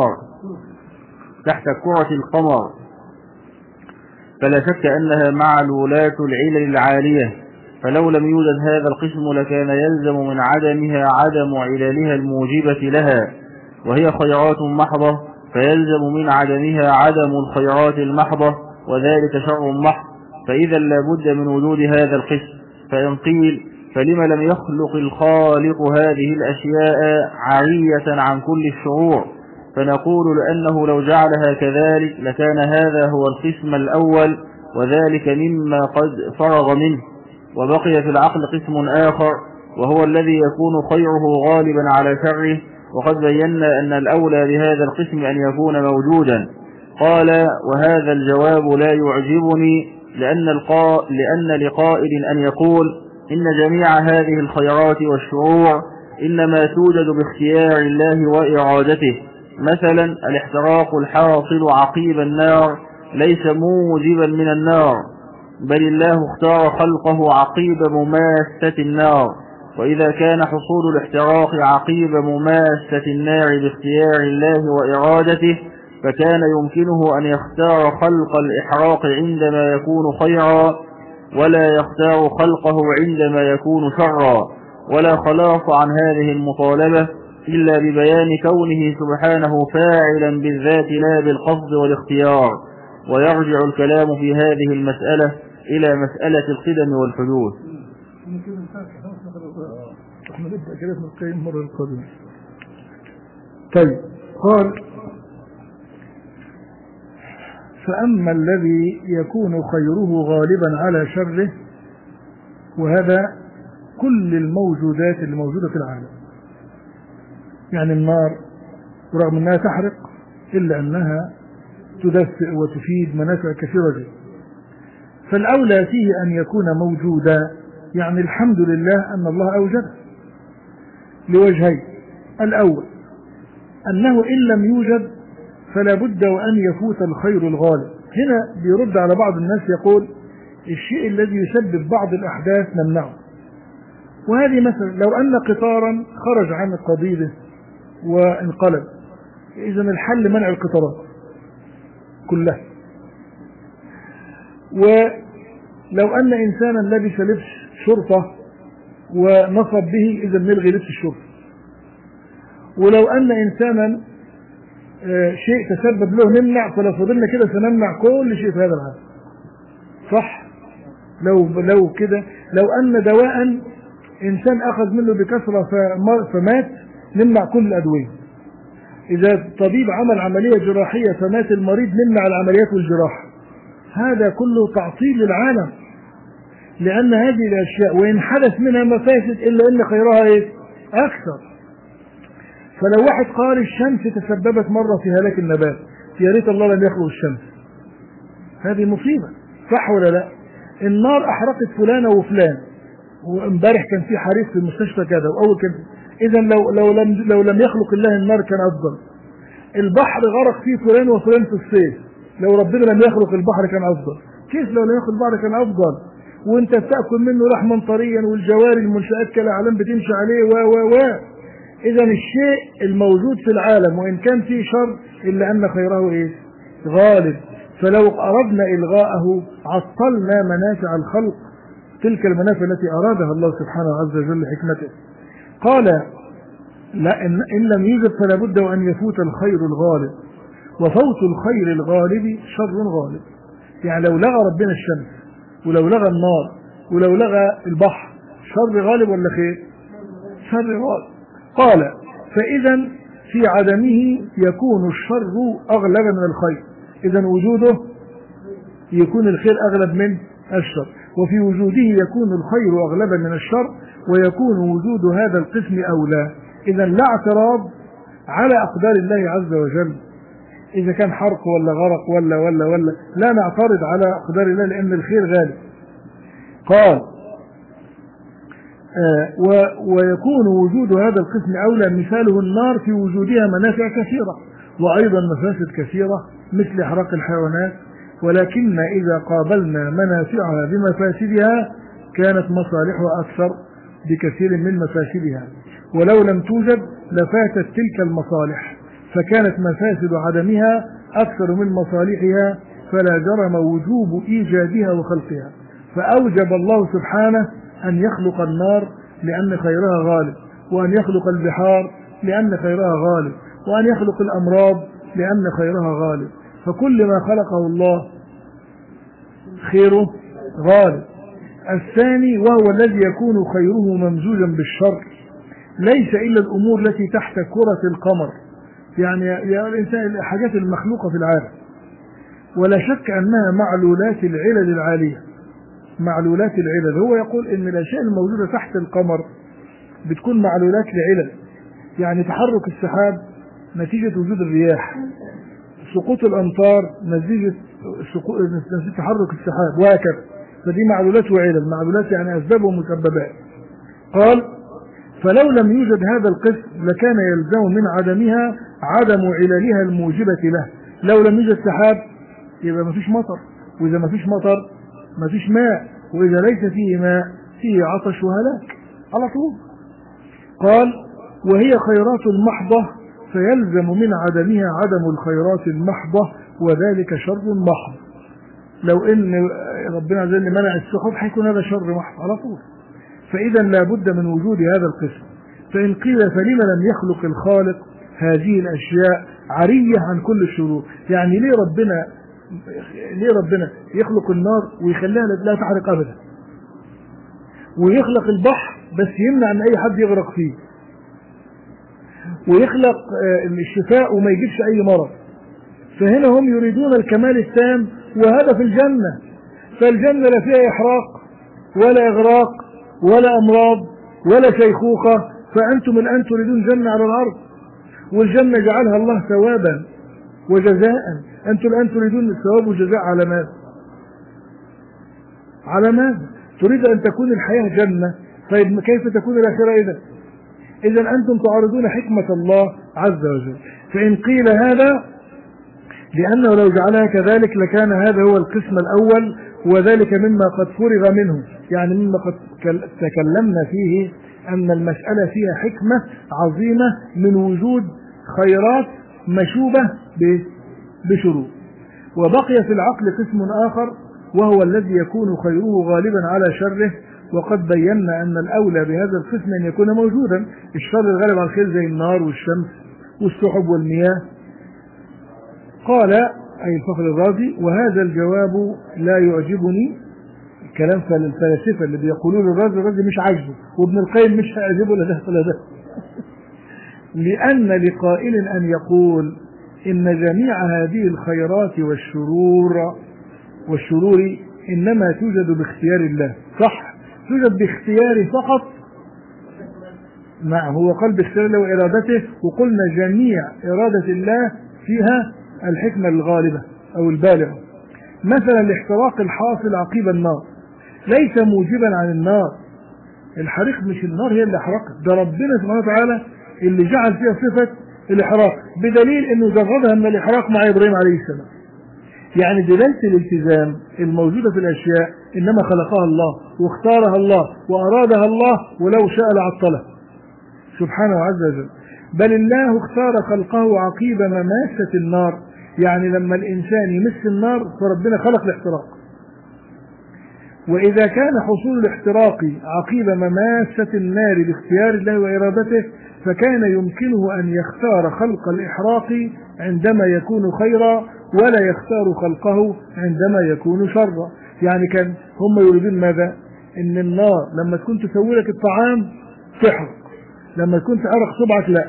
القمر، فلا شك أنها معلولات العلل العالية، فلو لم يوجد هذا القسم لكان يلزم من عدمها عدم عللها الموجبة لها، وهي خيرات محضة، فيلزم من عدمها عدم الخيرات المحضة، وذلك شر محض، فإذا لا بد من وجود هذا القسم. فإن قيل فلما لم يخلق الخالق هذه الأشياء عارية عن كل الشعور؟ فنقول لأنه لو جعلها كذلك لكان هذا هو القسم الأول، وذلك مما قد فرغ منه. وبقي في العقل قسم آخر، وهو الذي يكون خيره غالبا على شره، وقد بينا أن الأولى بهذا القسم أن يكون موجودا. قال: وهذا الجواب لا يعجبني، لأن لقائل أن يقول إن جميع هذه الخيرات والشرور إنما توجد باختيار الله وإرادته. مثلا الاحتراق الحاصل عقيب النار ليس موجبا من النار، بل الله اختار خلقه عقيب مماسة النار. وإذا كان حصول الاحتراق عقيب مماسة النار باختيار الله وإرادته، فكان يمكنه أن يختار خلق الإحراق عندما يكون خيرا، ولا يختار خلقه عندما يكون شرا. ولا خلاص عن هذه المطالبة إلا ببيان كونه سبحانه فاعلا بالذات لا بالقصد والاختيار. ويرجع الكلام في هذه المسألة إلى مسألة القدم والحدوث. طيب، قال: فأما الذي يكون خيره غالبا على شره، وهذا كل الموجودات اللي موجودة في العالم. يعني النار رغم أنها تحرق إلا أنها تدفئ وتفيد منافع كثيرة جدا. فالأولى فيه أن يكون موجودا، يعني الحمد لله أن الله أوجده لوجهين. الأول أنه إن لم يوجد فلا بد وأن يفوت الخير الغالب. هنا بيرد على بعض الناس يقول الشيء الذي يسبب بعض الأحداث نمنعه. وهذه مثلا لو أن قطارا خرج عن قضيبه وانقلب، إذن الحل منع القطارات كلها. ولو أن إنسانا لبس لبس شرطة ونصب به، إذن نلغي لبس الشرطة. ولو أن إنسانا شيء تسبب له نمنع، فلو فضلنا كده سنمنع كل شيء في هذا العالم. صح؟ لو كده، لو أن دواء إنسان أخذ منه بكثرة فمات، نمنع كل الأدوية. إذا الطبيب عمل عملية جراحية فمات المريض، نمنع العمليات والجراحة. هذا كله تعطيل للعالم، لأن هذه الأشياء وإن حدث منها مفاسد إلا إن خيرها إيه؟ أكثر. فلو واحد قال الشمس تسببت مرة في هلاك النبات، يا ريت الله لم يخلق الشمس. هذه مصيبة، صح ولا لا؟ النار أحرقت فلانة وفلان، وامبارح كان في حريق في المستشفى كذا، وأول كان. إذا لو لم يخلق الله النار كان أفضل. البحر غرق فيه فلان وفلان في الصيف، لو ربنا لم يخلق البحر كان أفضل. كيف لو لم يخلق البحر كان أفضل؟ وأنت تأكل منه لحما طريا، والجواري المنشآت كالأعلام بتمشي عليه إذا الشيء الموجود في العالم وإن كان فيه شر إلا أن خيره إيه؟ غالب. فلو أردنا إلغاءه عطلنا منافع الخلق، تلك المنافع التي أرادها الله سبحانه عز وجل حكمته. قال: لا، إن لم يوجد فلا بد وأن يفوت الخير الغالب، وفوت الخير الغالب شر غالب. يعني لو لغى ربنا الشمس، ولو لغى النار، ولو لغى البحر، شر غالب ولا خير؟ شر غالب. قال: فإذا في عدمه يكون الشر أغلب من الخير. إذا وجوده يكون الخير أغلب من الشر، وفي وجوده يكون الخير أغلبا من الشر، ويكون وجود هذا القسم أولى. إذا لا اعتراض على أقدار الله عز وجل، إذا كان حرق ولا غرق ولا لا نعترض على أقدار الله، لأن الخير غالب. قال: ويكون وجود هذا القسم أولى. مثاله النار في وجودها منافع كثيرة وأيضا مفاسد كثيرة مثل إحراق الحيوانات، ولكن إذا قابلنا منافعها بمفاسدها كانت مصالحها أكثر بكثير من مفاسدها، ولو لم توجد لفاتت تلك المصالح، فكانت مفاسد عدمها أكثر من مصالحها، فلا جرم وجوب إيجادها وخلقها. فأوجب الله سبحانه أن يخلق النار لأن خيرها غالب، وأن يخلق البحار لأن خيرها غالب، وأن يخلق الأمراض لأن خيرها غالب. فكل ما خلقه الله خيره غالب. الثاني وهو الذي يكون خيره ممزوجا بالشر، ليس إلا الأمور التي تحت كرة القمر، يعني يا الإنسان الحاجات المخلوقة في العالم، ولا شك أنها معلولات العلل العالية. معلولات العلل، هو يقول إن الأشياء الموجودة تحت القمر بتكون معلولات لعلل، يعني تحرك السحاب نتيجة وجود الرياح، سقوط الأمطار نتيجة تحرك السحاب، وهكذا. فدي معلولات وعلل، معلولات يعني أسباب ومسببات. قال فلو لم يوجد هذا القسم لكان يلزم من عدمها عدم عللها الموجبة له. لو لم يوجد سحاب يبقى ما فيش مطر، وإذا ما فيش مطر ما فيش ماء، وإذا ليس فيه ماء فيه عطش وهلاك على طول. قال وهي خيرات محضة فيلزم من عدمها عدم الخيرات المحضة، وذلك شر محض. لو ان ربنا عز وجل منع السحب هيكون هذا شر محض على طول. فإذا لا بد من وجود هذا القسم. فإن قيل فلما لم يخلق الخالق هذه الأشياء عرية عن كل الشرور؟ يعني ليه ربنا يخلق النار ويخليها لا تحرق أبدا، ويخلق البحر بس يمنع أن أي حد يغرق فيه، ويخلق الشفاء وما يجيبش أي مرض؟ فهنا هم يريدون الكمال التام، وهذا في الجنة. فالجنة لا فيها إحراق ولا إغراق ولا أمراض ولا شيخوخة، فأنتم الآن تريدون جنة على الأرض، والجنة جعلها الله ثوابا وجزاء. أنتم الآن تريدون الثواب والجزاء على ماذا؟ على ماذا؟ تريد أن تكون الحياة جنة، طيب كيف تكون الآخرة إذا أنتم تعارضون حكمة الله عز وجل. فإن قيل هذا لأنه لو جعلها كذلك لكان هذا هو القسم الأول، وذلك مما قد فرغ منه، يعني مما قد تكلمنا فيه أن المسألة فيها حكمة عظيمة من وجود خيرات مشوبة بشرور. وبقي في العقل قسم آخر وهو الذي يكون خيره غالبا على شره، وقد بينا أن الأولى بهذا القسم أن يكون موجودا. الشر الغالب على الخير زي النار والشمس والسحب والمياه. قال أي الفخر الرازي وهذا الجواب لا يعجبني. كلام الفلاسفة اللي بيقولون الرازي مش عاجبه، وابن القيم مش هيعجبه لا ده ولا ده. لأن لقائل أن يقول إن جميع هذه الخيرات والشرور إنما توجد باختيار الله. صح، توجد باختياره فقط. نعم، هو قال باختيار الله وإرادته، وقلنا جميع إرادة الله فيها الحكمة الغالبة أو البالغة. مثلا الاحتراق الحاصل عقيب النار ليس موجبا عن النار. الحريق مش النار هي اللي احرقت، ده ربنا سبحانه وتعالى اللي جعل فيها صفة الإحراق، بدليل أنه جردها من الإحراق مع إبراهيم عليه السلام. يعني دلالة الالتزام الموجودة في الأشياء إنما خلقها الله واختارها الله وأرادها الله، ولو شاء لعطلها سبحانه عز وجل. بل الله اختار خلقه عقيب مماسة النار، يعني لما الإنسان يمس النار فربنا خلق الاحتراق. وإذا كان حصول الاحتراق عقيب مماسة النار باختيار الله وإرادته، فكان يمكنه أن يختار خلق الإحراق عندما يكون خيرا، ولا يختار خلقه عندما يكون شرا. يعني كان هم يريدون ماذا؟ إن النار لما تكون تسوي لك الطعام تحرق، لما تكون تحرق صبعك لا.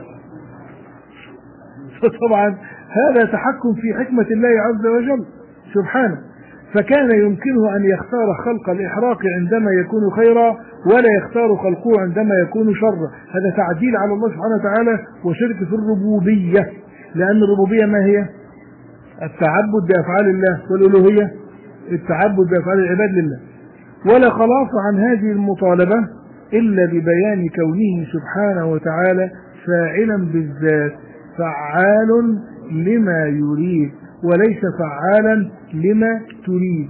فطبعا هذا تحكم في حكمة الله عز وجل سبحانه. فكان يمكنه أن يختار خلق الإحراق عندما يكون خيرا، ولا يختار خلقه عندما يكون شرا. هذا تعديل على الله سبحانه وتعالى وشرك في الربوبية، لأن الربوبية ما هي؟ التعبد بأفعال الله، والألوهية التعبد بأفعال العباد لله. ولا خلاص عن هذه المطالبة إلا ببيان كونه سبحانه وتعالى فاعلا بالذات، فعال لما يريد وليس فعالا لما تريد.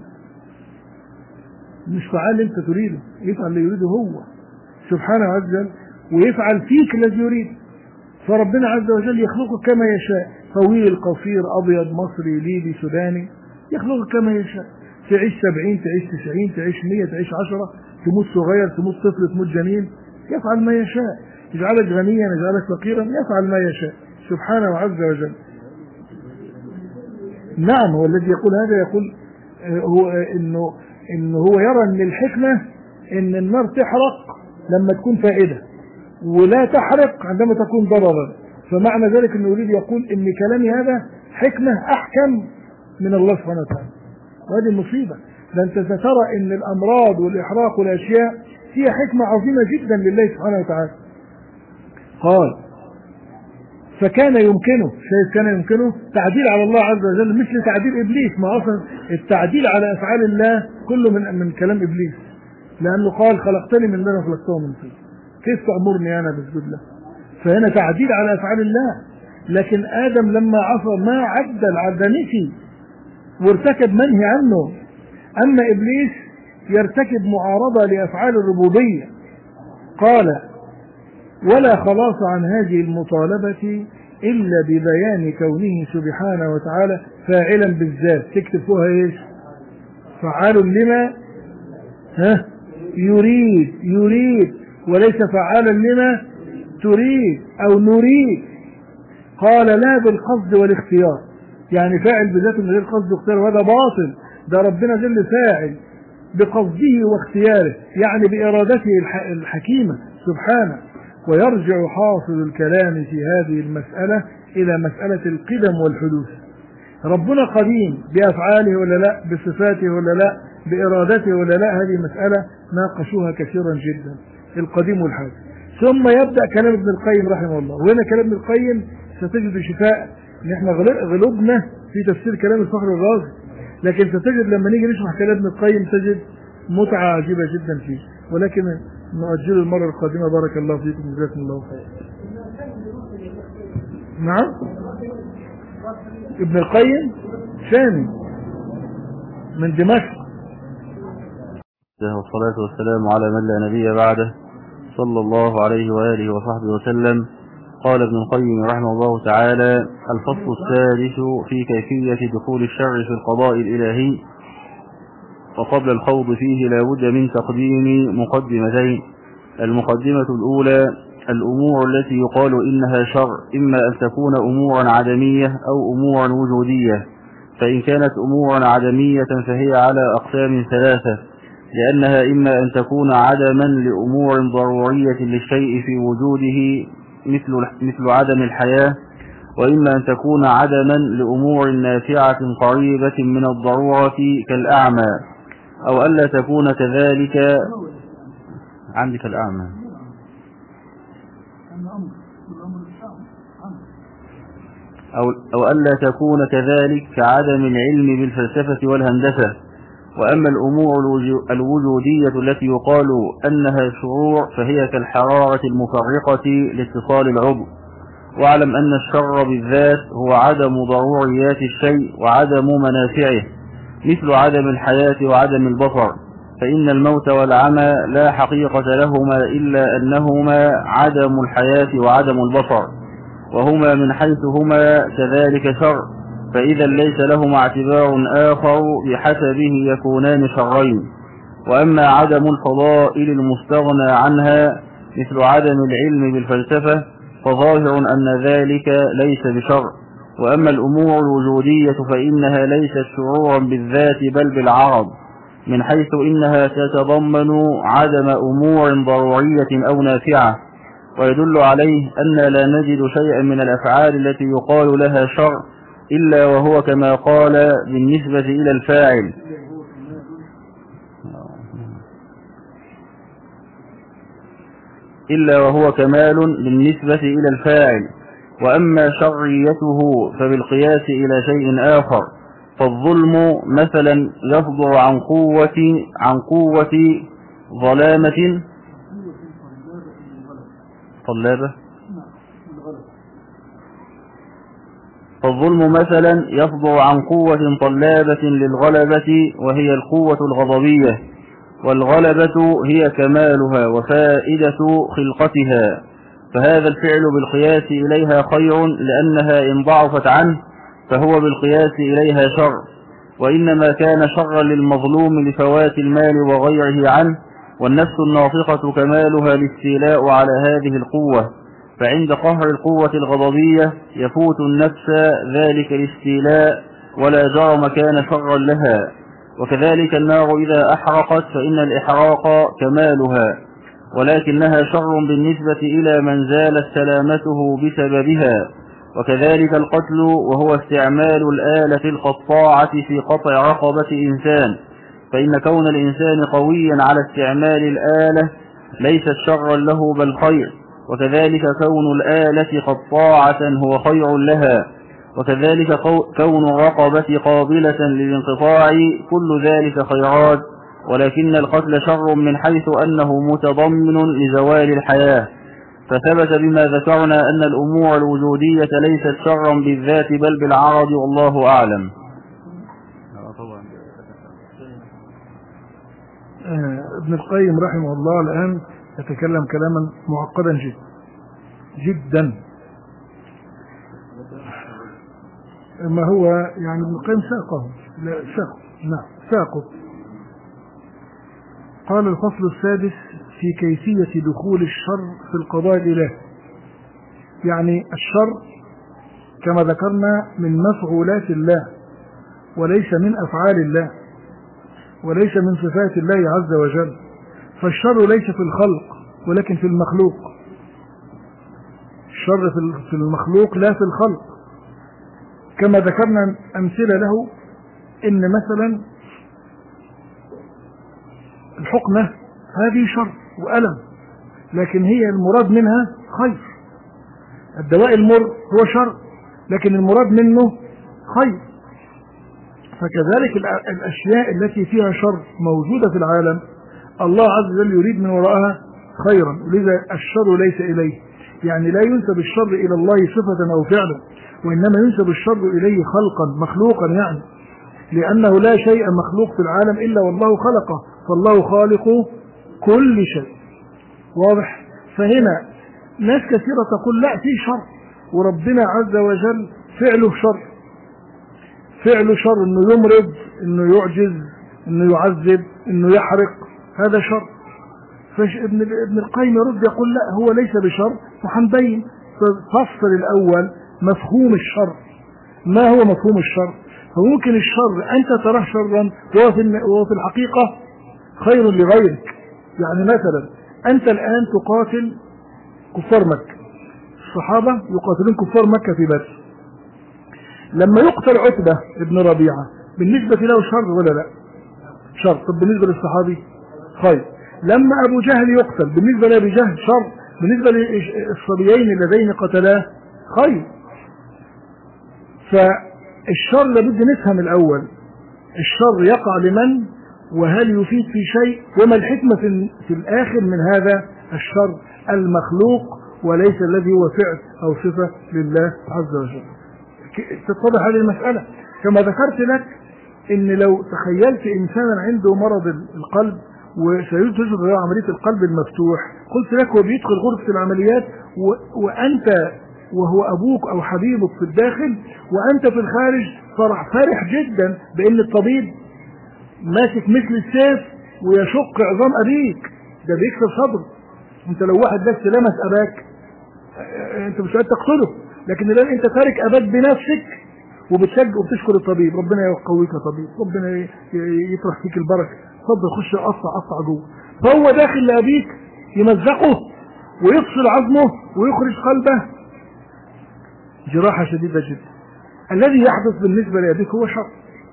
مش فعال انت تريده، يفعل اللي يريده هو سبحانه عز وجل، ويفعل فيك الذي يريد. فربنا عز وجل يخلقك كما يشاء، طويل قصير أبيض مصري ليبي سوداني، يخلقك كما يشاء. تعيش 70 تعيش 90 تعيش 100 تعيش 10، تموت صغير تموت طفل تموت جميل، يفعل ما يشاء. يجعلك غنيا يجعلك فقيرا، يفعل ما يشاء سبحانه عز وجل. نعم، هو الذي يقول هذا يقول هو إنه هو يرى أن الحكمة إن النار تحرق لما تكون فائدة ولا تحرق عندما تكون ضررا. فمعنى ذلك أنه يريد يقول إن كلامي هذا حكمة أحكم من الله سبحانه وتعالى. وهذه المصيبة، ده أنت سترى أن الأمراض والإحراق والأشياء فيها حكمة عظيمة جدا لله سبحانه وتعالى. قال فكان يمكنه، شايف كان يمكنه تعديل على الله عز وجل مثل تعديل إبليس. ما أصلا التعديل على أفعال الله كله من كلام إبليس، لأنه قال خلقتني من نار وخلقته من طين، كيف تأمرني أنا بسجد له؟ فهنا تعديل على أفعال الله. لكن آدم لما عصى ما عدل، نسي وارتكب منهي عنه. أما إبليس يرتكب معارضة لأفعال الربوبية. قال ولا خلاص عن هذه المطالبة إلا ببيان كونه سبحانه وتعالى فاعلا بالذات. تكتب فيها ايش؟ فعال لما يريد وليس فعالا لما تريد أو نريد. قال لا بالقصد والاختيار، يعني فاعل بذاته من غير قصد واختيار، وهذا باطل. ده ربنا جل فاعل بقصده واختياره، يعني بإرادته الحكيمة سبحانه. ويرجع حاصل الكلام في هذه المسألة إلى مسألة القدم والحدوث. ربنا قديم بأفعاله ولا لا، بصفاته ولا لا، بإرادته ولا لا، هذه مسألة ناقشوها كثيرا جدا، القديم والحادث. ثم يبدأ كلام ابن القيم رحمه الله. وهنا كلام ابن القيم ستجد شفاء، ان احنا غلبنا في تفسير كلام الفخر الرازي، لكن ستجد لما نيجي نشرح كلام ابن القيم تجد متعة عجيبة جدا فيه. ولكن نؤجل المرة القادمة. بارك الله فيكم وجزاكم الله خير. نعم، ابن القيم شامي من دمشق. والصلاة والسلام على من لا نبي بعده صلى الله عليه وآله وصحبه وسلم. قال ابن القيم رحمه الله تعالى: الفصل السادس في كيفية دخول الشرع في القضاء الإلهي. وقبل الخوض فيه لا بد من تقديم مقدمتين. المقدمة الأولى: الأمور التي يقال إنها شر إما أن تكون أمورا عدمية أو أمورا وجودية. فإن كانت أمورا عدمية فهي على أقسام ثلاثة، لأنها إما أن تكون عدما لأمور ضرورية للشيء في وجوده مثل عدم الحياة، وإما أن تكون عدما لأمور نافعة قريبة من الضرورة كالأعمى، أو ألا تكون كذلك. عندك الأعمى أو ألا تكون كذلك كعدم العلم بالفلسفة والهندسة. وأما الأمور الوجودية التي يقال أنها شرور فهي كالحرارة المفرقة لاتصال العضو. واعلم أن الشر بالذات هو عدم ضروريات الشيء وعدم منافعه، مثل عدم الحياة وعدم البصر، فإن الموت والعمى لا حقيقة لهما إلا أنهما عدم الحياة وعدم البصر، وهما من حيث هما كذلك شر، فإذا ليس لهما اعتبار آخر بحسبه يكونان شرين. وأما عدم الفضائل المستغنى عنها مثل عدم العلم بالفلسفة فظاهر أن ذلك ليس بشر. وأما الأمور الوجودية فإنها ليست شرورا بالذات بل بالعرض، من حيث إنها تتضمن عدم أمور ضرورية أو نافعة. ويدل عليه أن لا نجد شيئا من الأفعال التي يقال لها شر إلا وهو كما قال بالنسبة إلى الفاعل كمال بالنسبة إلى الفاعل. وأما شريته فبالقياس إلى شيء آخر، فالظلم مثلا يصدر عن قوة ظلامة طلابة. فالظلم مثلا يصدر عن قوة طلابة للغلبة وهي القوة الغضبية، والغلبة هي كمالها وفائدة خلقتها، فهذا الفعل بالقياس إليها خير لأنها إن ضعفت عنه فهو بالقياس إليها شر، وإنما كان شرا للمظلوم لفوات المال وغيره عنه. والنفس الناطقة كمالها الاستيلاء على هذه القوة، فعند قهر القوة الغضبية يفوت النفس ذلك الاستيلاء ولا جرم كان شرا لها. وكذلك النار إذا أحرقت فإن الإحراق كمالها، ولكنها شر بالنسبة إلى من زالت سلامته بسببها. وكذلك القتل، وهو استعمال الآلة القطاعة في قطع رقبة إنسان، فإن كون الإنسان قويا على استعمال الآلة ليست شرا له بل خير، وكذلك كون الآلة قطاعة هو خير لها، وكذلك كون الرقبة قابلة للانقطاع، كل ذلك خيرات، ولكن القتل شر من حيث أنه متضمن لزوال الحياة. فثبت بما ذكرنا أن الأمور الوجودية ليست شرا بالذات بل بالعرض، والله أعلم. ابن القيم رحمه الله الآن يتكلم كلاما معقدا جدا. ما هو يعني ابن القيم ساقه. قال: الفصل السادس في كيفية دخول الشر في القضاء الإلهي. يعني الشر كما ذكرنا من مفعولات الله، وليس من أفعال الله، وليس من صفات الله عز وجل. فالشر ليس في الخلق ولكن في المخلوق. الشر في المخلوق لا في الخلق. كما ذكرنا أمثلة له، إن مثلا الحقنة هذه شر وألم، لكن هي المراد منها خير. الدواء المر هو شر، لكن المراد منه خير. فكذلك الأشياء التي فيها شر موجودة في العالم، الله عز وجل يريد من وراءها خيرا، ولذا الشر ليس إليه. يعني لا ينسب الشر إلى الله صفة أو فعلا، وإنما ينسب الشر إليه خلقا مخلوقا، يعني لأنه لا شيء مخلوق في العالم إلا والله خلقه، فالله خالق كل شيء. واضح؟ فهنا ناس كثيرة تقول لا، في شر، وربنا عز وجل فعله شر، انه يمرض، انه يعجز، انه يعذب، انه يحرق، هذا شر. ابن القيم يرد يقول لا، هو ليس بشر. وحنبين فصل الأول مفهوم الشر. ما هو مفهوم الشر؟ فممكن الشر أنت تراه شرا وهو في الحقيقة خير لغيرك. يعني مثلا أنت الآن تقاتل كفار مكة، الصحابة يقاتلون كفار مكة في بدر. لما يقتل عتبة ابن ربيعة بالنسبة له شر ولا لا؟ شر. طب بالنسبة للصحابي خير. لما أبو جهل يقتل بالنسبة لأبي جهل شر، بالنسبة للصبيين اللذين قتلاه خير. فالشر لابد نفهم الأول الشر يقع لمن، وهل يفيد في شيء، وما الحكمة في الآخر من هذا الشر المخلوق وليس الذي هو فعل أو صفة لله عز وجل. تتضح هذه المسألة. كما ذكرت لك إن لو تخيلت إنسانا عنده مرض القلب وسيجرى عملية القلب المفتوح، قلت لك هو بيدخل غرفة العمليات وأنت وهو أبوك أو حبيبك في الداخل، وأنت في الخارج فرح جدا بأن الطبيب ماسك مثل السيف ويشق عظام أبيك، ده بيكسر صدره. أنت لو واحد بس لمس أباك أنت مش قادر تقتله، لكن الآن أنت تارك أباك بنفسك وبتشجع وبتشكر الطبيب، ربنا يقويك يا طبيب، ربنا يطرح فيك البركة، اتفضل خش قطع جوه. فهو داخل لأبيك يمزقه ويفصل عظمه ويخرج قلبه، جراحة شديدة جدا. الذي يحدث بالنسبة لأبيك هو شر،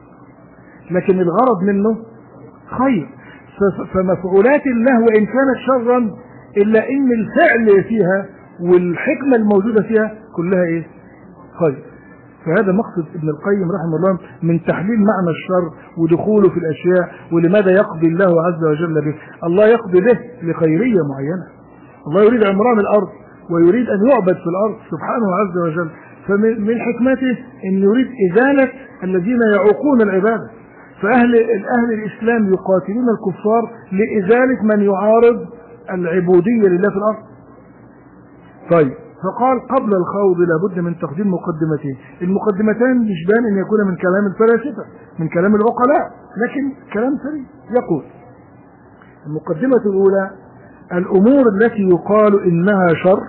لكن الغرض منه خير. فمفعولات الله وإن كانت شرا إلا إن الفعل فيها والحكمة الموجودة فيها كلها إيه؟ خير. فهذا مقصد ابن القيم رحمه الله من تحليل معنى الشر ودخوله في الأشياء، ولماذا يقضي الله عز وجل به. الله يقضي به لخيرية معينة. الله يريد عمران الأرض ويريد أن يعبد في الأرض سبحانه عز وجل. فمن حكمته أن يريد إزالة الذين يعوقون العبادة. فأهل الإسلام يقاتلون الكفار لإزالة من يعارض العبودية لله في الأرض. طيب، فقال قبل الخوض لابد من تقديم مقدمتين. المقدمتان مش بان أن يكون من كلام الفلاسفة، من كلام العقلاء، لكن كلام سليم. يقول المقدمة الأولى: الأمور التي يقال إنها شر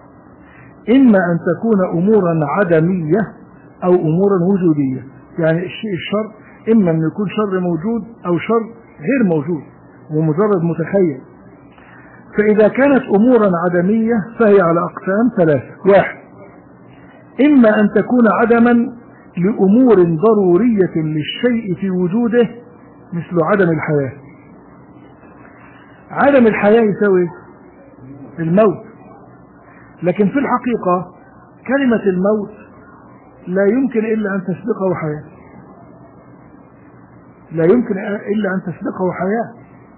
إما أن تكون أمورا عدمية أو أمورا وجودية. يعني الشيء الشر إما أن يكون شر موجود أو شر غير موجود ومجرد متخيل. فإذا كانت أمورا عدمية فهي على أقسام ثلاثة. واحد، إما أن تكون عدما لأمور ضرورية للشيء في وجوده مثل عدم الحياة. عدم الحياة يساوي الموت، لكن في الحقيقة كلمة الموت لا يمكن إلا أن تسبقه حياة، لا يمكن إلا أن تسبقه حياة.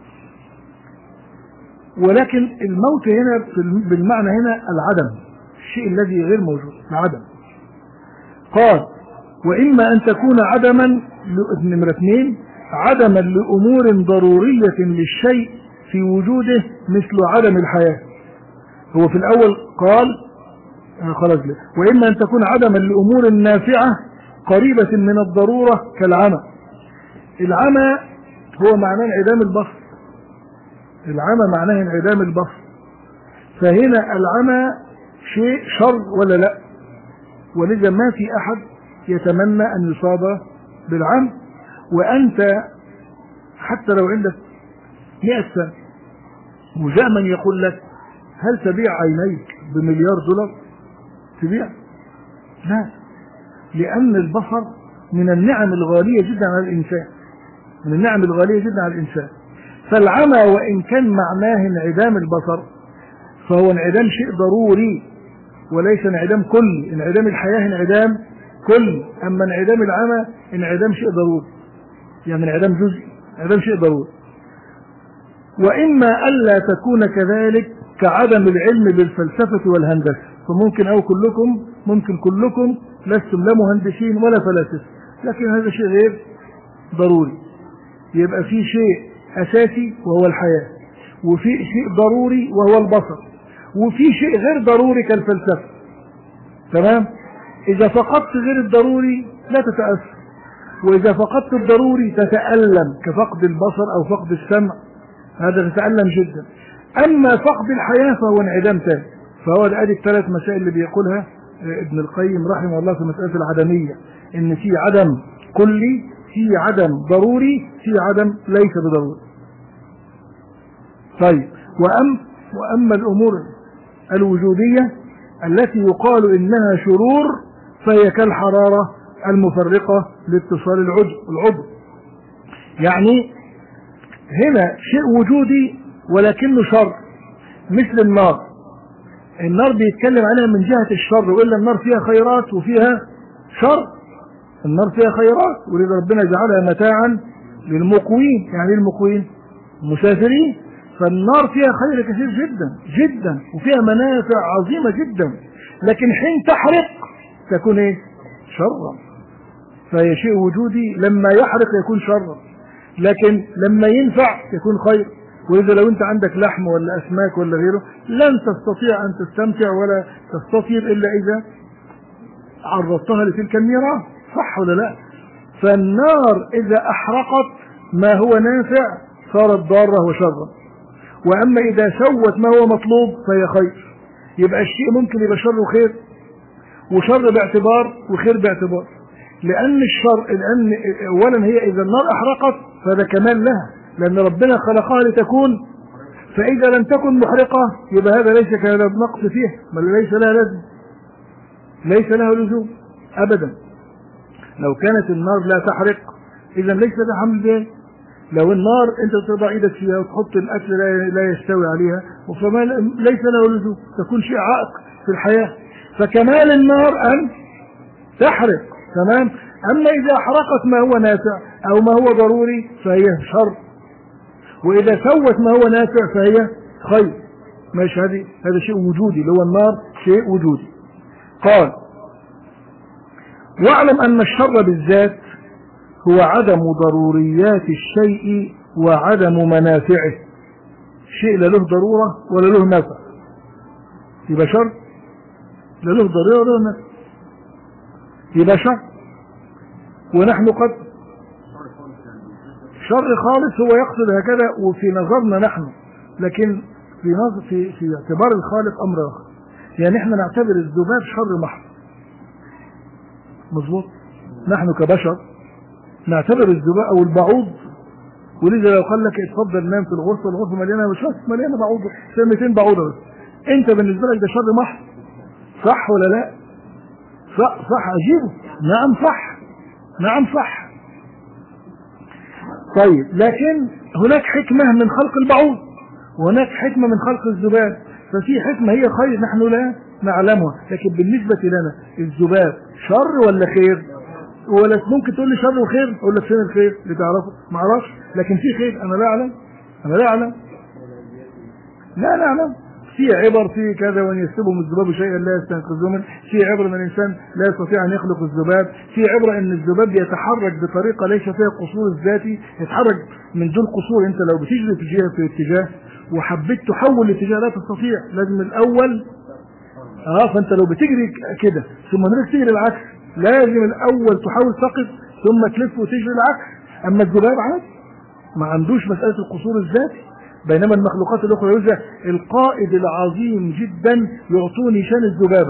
ولكن الموت هنا بالمعنى هنا العدم، الشيء الذي غير موجود، العدم. قال وإما أن تكون عدما نمرة 2 عدما لأمور ضرورية للشيء في وجوده مثل عدم الحياة. هو في الأول قال خلاص ليه. وإما أن تكون عدما لأمور نافعة قريبة من الضرورة كالعمى. العمى هو معناه انعدام البصر، العمى معناه انعدام البصر. فهنا العمى شيء شر ولا لا؟ ولذا ما في أحد يتمنى أن يصاب بالعمى. وأنت حتى لو عندك 100 سنة وجاء من يقول لك هل تبيع عينيك بمليار دولار؟ تبيع؟ لا، لأن البصر من النعم الغالية جدا على الإنسان، من النعم الغالية جدا على الإنسان. فالعمى وإن كان معناه انعدام البصر فهو انعدام شيء ضروري وليس انعدام كلي. انعدام الحياة انعدام كلي، أما انعدام العمى انعدام شيء ضروري، يعني انعدام جزئي، انعدام شيء ضروري. وإما ألا تكون كذلك كعدم العلم بالفلسفة والهندسة، فممكن أو كلكم ممكن كلكم لستم لا مهندسين ولا فلاسفة، لكن هذا شيء غير ضروري. يبقى في شيء أساسي وهو الحياة، وفي شيء ضروري وهو البصر، وفي شيء غير ضروري كالفلسفة. تمام؟ إذا فقدت غير الضروري لا تتأثر، وإذا فقدت الضروري تتألم كفقد البصر أو فقد السمع، هذا تتألم جدا. أما فقد الحياة فهو انعدام تام. فهو ادي الثلاث مسائل اللي بيقولها ابن القيم رحمه الله في مسألة العدمية، إن في عدم كلي، في عدم ضروري، في عدم ليس بضروري. طيب، وأما الأمور الوجودية التي يقال إنها شرور فهي كالحرارة المفرقة لاتصال العضو. يعني هنا شيء وجودي ولكنه شر، مثل النار. النار بيتكلم عنها من جهة الشر، وإلا النار فيها خيرات وفيها شر. النار فيها خيرات، ولذا ربنا جعلها متاعا للمقوين. يعني المقوين مسافرين. فالنار فيها خير كثير جدا جدا وفيها منافع عظيمة جدا، لكن حين تحرق تكون ايه؟ شرا. فهي شيء وجودي، لما يحرق يكون شرا، لكن لما ينفع يكون خير. وإذا لو أنت عندك لحم ولا أسماك ولا غيره لن تستطيع أن تستمتع ولا تستطير إلا إذا عرضتها لتلك النيران، صح ولا لا؟ فالنار إذا أحرقت ما هو نافع صارت ضارة وشرا، وأما إذا سوت ما هو مطلوب فهي خير. يبقى الشيء ممكن يبقى شر وخير، وشر باعتبار وخير باعتبار. لأن أولا هي إذا النار أحرقت فهذا كمال لها، لأن ربنا خلقها لتكون، فإذا لم تكن محرقة يبقى هذا ليس كهذا نقص فيها، بل ليس لها لازم، ليس لها لزوم أبدا. لو كانت النار لا تحرق إذا ليس لها حمل بها. لو النار أنت تضع إيدك فيها وتحط الأكل لا يستوي عليها فما ليس له لزوم، تكون شيء عائق في الحياة. فكمال النار أن تحرق. تمام؟ أما إذا أحرقت ما هو نافع أو ما هو ضروري فهي شر، وإذا سوت ما هو نافع فهي خير. ماشي؟ هذا شيء وجودي، اللي هو النار شيء وجودي. قال واعلم أن الشر بالذات هو عدم ضروريات الشيء وعدم منافعه. شيء لا له ضرورة ولا له نفع يبقى شر، لا له ضرورة ولا له نفع يبقى شر. ونحن قد شر خالص هو يقصد هكذا وفي نظرنا نحن، لكن في اعتبار الخالق أمر آخر. يعني احنا نعتبر الذباب شر محض، مظبوط؟ نحن كبشر نعتبر الذباب او البعوض، ولذا لو قال لك اتفضل نام في الغرفه، الغرفه مليانه مش بس مليانه بعوض، 200 بعوضه بس، انت بالنسبه لك ده شر محض، صح ولا لا؟ صح اجيبه، نعم صح، نعم صح. طيب لكن هناك حكمه من خلق البعوض وهناك حكمه من خلق الذباب، ففي حكمه هي خير نحن لا نعلمها، لكن بالنسبه لنا الذباب شر ولا خير؟ ولا ممكن تقول لي شر وخير، اقول لك فين الخير اللي تعرفه؟ ما اعرفش، لكن في خير انا لا اعلم، انا لا اعلم، لا اعلم. في عبر في كذا، وان يسلبهم الذباب شيئا لا يستنقذوه منه، في عبر ان الانسان لا يستطيع ان يخلق الذباب، في عبر ان الذباب يتحرك بطريقه ليس فيها قصور الذاتي، يتحرك من دون قصور. انت لو بتجري في اتجاه وحبيت تحول الاتجاه لا تستطيع، لازم الاول فانت لو بتجري كده ثم تجري العكس، لازم الاول تحاول تقف ثم تلف وتجري العكس. اما الذباب عادي ما عندوش مساله القصور الذاتي، بينما المخلوقات الاخرى يوجد القائد العظيم جدا يعطوه نشان الذبابه،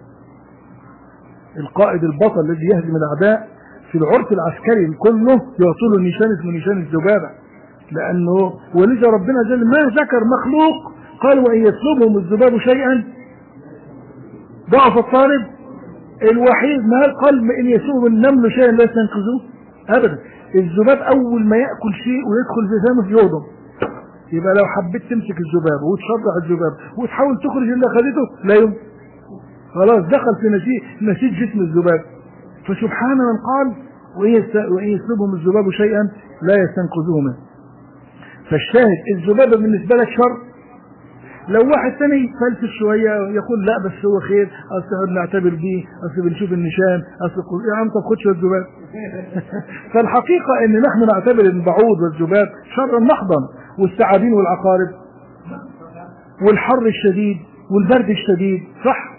القائد البطل الذي يهزم الاعداء في العرف العسكري كله يعطوا له نشان اسمه نشان الذبابه، لانه ولذا ربنا جل ما ذكر مخلوق قال وان يسلبهم الذباب شيئا ضعف الطالب الوحيد، ما قال ان يسلبهم النمل شيئا لا يستنقذوه ابدا. الذباب اول ما ياكل شيء ويدخل في فمه يهضم، يبقى لو حبيت تمسك الذباب وتشرع الذباب وتحاول تخرج اللي اخذته لا يمكن، خلاص دخل في نسيج جسم الذباب. فسبحان من قال وان يسلبهم الذباب شيئا لا يستنقذوه منه. فالشاهد الذبابه بالنسبه لك شر، لو واحد ثاني يفلسف شويه يقول لا بس هو خير، اصل بنعتبر بيه، اصل بنشوف النشان، اصل يا عم طب خدش الذباب. فالحقيقه ان نحن نعتبر البعوض والذباب شرا محضا، والثعابين والعقارب والحر الشديد والبرد الشديد، صح؟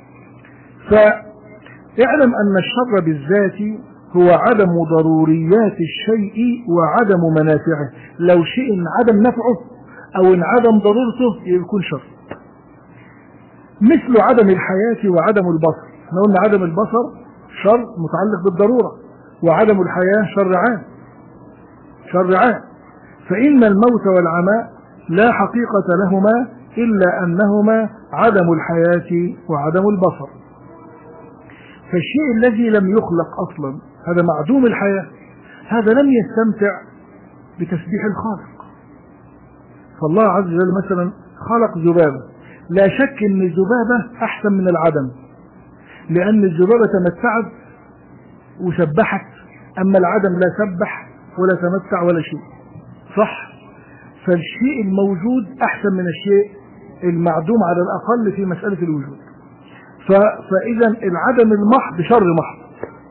فاعلم ان الشر بالذات هو عدم ضروريات الشيء وعدم منافعه، لو شيء انعدم نفعه او انعدم ضرورته يكون شر. مثل عدم الحياة وعدم البصر، احنا قلنا عدم البصر شر متعلق بالضرورة، وعدم الحياة شر عام، شر عام. فإن الموت والعمى لا حقيقة لهما إلا أنهما عدم الحياة وعدم البصر. فالشيء الذي لم يخلق أصلا هذا معدوم الحياة، هذا لم يستمتع بتسبيح الخالق. فالله عز وجل مثلا خلق ذبابة، لا شك ان الذبابة احسن من العدم، لان الذبابة تمتعت وسبحت، اما العدم لا سبح ولا تمتع ولا شيء، صح؟ فالشيء الموجود احسن من الشيء المعدوم على الاقل في مسألة الوجود. فاذا العدم المحض شر محض،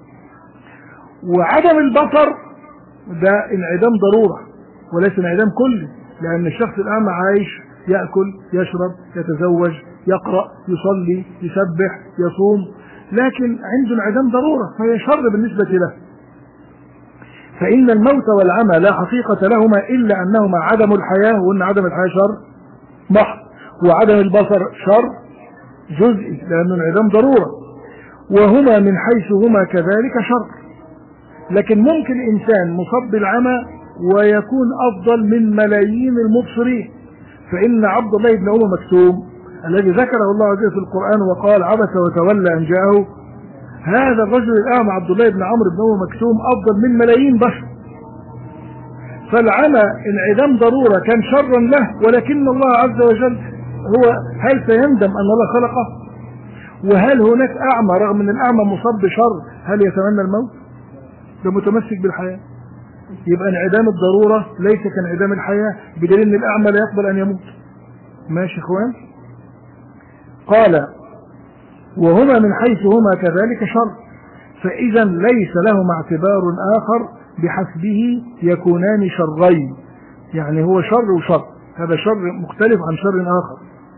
وعدم البصر ده انعدام ضرورة وليس انعدام كلي، لأن الشخص الأعمى عايش يأكل يشرب يتزوج يقرأ يصلي يسبح يصوم، لكن عنده انعدام ضرورة فهي شر بالنسبة له. فإن الموت والعمى لا حقيقة لهما إلا أنهما عدم الحياة، وأن عدم الحياة شر محض، وعدم البصر شر جزئي لأنه انعدام ضرورة، وهما من حيث هما كذلك شر. لكن ممكن إنسان مصاب بالعمى ويكون أفضل من ملايين المبصرين. فإن عبد الله بن أم مكتوم الذي ذكره الله عز وجل في القرآن وقال عبس وتولى أن جاءه، هذا الرجل الأعمى عبد الله بن عمرو بن أم مكتوم أفضل من ملايين بشر. فالعمى انعدام ضرورة كان شرا له، ولكن الله عز وجل هو هل سيندم أن الله خلقه؟ وهل هناك أعمى رغم أن الأعمى مصاب بشر هل يتمنى الموت؟ ده متمسك بالحياة. يبقى انعدام الضرورة ليس كانعدام الحياة، بدليل ان الاعمى لا يقبل ان يموت. ماشي اخوان؟ قال وهما من حيث هما كذلك شر، فاذا ليس لهما اعتبار اخر بحسبه يكونان شرين، يعني هو شر وشر، هذا شر مختلف عن شر اخر.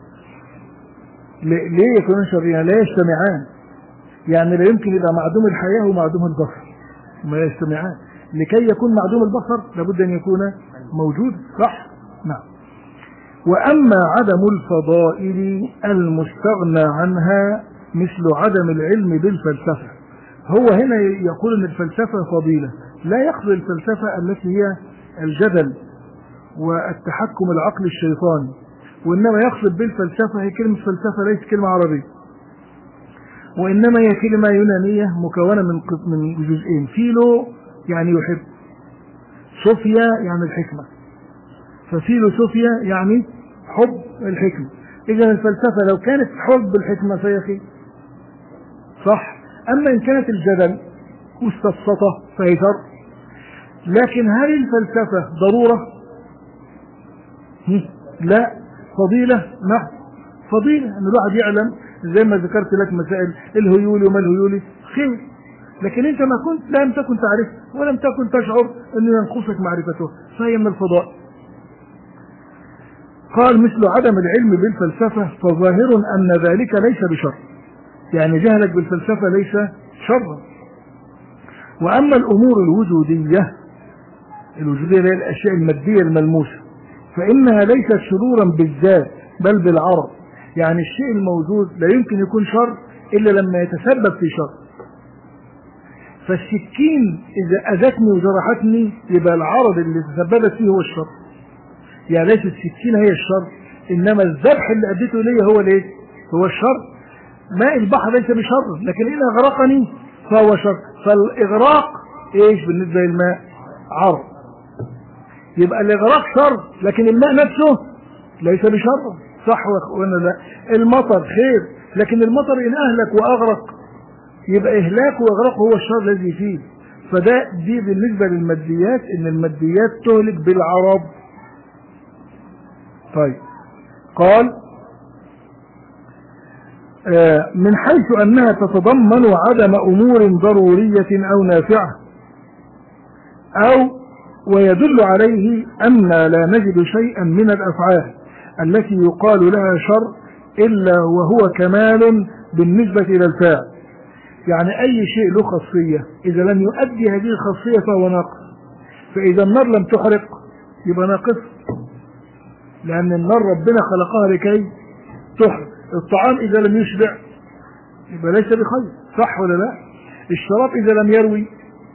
ليه يكونان شرين؟ لا يجتمعان، يعني لا يمكن يبقى معدوم الحياة ومعدوم البصر، ما يجتمعان. لكي يكون معدوم البصر لابد ان يكون موجود، صح؟ نعم. واما عدم الفضائل المستغنى عنها مثل عدم العلم بالفلسفة، هو هنا يقول ان الفلسفة فضيلة، لا يقصد الفلسفة التي هي الجدل والتحكم العقلي الشيطاني، وإنما يقصد بالفلسفة هي كلمة فلسفة ليست كلمة عربية، وإنما هي كلمة يونانية مكونة من جزئين. فيلو يعني يحب، صوفيا يعني الحكمة، ففيلو صوفيا يعني حب الحكمة. إذا الفلسفة لو كانت حب الحكمة فهي خير صح، أما إن كانت الجدل والسفسطة فهي شر. لكن هل الفلسفة ضرورة؟ لا. فضيلة؟ نعم فضيلة، أن الواحد يعلم زي ما ذكرت لك مسائل الهيولي وما الهيولي خير، لكن أنت لم تكن تعرف ولم تكن تشعر أنه ينقصك معرفته، فهي من الفضاء. قال مثل عدم العلم بالفلسفة فظاهر أن ذلك ليس بشر، يعني جهلك بالفلسفة ليس شرا. وأما الأمور الوجودية هي الأشياء المادية الملموسة فإنها ليست شرورا بالذات بل بالعرض، يعني الشيء الموجود لا يمكن يكون شر إلا لما يتسبب في شر. فالسكين إذا أذتني وجرحتني يبقى العرض اللي تسببت فيه هو الشر، يعني ليس السكين هي الشر، إنما الذبح اللي أديته لي هو ليه؟ هو الشر. ماء البحر ليس بشر، لكن إن أغرقني فهو شر. فالإغراق إيش بالنسبة للماء؟ عرض. يبقى الإغراق شر، لكن الماء نفسه ليس بشر، صح ولا لا؟ المطر خير، لكن المطر إن أهلك وأغرق يبقى إهلاك وإغراق هو الشر الذي فيه. دي بالنسبة للماديات، إن الماديات تهلك بالعرض. طيب قال من حيث أنها تتضمن عدم أمور ضرورية أو نافعة، أو ويدل عليه أن لا نجد شيئا من الأفعال التي يقال لها شر إلا وهو كمال بالنسبة إلى الفاعل. يعني أي شيء له خاصية إذا لم يؤدي هذه الخاصية فهو ناقص. فإذا النار لم تحرق يبقى ناقص، لأن النار ربنا خلقها لكي تحرق. الطعام إذا لم يشبع يبقى ليس بخير، صح ولا لا؟ الشراب إذا لم يروي.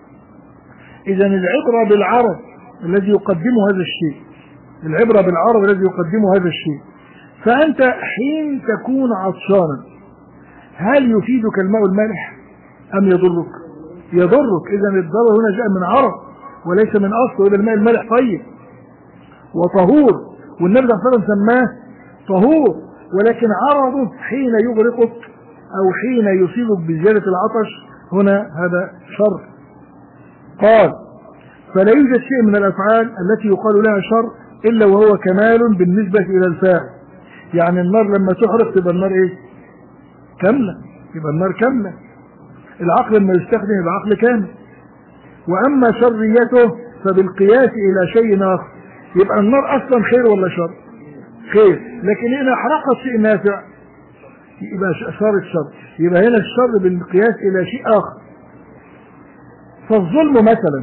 إذا العبرة بالعرض الذي يقدمه هذا الشيء، العبرة بالعرض الذي يقدمه هذا الشيء. فأنت حين تكون عطشانا هل يفيدك الماء المالح أم يضرك؟ يضرك. إذا الضرر هنا جاء من عرض وليس من أصل، وإذا الماء المالح طيب وطهور، والنبي صلى الله عليه وسلم سماه طهور، ولكن عرضه حين يغرقك أو حين يصيبك بزيادة العطش هنا هذا شر. قال فلا يوجد شيء من الأفعال التي يقال لها شر إلا وهو كمال بالنسبة إلى الفاعل. يعني النار لما تحرق تبقى النار إيه؟ كاملة، يبقى النار كاملة. العقل لما يستخدم يبقى عقل كامل. وأما شريته فبالقياس إلى شيء آخر، يبقى النار أصلا خير ولا شر؟ خير، لكن إذا أحرقت شيء نافع يبقى صار الشر. يبقى هنا الشر بالقياس إلى شيء آخر. فالظلم مثلا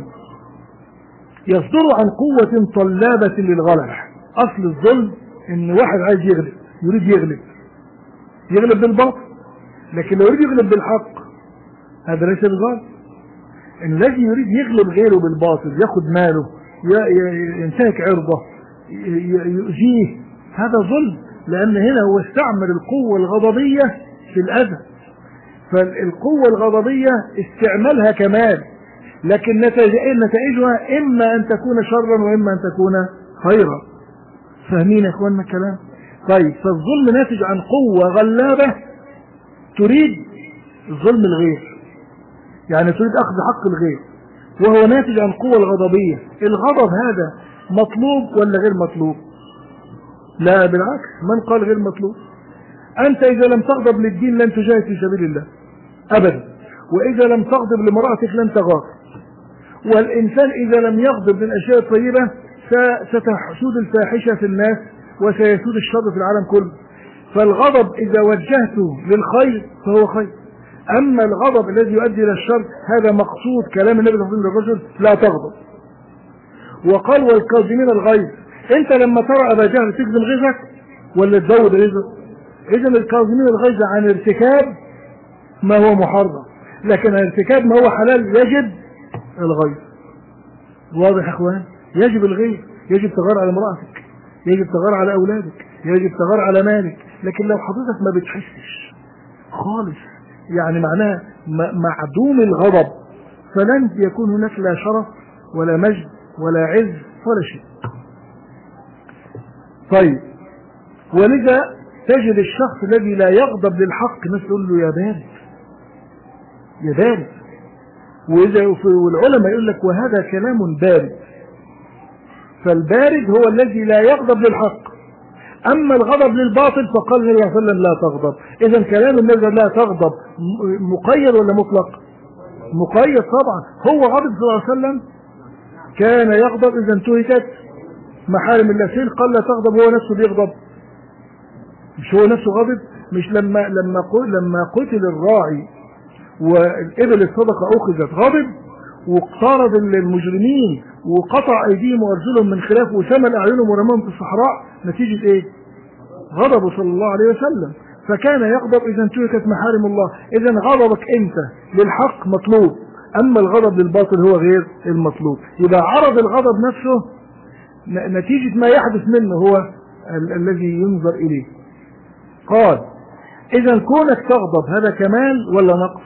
يصدر عن قوة طلابة للغلبة. أصل الظلم إن واحد عايز يغلب، يريد يغلب بالباطل، لكن لو يريد يغلب بالحق هذا ليس بظلم. الذي يريد يغلب غيره بالباطل، ياخد ماله، ينتهك عرضه، يؤذيه، هذا ظلم، لأن هنا هو استعمل القوة الغضبية في الأذى. فالقوة الغضبية استعمالها كمال، لكن نتائجها إما أن تكون شرا وإما أن تكون خيرا. فاهمين يا إخواننا الكلام؟ طيب فالظلم ناتج عن قوة غلابة تريد ظلم الغير، يعني تريد أخذ حق الغير، وهو ناتج عن قوة الغضبية. الغضب هذا مطلوب ولا غير مطلوب؟ لا بالعكس، من قال غير مطلوب؟ أنت إذا لم تغضب للدين لن تجاهد في سبيل الله أبدا، وإذا لم تغضب لمرأتك لن تغار. والإنسان إذا لم يغضب للأشياء الطيبة ستحسود الفاحشة في الناس وسيسود الشر في العالم كله. فالغضب إذا وجهته للخير فهو خير، أما الغضب الذي يؤدي إلى الشر هذا مقصود كلام النبي صلى الله عليه وسلم للرجل لا تغضب. وقال والكاظمين الغيظ. أنت لما ترى أبا جهل تكظم غيظك ولا تزود غيظك؟ إذا الكاظمين الغيظ عن ارتكاب ما هو محرم، لكن ارتكاب ما هو حلال يجب الغيظ. واضح يا اخوان؟ يجب الغير، يجب تغار على امرأتك، يجب تغار على اولادك، يجب تغار على مالك. لكن لو حضرتك ما بتحسش خالص، يعني معناه معدوم الغضب، فلن يكون هناك لا شرف ولا مجد ولا عز ولا شيء. طيب، ولذا تجد الشخص الذي لا يغضب للحق الناس تقول له يا بارد يا بارد، والعلماء يقول لك وهذا كلام بارد. فالبارد هو الذي لا يغضب للحق، اما الغضب للباطل فقال النبي صلى الله عليه وسلم لا تغضب. اذا كلام النبي لا تغضب مقيد ولا مطلق؟ مقيد طبعا. هو غضب صلى الله عليه وسلم كان يغضب اذا انتهكت محارم الله. فين قال لا تغضب هو نفسه بيغضب؟ مش هو نفسه غضب؟ مش لما قتل الراعي والإبل الصدقة أخذت غضب واقترض المجرمين وقطع أيديهم وأرجلهم من خلاف وشمل أعينهم ورماهم في الصحراء، نتيجة إيه؟ غضبه صلى الله عليه وسلم. فكان يغضب إذا انتهكت محارم الله. إذا غضبك أنت للحق مطلوب، أما الغضب للباطل هو غير المطلوب. يبقى عرض الغضب نفسه نتيجة ما يحدث منه هو الذي ينظر إليه. قال إذا كونك تغضب هذا كمال ولا نقص؟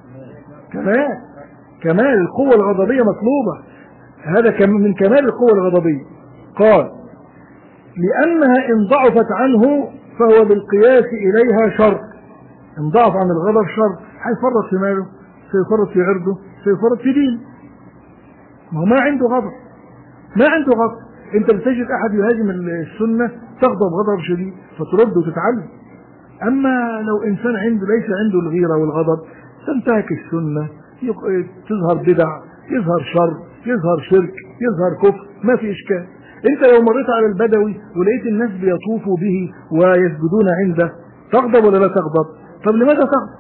كمال القوة الغضبية مطلوبة، هذا من كمال القوة الغضبية. قال لأنها إن ضعفت عنه فهو بالقياس إليها شر. إن ضعف عن الغضب شر، هيفرط في ماله، سيفرط في عرضه، سيفرط في دين. ما عنده غضب، ما عنده غضب. انت بتجد احد يهاجم السنة تغضب غضب شديد فترد وتتعلم. اما لو انسان ليس عنده الغيرة والغضب تنتهك السنة، تظهر بدع، يظهر شر، يظهر شرك، يظهر كفر، ما في اشكال. انت لو مريت على البدوي ولقيت الناس بيطوفوا به ويسجدون عنده تغضب ولا لا تغضب؟ طب لماذا تغضب؟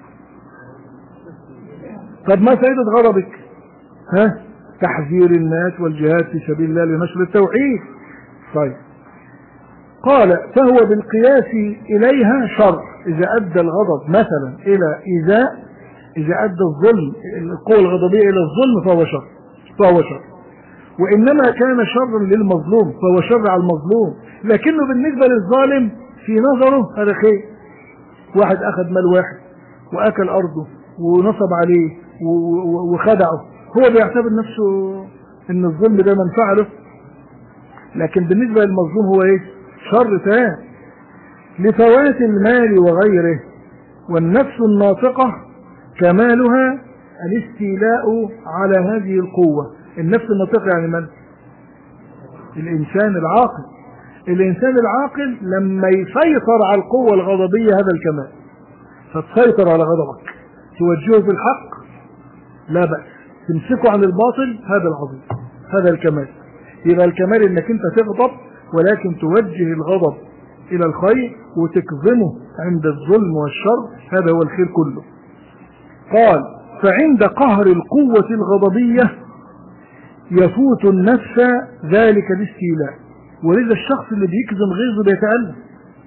طب ما فائدة غضبك؟ تحذير الناس والجهاد في سبيل الله لنشر التوحيد. طيب، قال فهو بالقياس إليها شر. إذا أدى الغضب مثلا إلى إيذاء، إذا أدى الظلم القوة الغضبية إلى الظلم فهو شر. وإنما كان شرا للمظلوم فهو شر على المظلوم، لكنه بالنسبة للظالم في نظره هذا خير. واحد أخذ مال واحد وأكل أرضه ونصب عليه وخدعه، هو بيعتبر نفسه ان الظلم ده منفعه له، لكن بالنسبه للمظلوم هو ايه؟ شر تام. لفوات المال وغيره. والنفس الناطقه كمالها الاستيلاء على هذه القوه. النفس الناطقه يعني من؟ الانسان العاقل. الانسان العاقل لما يسيطر على القوه الغضبيه هذا الكمال، فتسيطر على غضبك، توجهه بالحق لا بأس، تمسكه عن الباطل هذا العظيم، هذا الكمال. يبقى الكمال انك انت تغضب ولكن توجه الغضب الى الخير وتكظمه عند الظلم والشر، هذا هو الخير كله. قال فعند قهر القوة الغضبية يفوت النفس ذلك الاستيلاء. ولذا الشخص اللي بيكظم غيظه بيتألم،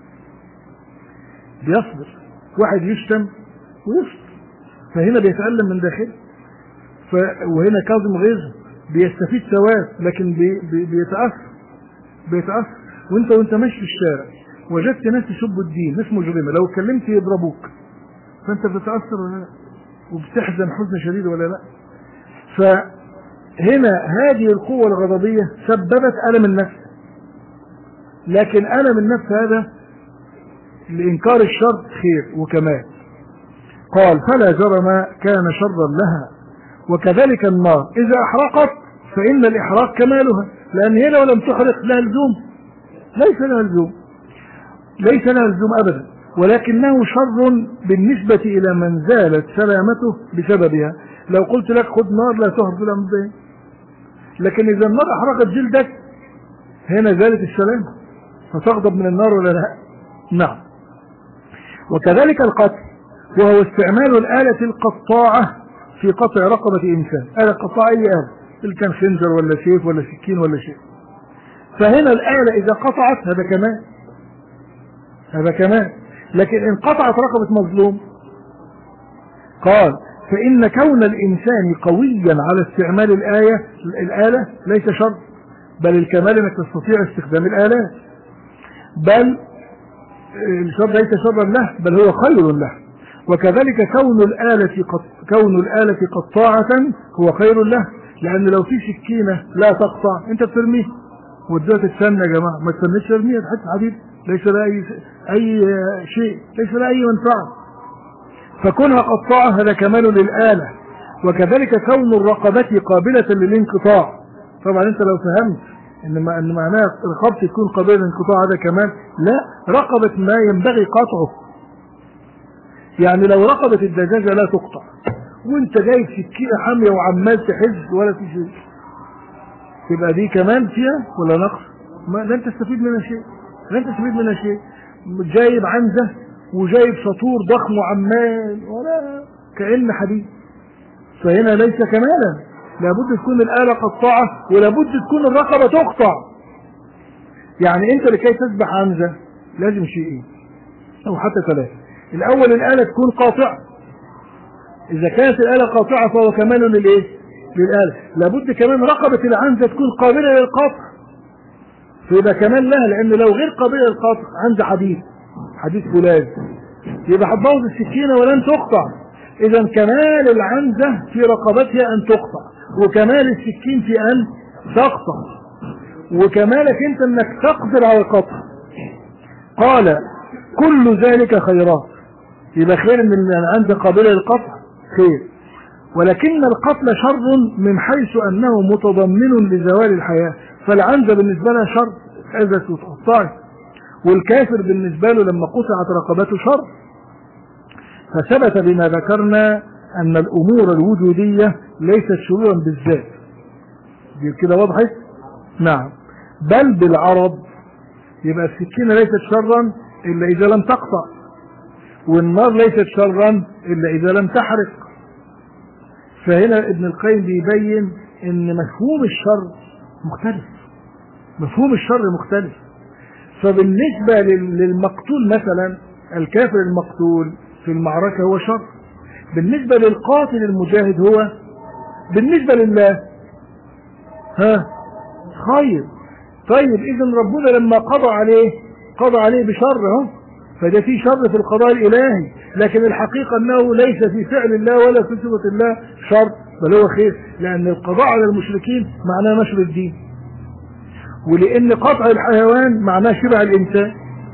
بيصبر. واحد يشتم ويصبر، فهنا بيتألم من داخله، وهنا كاظم غيظه بيستفيد ثواب، لكن بيتأثر. وانت ماشي في الشارع وجدت ناس يسبوا الدين، ناس مجرمة، لو اتكلمت يضربوك، فانت بتتأثر ولا لا؟ وبتحزن حزن شديد ولا لا؟ فهنا هذه القوة الغضبية سببت ألم النفس، لكن ألم النفس هذا لإنكار الشر خير وكمال. قال فلا جرم كان شرا لها. وكذلك النار إذا أحرقت فإن الإحراق كمالها، لأن هي لو لم تحرق لها لزوم، ليس لها لزوم أبدا، ولكنه شر بالنسبة إلى من زالت سلامته بسببها. لو قلت لك خذ نار لا تهرب لها مبين، لكن إذا النار أحرقت جلدك هنا زالت السلامة، فتغضب من النار ولا لا؟ نعم. وكذلك القتل، وهو استعمال الآلة القطاعة في قطع رقبة إنسان. آلة قطاعة أي آلة، اللي كان خنجر ولا سيف ولا سكين ولا شيء. فهنا الآلة إذا قطعت هذا كمان. لكن إن قطعت رقبة مظلوم، قال فإن كون الإنسان قويا على استعمال الآلة ليس شر، بل الكمال أنك تستطيع استخدام الآلات، بل الشر ليس شرا له بل هو خير له. وكذلك كون الآلة قطاعة هو خير له، لأن لو في سكينة لا تقطع أنت بترميه ودوها تتسنى يا جماعة، ما تسنيش ترميها حتى حديد ليس لها أي شيء، ليس لها أي منفعة، فكونها قطاعة هذا كمال للآلة. وكذلك كون الرقبة قابلة للانقطاع، طبعا أنت لو فهمت إن معناها رقبتي تكون قابلة للانقطاع هذا كمال، لا، رقبة ما ينبغي قطعه. يعني لو رقبة الدجاجة لا تقطع وانت جايب سكينة حامية وعمال تحز ولا في شيء، تبقى دي كمان فيها ولا نقص؟ لن تستفيد منها شيء، لن تستفيد منها شيء. جايب عنزة وجايب سطور ضخم وعمال ولا كأن حديد، فهنا ليس كمالا، لابد تكون الآلة قطاعة ولابد تكون الرقبة تقطع. يعني انت لكي تسبح عنزة لازم شيئين او حتى ثلاثة. الاول الآلة تكون قاطعة، اذا كانت الآلة قاطعة فهو كمال للايه؟ للآلة. لابد كمان رقبة العنزة تكون قابلة للقطع، فيبقى كمال لها، لان لو غير قابلة للقطع عنزة حديد فولاذ يبقى هتبوظ السكينة ولن تقطع. اذا كمال العنزة في رقبتها ان تقطع، وكمال السكين في ان تقطع، وكمالك انت انك تقدر على القطع. قال كل ذلك خيرات، يبقى خير ان العنزة قابلة للقطع خير، ولكن القتل شر من حيث انه متضمن لزوال الحياة، فالعنزة بالنسبة لها شر اذا تقطعت، والكافر بالنسبة له لما قطعت رقبته شر. فثبت بما ذكرنا ان الامور الوجودية ليست شرورا بالذات، دي كده وضحت؟ نعم، بل بالعرض. يبقى السكينة ليست شرا الا اذا لم تقطع، والنار ليست شرا الا اذا لم تحرق. فهنا ابن القيم بيبين ان مفهوم الشر مختلف، مفهوم الشر مختلف. فبالنسبة للمقتول مثلا، الكافر المقتول في المعركة هو شر، بالنسبة للقاتل المجاهد هو بالنسبة لله خير. طيب اذا ربنا لما قضى عليه بشر اهو، فده في شر في القضاء الالهي، لكن الحقيقة انه ليس في فعل الله ولا في صفة الله شر، بل هو خير، لان القضاء على المشركين معناه نشر الدين، ولان قطع الحيوان معناه شبع الانسان.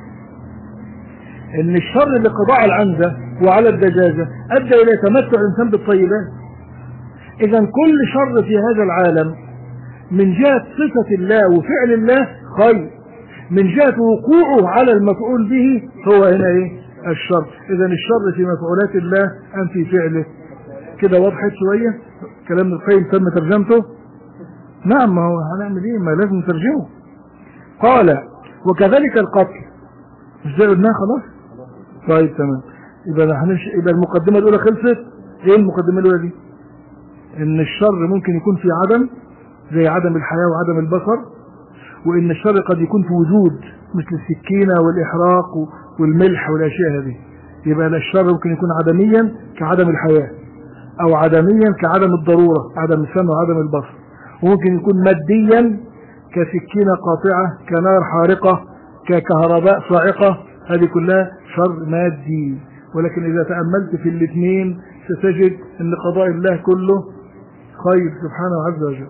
ان الشر اللي قضاء على العنزة وعلى الدجاجة ادى الى تمتع الانسان بالطيبات. اذا كل شر في هذا العالم من جهة صفة الله وفعل الله خير، من جهة وقوعه على المفعول به هو هنا ايه؟ الشر. اذا الشر في مفعولات الله ام في فعله. كده وضحت شوية كلام القيم تم ترجمته؟ نعم، ما هو هنعمل ايه، ما لازم نترجمه. قال وكذلك القتل، مش زي قلناها خلاص؟ طيب تمام، يبقى المقدمة الاولى خلصت. ايه المقدمة الاولى دي؟ ان الشر ممكن يكون في عدم، زي عدم الحياة وعدم البصر، وان الشر قد يكون في وجود مثل السكينة والاحراق والملح والاشياء هذه. يبقى الشر ممكن يكون عدميا كعدم الحياة، او عدميا كعدم الضرورة، عدم السمع وعدم البصر، وممكن يكون ماديا كسكينة قاطعة، كنار حارقة، ككهرباء صاعقة، هذه كلها شر مادي. ولكن اذا تأملت في الاثنين ستجد ان قضاء الله كله خير سبحانه عز وجل.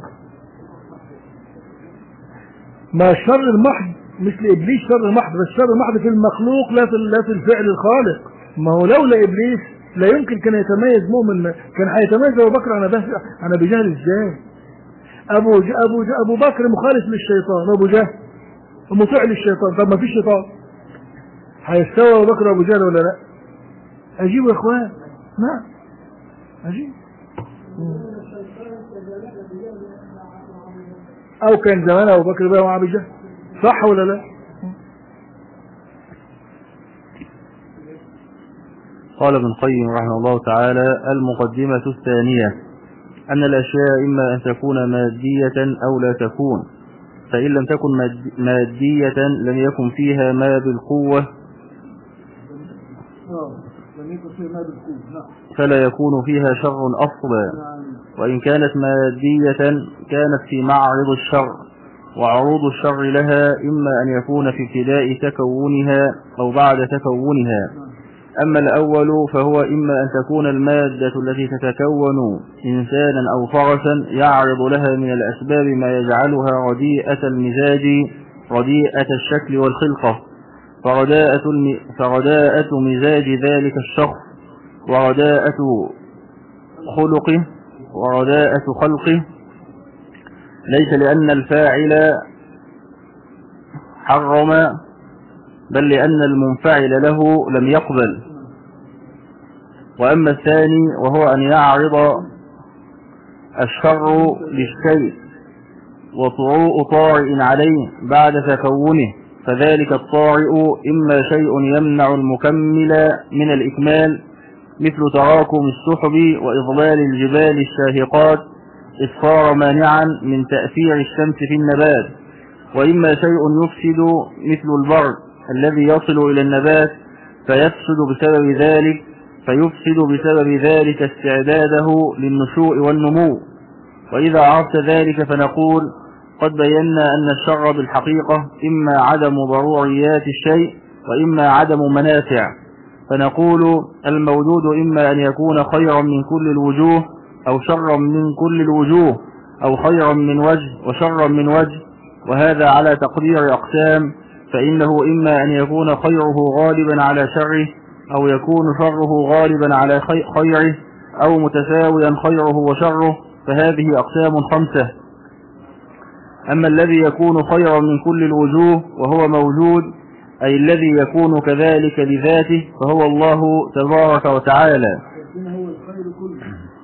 ما الشر المحض مثل ابليس شر محض، بس الشر محض في المخلوق لا في الفعل الخالق. ما هو لولا ابليس لا يمكن كان يتميز مؤمن، كان هيتميز ابو بكر عن ابي جهل ازاي؟ ابو بكر مخالف للشيطان، ابو جهل مطيع للشيطان. طب ما فيش شيطان، هيستوى ابو بكر وابو جهل ولا لا؟ اجيب يا اخوان، نعم اجيب. او كان زمان ابو بكر بقى مع ابي جهل، صح ولا لا؟ قال ابن القيم رحمه الله تعالى: المقدمة الثانية أن الأشياء إما أن تكون مادية أو لا تكون، فإن لم تكن مادية لم يكن فيها ما بالقوة فلا يكون فيها شر أصلا، وإن كانت مادية كانت في معرض الشر، وعروض الشر لها إما أن يكون في ابتداء تكونها أو بعد تكونها. أما الأول فهو إما أن تكون المادة التي تتكون إنسانا أو فرسا يعرض لها من الأسباب ما يجعلها رديئة المزاج رديئة الشكل والخلقة، فرداءة مزاج ذلك الشخص ورداءة خلقه ورداءة خلقه، ليس لأن الفاعل حرم، بل لأن المنفعل له لم يقبل. وأما الثاني وهو أن يعرض الشر للشيء وطروء طارئ عليه بعد تكونه، فذلك الطارئ إما شيء يمنع المكمل من الإكمال مثل تراكم السحب وإضلال الجبال الشاهقات إذ صار مانعا من تأثير الشمس في النبات، وإما شيء يفسد مثل البرد الذي يصل إلى النبات فيفسد بسبب ذلك استعداده للنشوء والنمو. وإذا عرفت ذلك فنقول قد بينا أن الشر بالحقيقة إما عدم ضروريات الشيء وإما عدم منافع، فنقول الموجود إما أن يكون خيرا من كل الوجوه أو شرا من كل الوجوه، أو خيرا من وجه وشرا من وجه، وهذا على تقدير أقسام، فإنه إما أن يكون خيره غالبا على شره، أو يكون شره غالبا على خيره، أو متساويا خيره وشره، فهذه أقسام 5. أما الذي يكون خيرا من كل الوجوه وهو موجود، أي الذي يكون كذلك لذاته، فهو الله تبارك وتعالى. هو الخير كله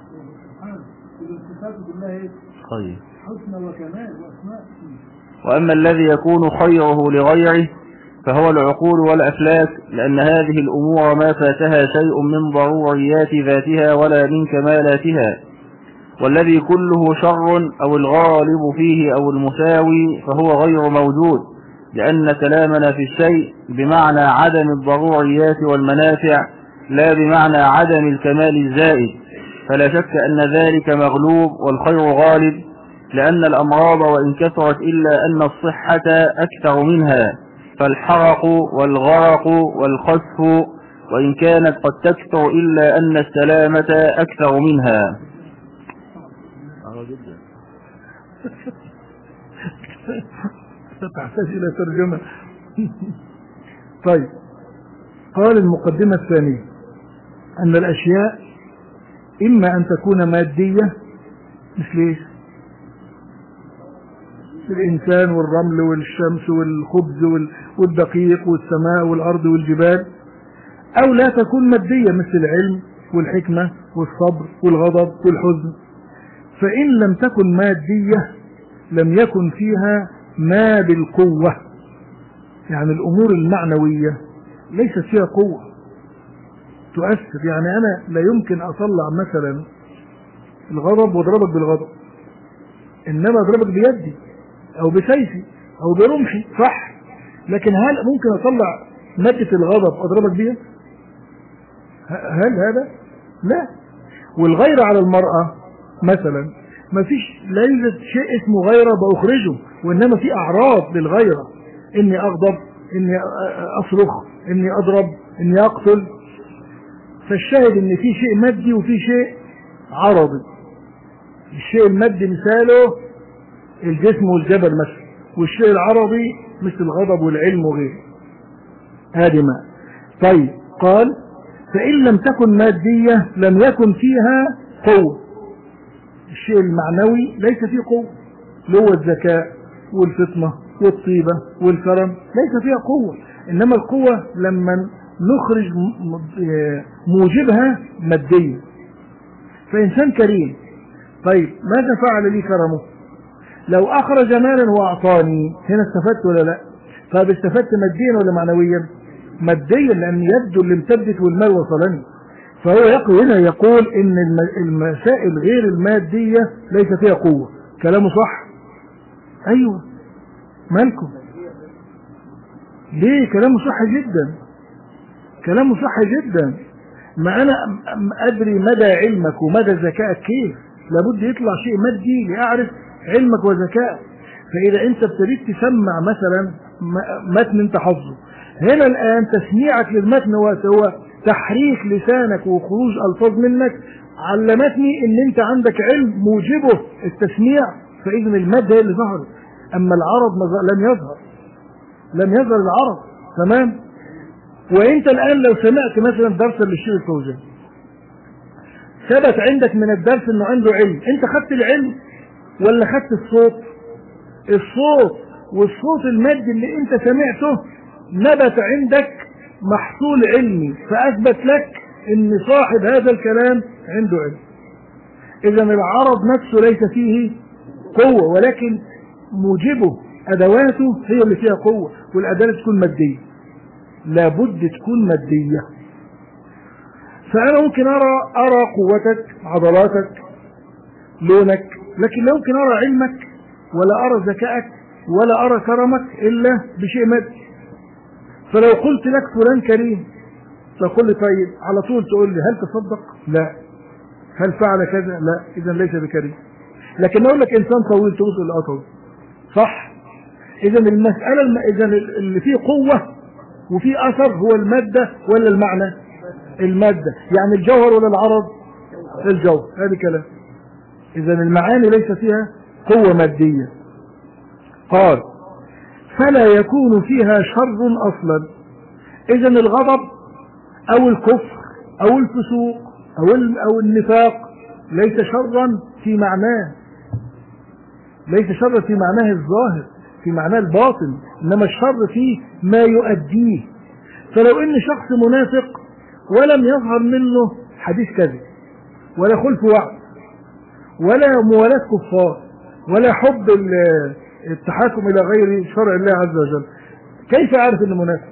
خير حسن وكمال وأسماء. وأما الذي يكون خيره لغيره فهو العقول والأفلاك، لأن هذه الأمور ما فاتها شيء من ضروريات ذاتها ولا من كمالاتها. والذي كله شر أو الغالب فيه أو المساوي فهو غير موجود، لأن كلامنا في الشيء بمعنى عدم الضروريات والمنافع لا بمعنى عدم الكمال الزائد، فلا شك أن ذلك مغلوب والخير غالب، لأن الأمراض وإن كثرت إلا أن الصحة أكثر منها، فالحرق والغرق والخسف وإن كانت قد تكثر إلا أن السلامة أكثر منها. تحتاج إلى ترجمة. طيب، قال المقدمة الثانية أن الأشياء إما أن تكون مادية مثل الإنسان والرمل والشمس والخبز والدقيق والسماء والأرض والجبال، أو لا تكون مادية مثل العلم والحكمة والصبر والغضب والحزن. فإن لم تكن مادية لم يكن فيها ما بالقوة، يعني الأمور المعنوية ليست فيها قوة تؤثر. يعني أنا لا يمكن أطلع مثلا الغضب واضربك بالغضب، إنما أضربك بيدي أو بسيفي أو برمحي، صح؟ لكن هل ممكن أطلع مادة الغضب أضربك بيها؟ هل هذا؟ لا. والغيرة على المرأة مثلا ما فيش، لا يوجد شيء اسمه غيرة بأخرجه، وإنما في أعراض للغيرة، إني أغضب، إني أصرخ، إني أضرب، إني أقتل. فالشاهد إن في شيء مادي وفي شيء عرضي. الشيء المادي مثاله الجسم والجبل مثلا، والشيء العرضي مثل الغضب والعلم وغيره. هذه ما. طيب، قال فإن لم تكن مادية لم يكن فيها قوة. الشيء المعنوي ليس فيه قوة، اللي هو الذكاء والفطنة والطيبة والكرم ليس فيها قوة، إنما القوة لما نخرج موجبها مادية. فإنسان كريم، طيب ماذا فعل لي كرمه؟ لو أخرج مالا وأعطاني، هنا استفدت ولا لا؟ طيب استفدت ماديا ولا معنويا؟ ماديا، لأن يده اللي امتدت والمال وصلني. فهو هنا يقول إن المسائل غير المادية ليس فيها قوة. كلامه صح؟ أيوة. مالكم؟ ليه؟ كلامه صح جدا، كلامه صح جدا. ما أنا أدري مدى علمك ومدى ذكائك كيف، لابد يطلع شيء مادي لأعرف علمك وذكائك. فإذا أنت ابتديت تسمع مثلا متن أنت حافظه، هنا الآن تسميعك للمتن هو تحريك لسانك وخروج ألفاظ منك علمتني إن أنت عندك علم موجبه التسميع، فإذن المادة هي اللي ظهرت. أما العرض لم يظهر العرض. تمام. وأنت الآن لو سمعت مثلا درسا للشيخ الفوزان، ثبت عندك من الدرس إنه عنده علم، أنت خدت العلم ولا خدت الصوت؟ الصوت والصوت المادي اللي أنت سمعته نبت عندك محصول علمي، فأثبت لك إن صاحب هذا الكلام عنده علم. إذا العرض نفسه ليس فيه قوة، ولكن موجبه أدواته هي اللي فيها قوة، والأداة تكون مادية، لابد تكون مادية. فأنا ممكن أرى قوتك، عضلاتك، لونك، لكن لا يمكن أرى علمك ولا أرى ذكائك ولا أرى كرمك إلا بشيء مادي. فلو قلت لك فلان كريم تقول لي طيب، على طول تقول لي هل تصدق؟ لا. هل فعل كذا؟ لا. إذا ليس بكريم. لكن أقول لك إنسان طويل تقول له طويل، صح؟ إذا المسألة إذا اللي فيه قوة وفيه أثر هو المادة ولا المعنى؟ المادة. يعني الجوهر ولا العرض؟ الجوهر. هذا كلام. إذا المعاني ليس فيها قوة مادية. قال فلا يكون فيها شر أصلا. إذا الغضب أو الكفر أو الفسوق أو النفاق ليس شرا في معناه، ليس شر في معناه الظاهر، في معناه الباطن، إنما الشر فيه ما يؤديه. فلو إن شخص منافق ولم يظهر منه حديث كذب ولا خلف وعد ولا موالاة كفار ولا حب التحاكم إلى غير شرع الله عز وجل، كيف أعرف إنه منافق؟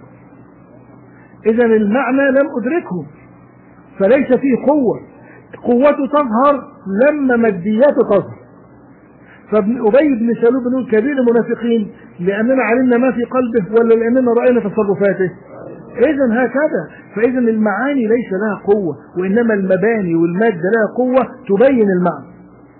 إذا المعنى لم أدركه، فليس فيه قوة. قوته تظهر لما مادياته تظهر. فابن أبي بن سلول بنقول كبير المنافقين لأننا علمنا ما في قلبه ولا لأننا رأينا تصرفاته؟ إذا هكذا. فإذا المعاني ليس لها قوة، وإنما المباني والمادة لها قوة تبين المعنى.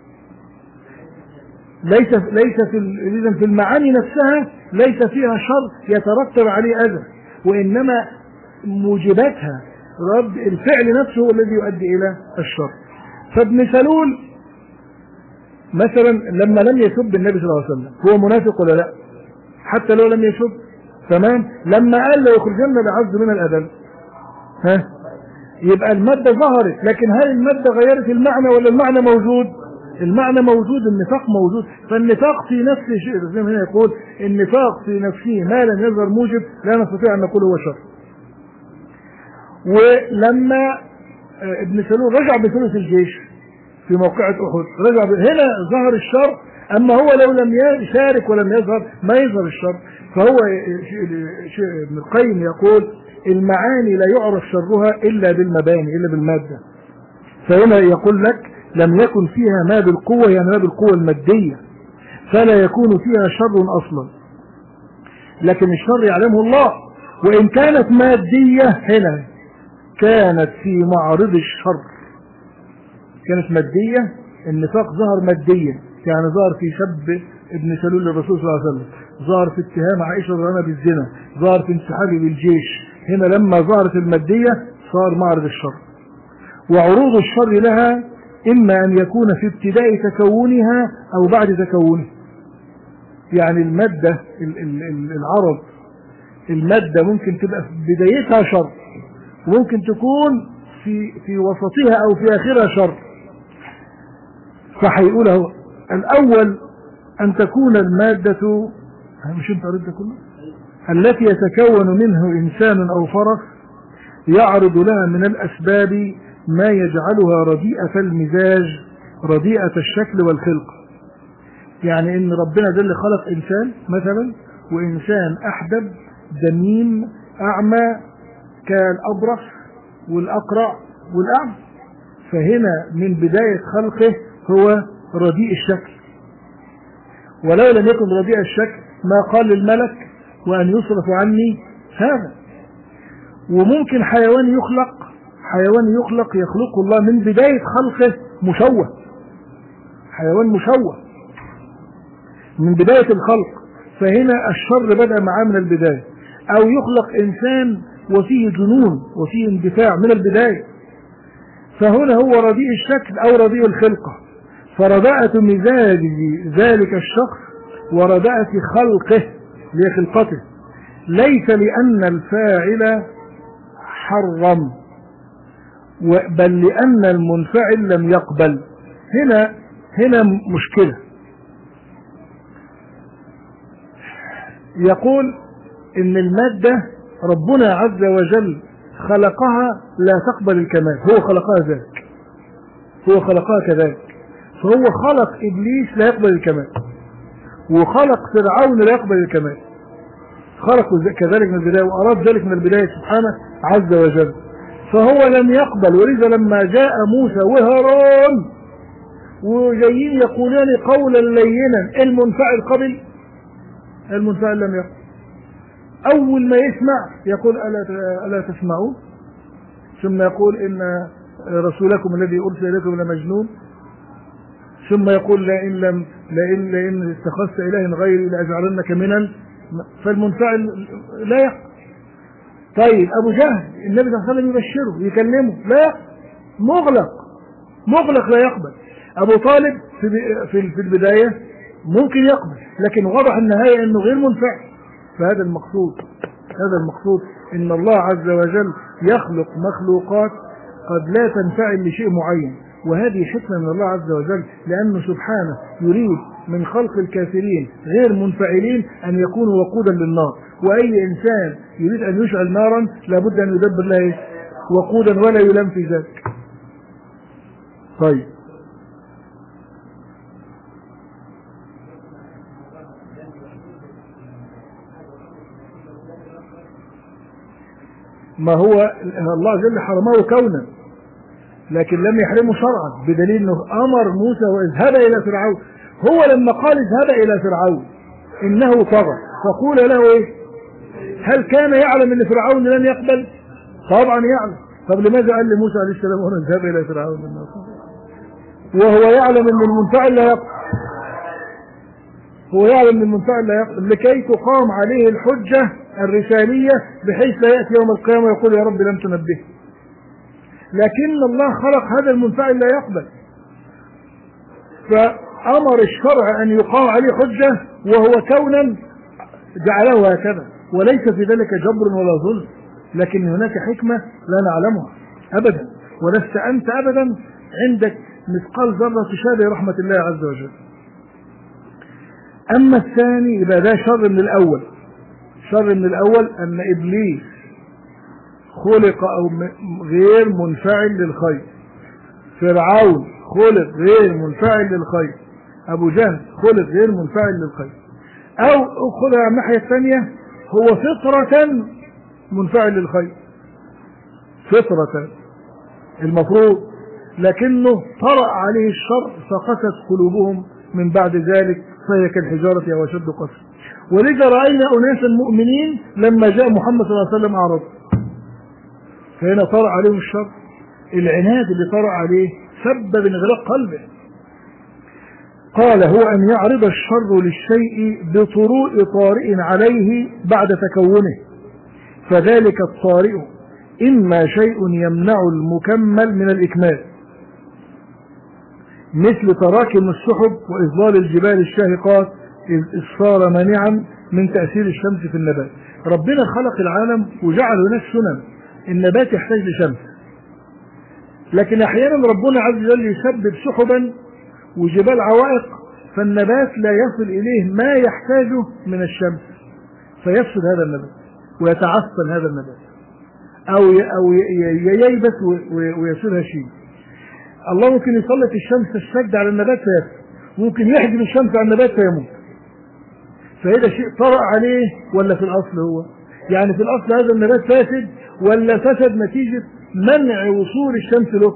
ليس في المعاني نفسها ليس فيها شر يترتب عليه أذى، وإنما موجباتها رد الفعل نفسه هو الذي يؤدي إلى الشر. فابن سلول مثلا لما لم يسب النبي صلى الله عليه وسلم هو منافق ولا لا؟ حتى لو لم يسب، تمام. لما قال لا يخرجن العز من الأذل، يبقى المادة ظهرت، لكن هل المادة غيرت المعنى ولا المعنى موجود؟ المعنى موجود، النفاق موجود. فالنفاق في نفسه شيء، زي ما هنا يقول النفاق في نفسه ما لم يظهر موجب لا نستطيع أن نقول هو شر. ولما ابن سلول رجع بثلث الجيش في موقعة أحد، رجع هنا ظهر الشر. أما هو لو لم يشارك ولم يظهر ما يظهر الشر. فهو ابن القيم يقول المعاني لا يعرف شرها إلا بالمباني، إلا بالمادة. فهنا يقول لك لم يكن فيها ما بالقوة، يعني ما بالقوة المادية، فلا يكون فيها شر أصلا. لكن الشر يعلمه الله، وإن كانت مادية هنا كانت في معرض الشر، كانت مادية. النفاق ظهر ماديا، يعني ظهر في سب ابن سلول للرسول صلى الله عليه وسلم، ظهر في اتهام عائشة رضي الله عنها بالزنا، ظهر في انسحابه بالجيش. هنا لما ظهرت المادية صار معرض الشر. وعروض الشر لها إما أن يكون في ابتداء تكونها أو بعد تكونه. يعني المادة العرض، المادة ممكن تبقى في بدايتها شر، وممكن تكون في وسطها أو في آخرها شر. فهيقوله الأول أن تكون المادة، مش انت قريت ده كله، التي يتكون منه إنسان أو فرس يعرض لها من الأسباب ما يجعلها رديئة المزاج رديئة الشكل والخلق. يعني إن ربنا ده اللي خلق إنسان مثلا، وإنسان أحدب دميم أعمى كالأبرص والأقرع والأعمى، فهنا من بداية خلقه هو رديء الشكل. ولو لم يكن رديء الشكل ما قال للملك وأن يصرف عني هذا. وممكن حيوان يخلق حيوان يخلق الله من بداية خلقه مشوه، حيوان مشوه من بداية الخلق، فهنا الشر بدأ معاه من البداية. أو يخلق إنسان وفيه جنون وفيه اندفاع من البداية، فهنا هو رديء الشكل أو رديء الخلقة. فرداءة مزاج ذلك الشخص ورداءة خلقه لخلقته، ليس لأن الفاعل حرم، بل لأن المنفعل لم يقبل. هنا مشكلة. يقول إن المادة ربنا عز وجل خلقها لا تقبل الكمال، هو خلقها ذلك، هو خلقها كذلك. فهو خلق إبليس لا يقبل الكمال، وخلق فرعون لا يقبل الكمال، خلقه كذلك من البداية، وأراد ذلك من البداية سبحانه عز وجل. فهو لم يقبل، ولذا لما جاء موسى وهارون وجايين يقولان قولا لينا، المنفعل قبل، المنفعل لم يقبل. أول ما يسمع يقول ألا تسمعون، ثم يقول إن رسولكم الذي أرسل إليكم لمجنون، ثم يقول لئن اتخذت إله غيري لأجعلنك من فالمنفعل لا يقبل. طيب أبو جهل النبي صلى الله عليه وسلم يبشره يكلمه، لا، مغلق لا يقبل. أبو طالب في البداية ممكن يقبل، لكن واضح النهاية أنه غير منفعل. فهذا المقصود إن الله عز وجل يخلق مخلوقات قد لا تنفعل لشيء معين، وهذه حكمة من الله عز وجل، لأنه سبحانه يريد من خلق الكافرين غير منفعلين أن يكونوا وقودا للنار. وأي إنسان يريد أن يشعل نارا لابد أن يدبر له وقودا ولا يلام في ذلك. طيب، ما هو الله جل حرمه كونا، لكن لم يحرمه شرعا، بدليل انه امر موسى واذهب الى فرعون. هو لما قال اذهب الى فرعون انه طغى، فقول له ايه؟ هل كان يعلم ان فرعون لن يقبل؟ طبعا يعلم. طب لماذا قال لموسى عليه السلام وانا اذهب الى فرعون وهو يعلم ان المنفعل لا يقبل؟ هو يعلم ان المنفعل لا يقبل لكي تقام عليه الحجة الرسالية، بحيث لا يأتي يوم القيامة ويقول يا رب لم تنبه. لكن الله خلق هذا المنفعل لا يقبل، فأمر الشرع أن يقام عليه حجة، وهو كونا جعله هكذا، وليس في ذلك جبر ولا ظلم، لكن هناك حكمة لا نعلمها أبدا، ولست أنت أبدا عندك مثقال ذرة تشابه رحمة الله عز وجل. أما الثاني يبقى ده شر من الأول. شر من الأول أن إبليس خلق أو غير منفعل للخير، فرعون خلق غير منفعل للخير، أبو جهل خلق غير منفعل للخير. أو خذها على الناحية الثانية، هو فطرة منفعل للخير، فطرة المفروض، لكنه طرأ عليه الشر فقست قلوبهم من بعد ذلك فهي كالحجارة أو أشد قسوة. ولذا رأينا أناسا مؤمنين لما جاء محمد صلى الله عليه وسلم أعرض، فهنا طرأ عليهم الشر. العناد اللي طرأ عليه سبب انغلاق قلبه. قال هو أن يعرض الشر للشيء بطروء طارئ عليه بعد تكونه، فذلك الطارئ إما شيء يمنع المكمل من الإكمال، مثل تراكم السحب وإظلال الجبال الشاهقات إذ صار مانعا من تأثير الشمس في النبات. ربنا خلق العالم وجعل هناك سنن، النبات يحتاج لشمس، لكن أحيانا ربنا عز وجل يسبب سحبا وجبال عوائق، فالنبات لا يصل إليه ما يحتاجه من الشمس، فيفسد هذا النبات ويتعفن هذا النبات، أو ييبس ويصير هشيم. الله ممكن يسلط الشمس السد على النبات فيفسد، ممكن يحجب الشمس على النبات فيموت. فهذا شيء طرأ عليه ولا في الأصل هو؟ يعني في الأصل هذا النبات فاسد ولا فسد نتيجة منع وصول الشمس له؟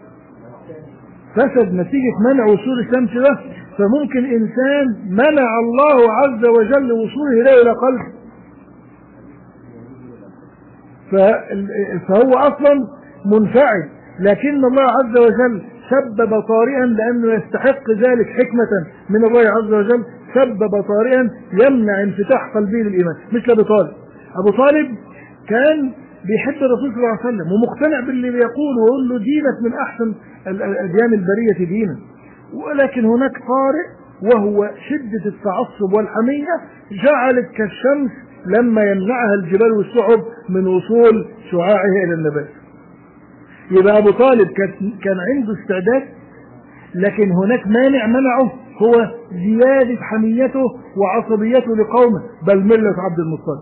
فسد نتيجة منع وصول الشمس له. فممكن إنسان منع الله عز وجل وصوله له إلى قلبه، فهو أصلا منفعل، لكن الله عز وجل سبب طارئا لأنه يستحق ذلك حكمة من الله عز وجل، سبب طارئا يمنع انفتاح قلبه للإيمان. مثل أبو طالب. أبو طالب كان بيحب الرسول صلى الله عليه وسلم ومقتنع باللي بيقول ويقول له دينك من أحسن الأديان البرية دينا، ولكن هناك طارئ وهو شدة التعصب والحمية جعلت كالشمس لما يمنعها الجبال والسحب من وصول شعاعها إلى النبات. يبقى أبو طالب كان عنده استعداد، لكن هناك مانع منعه هو زيادة حميته وعصبيته لقومه، بل ملة عبد المطلب.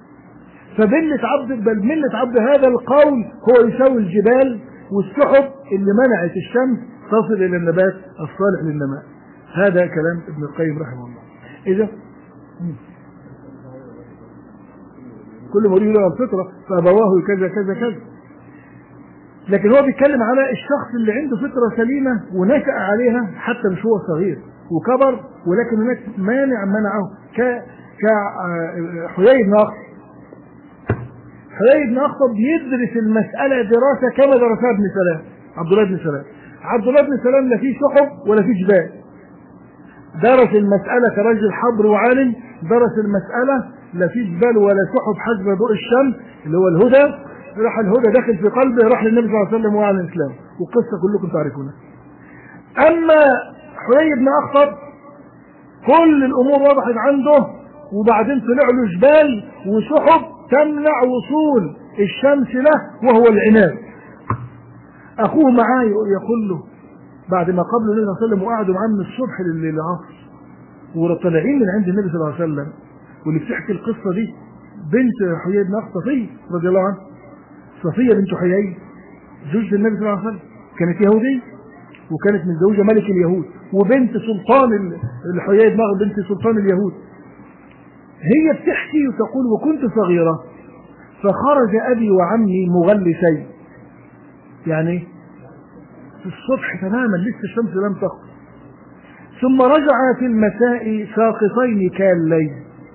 بل ملة عبد هذا القول هو يساوي الجبال والسحب اللي منعت الشمس تصل إلى النبات الصالح للنماء. هذا كلام ابن القيم رحمه الله. إذا كل مريد له الفطرة فأبواه كذا كذا كذا، لكن هو بيتكلم على الشخص اللي عنده فطرة سليمة ونشأ عليها حتى مش هو صغير وكبر، ولكن هناك مانع منعه كحيي بن أخطب. حيي بن أخطب بيدرس المسألة دراسة كما درسها ابن سلام، عبد الله بن سلام. عبد الله بن سلام لا فيه سحب ولا فيه جبال، درس المسألة كرجل حبر وعالم، درس المسألة لا فيه جبال ولا سحب حسب ضوء الشمس اللي هو الهدى. راح الهدى داخل في قلبه، راح للنبي صلى الله عليه وسلم وعلى الإسلام، وقصة كلكم تعرفونها. أما حيي بن أخطب كل الأمور وضحت عنده، وبعدين طلع له جبال وسحب تمنع وصول الشمس له وهو العناد. أخوه معاه يقول له بعد ما قبل النبي صلى الله عليه وسلم وقعدوا معاه من الصبح للعصر وطالعين من عند النبي صلى الله عليه وسلم، واللي بتحكي القصة دي بنت حيي بن أخطب صفية رضي الله عنها. صفية بنت حيي زوجة النبي صلى الله عليه وسلم، كانت يهودية وكانت متزوجة ملك اليهود وبنت سلطان الحيي بن أخطب بنت سلطان اليهود. هي بتحكي وتقول وكنت صغيرة فخرج أبي وعمي مغلسين، يعني في الصبح تماما لسه الشمس لم تغرب، ثم رجع في المساء ساقطين كالليل،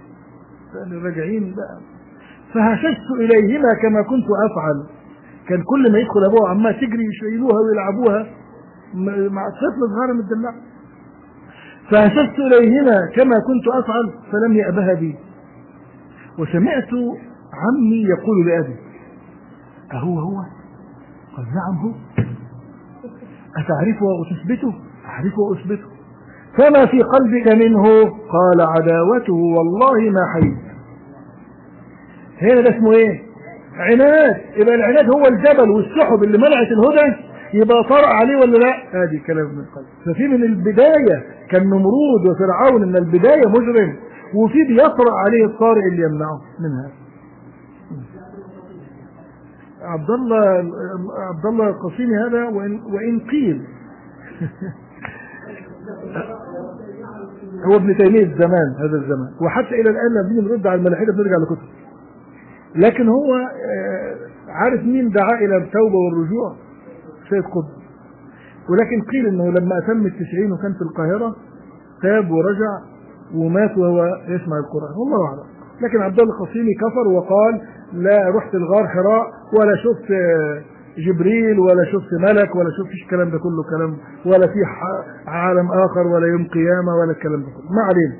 راجعين بقى. فهششت إليهما كما كنت أفعل، كان كل ما يدخل أبوها عمها تجري يشيلوها ويلعبوها مع طفل صغير متدلع. فهششت إليهما كما كنت أفعل فلم يأبها بي، وسمعت عمي يقول لأبي أهو قال نعم هو، أتعرفه وتثبته؟ أعرفه وأثبته. فما في قلبك منه؟ قال عداوته والله ما حييت. هنا ده اسمه ايه؟ عناد. يبقى العناد هو الجبل والسحب اللي منعت الهدى، يبقى طرأ عليه ولا لا؟ هذه كلام من القلب. ففي من البداية كان نمرود وفرعون من البداية مجرم، وفي بيطرأ عليه الطارئ اللي يمنعه من هذا. عبد الله القصيمي هذا وإن قيل هو ابن تيمية الزمان، هذا الزمان، وحتى إلى الآن لما بنيجي نرد على الملاحدة بنرجع لكتب. لكن هو عارف مين دعا إلى التوبة والرجوع؟ سيد قطب. ولكن قيل إنه لما أتم 90 وكان في القاهرة تاب ورجع ومات وهو يسمع القرآن، والله أعلم. لكن عبد الله القصيمي كفر وقال لا رحت الغار حراء ولا شفت جبريل ولا شفت ملك ولا شفت الكلام ده كله كلام، ولا في عالم آخر ولا يوم قيامة ولا الكلام ده كله. ما علينا.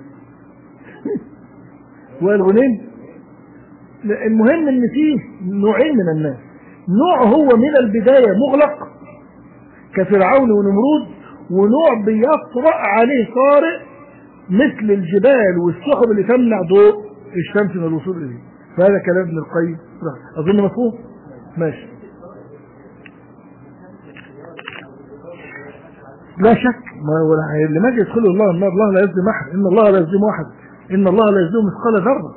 والغنين المهم ان فيه نوعين من الناس، نوع هو من البداية مغلق كفرعون ونمرود، ونوع بيطرأ عليه طارئ مثل الجبال والسحب اللي تمنع ضوء الشمس من الوصول اليه. فهذا كلام ابن القيم اظن مفهوم؟ ماشي. لا شك اللي ما يدخله الله النار الله لا يظلم احد، ان الله لا يظلم احد، ان الله لا يظلم مثقال ذره.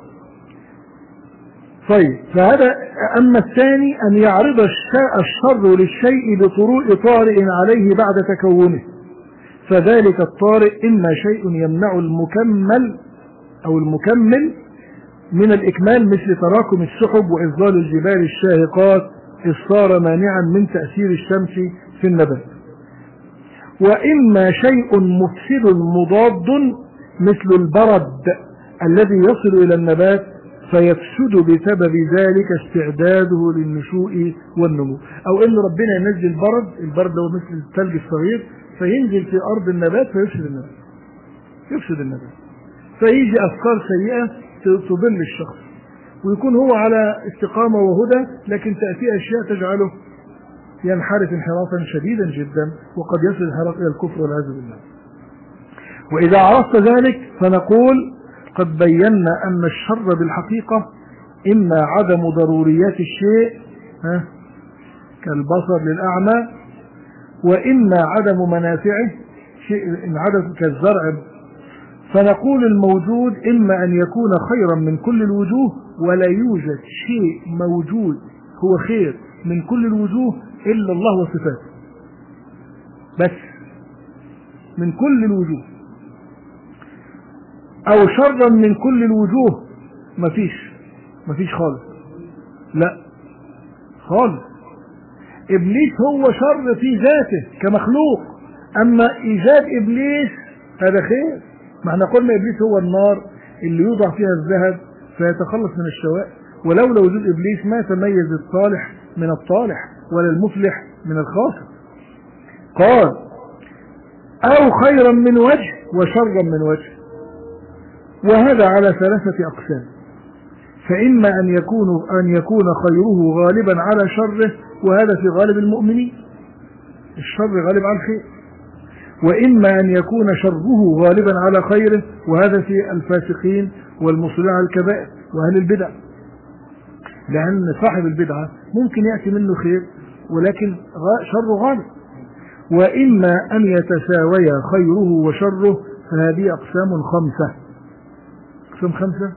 طيب فهذا. اما الثاني ان يعرض الشر للشيء بطروء طارئ عليه بعد تكونه، فذلك الطارئ اما شيء يمنع المكمل او المكمل من الإكمال مثل تراكم السحب وإظلال الجبال الشاهقات إذ صار مانعا من تأثير الشمس في النبات، وإما شيء مفسد مضاد مثل البرد الذي يصل إلى النبات فيفسد بسبب ذلك استعداده للنشوء والنمو. أو إن ربنا ينزل البرد هو مثل الثلج الصغير، فينزل في أرض النبات فيفسد النبات، فيجي أفكار سيئة تضل الشخص، ويكون هو على استقامة وهدى، لكن تأتي أشياء تجعله ينحرف انحرافا شديدا جدا، وقد يصل الانحراف إلى الكفر والعياذ بالله. وإذا عرفت ذلك فنقول قد بينا أن الشر بالحقيقة إما عدم ضروريات الشيء كالبصر للأعمى، وإما عدم منافعه إن عدم كالزرع. فنقول الموجود إما أن يكون خيرا من كل الوجوه، ولا يوجد شيء موجود هو خير من كل الوجوه إلا الله وصفاته بس، من كل الوجوه. أو شرا من كل الوجوه، مفيش خالص، لا خالص. إبليس هو شر في ذاته كمخلوق، أما إيجاد إبليس هذا خير. ما احنا قلنا إبليس هو النار اللي يوضع فيها الذهب فيتخلص من الشوائب، ولولا وجود إبليس ما تميز الصالح من الطالح ولا المفلح من الخاسر. قال أو خيرا من وجه وشرا من وجه، وهذا على ثلاثة أقسام. فإما أن يكون خيره غالبا على شره، وهذا في غالب المؤمنين، الشر غالب على الخير. وإما أن يكون شره غالبا على خيره، وهذا في الفاسقين والمصرين على الكبائر وأهل البدع، لأن صاحب البدعة ممكن يأتي منه خير ولكن شره غالب. وإما أن يتساوي خيره وشره، فهذه أقسام خمسة. أقسام خمسة: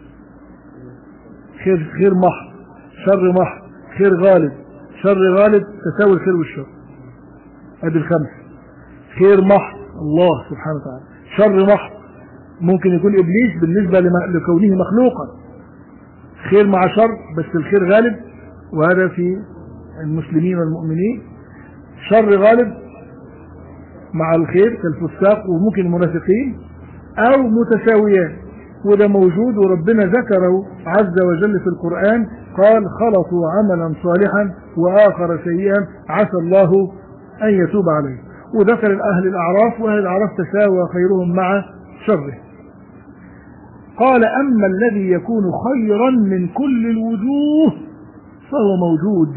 خير محض، شر محض، خير غالب، شر غالب، تساوي الخير والشر. هذه الخمسة. خير محض الله سبحانه وتعالى، شر محض ممكن يكون إبليس بالنسبة لكونه مخلوقا، خير مع شر بس الخير غالب، وهذا في المسلمين والمؤمنين. شر غالب مع الخير كالفساق وممكن المنافقين، أو متساويان، وده موجود وربنا ذكره عز وجل في القرآن، قال خلطوا عملا صالحا وآخر سيئا عسى الله أن يتوب عليه. وذكر أهل الأعراف، وأهل الأعراف تساوى خيرهم مع شره. قال أما الذي يكون خيرا من كل الوجوه فهو موجود،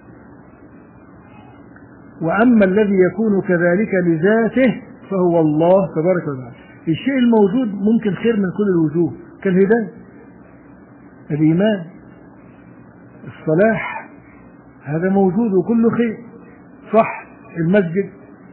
وأما الذي يكون كذلك لذاته فهو الله تبارك وتعالى. الشيء الموجود ممكن خير من كل الوجوه، كالهداية، الإيمان، الصلاح، هذا موجود وكله خير، صح، المسجد،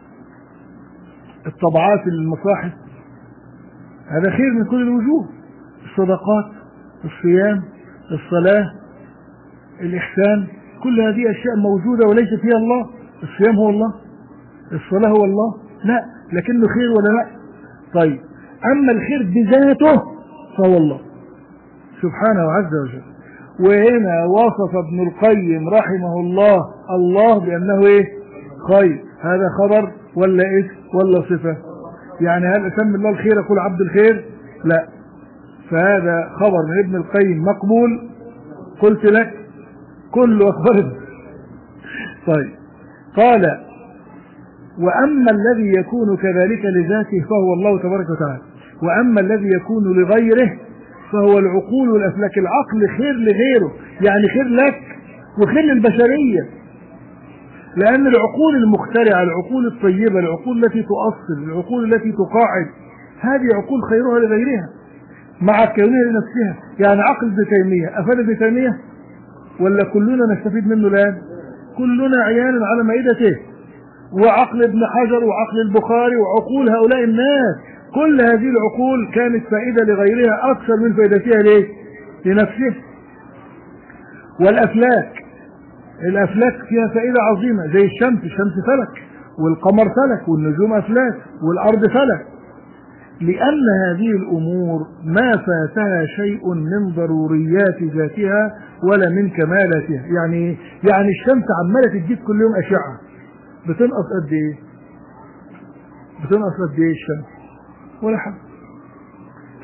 الطبعات، المصاحف، هذا خير من كل الوجوه، الصدقات، الصيام، الصلاة، الإحسان، كل هذه أشياء موجودة وليس فيها الله. الصيام هو الله، الصلاة هو الله، لا، لكنه خير ولا لا؟ طيب، أما الخير بذاته فهو الله سبحانه عز وجل. وهنا وصف ابن القيم رحمه الله بأنه إيه؟ خير. هذا خبر ولا اسم ولا صفة؟ يعني هل أسمي الله الخير أقول عبد الخير؟ لا، فهذا خبر من ابن القيم مقبول. قلت لك كل أخبار. طيب، قال وأما الذي يكون كذلك لذاته فهو الله تبارك وتعالى، وأما الذي يكون لغيره فهو العقول والأفلاك. العقل خير لغيره، يعني خير لك وخير للبشرية، لأن العقول المخترعة، العقول الطيبة، العقول التي تؤصل، العقول التي تقاعد، هذه عقول خيرها لغيرها مع كونها لنفسها. يعني عقل ابن تيمية أفاد ابن تيمية ولا كلنا نستفيد منه الآن؟ كلنا عيانا على مائدته. وعقل ابن حجر وعقل البخاري وعقول هؤلاء الناس، كل هذه العقول كانت فائدة لغيرها أكثر من فائدتها ليه؟ لنفسه. والأفلاك، الأفلاك فيها فائدة عظيمة، زي الشمس فلك، والقمر فلك، والنجوم أفلاك، والأرض فلك، لأن هذه الأمور ما فاتها شيء من ضروريات ذاتها ولا من كمالاتها. يعني الشمس عمالة تجيب كل يوم أشعة، بتنقص قد إيه؟ الشمس ولا حاجة.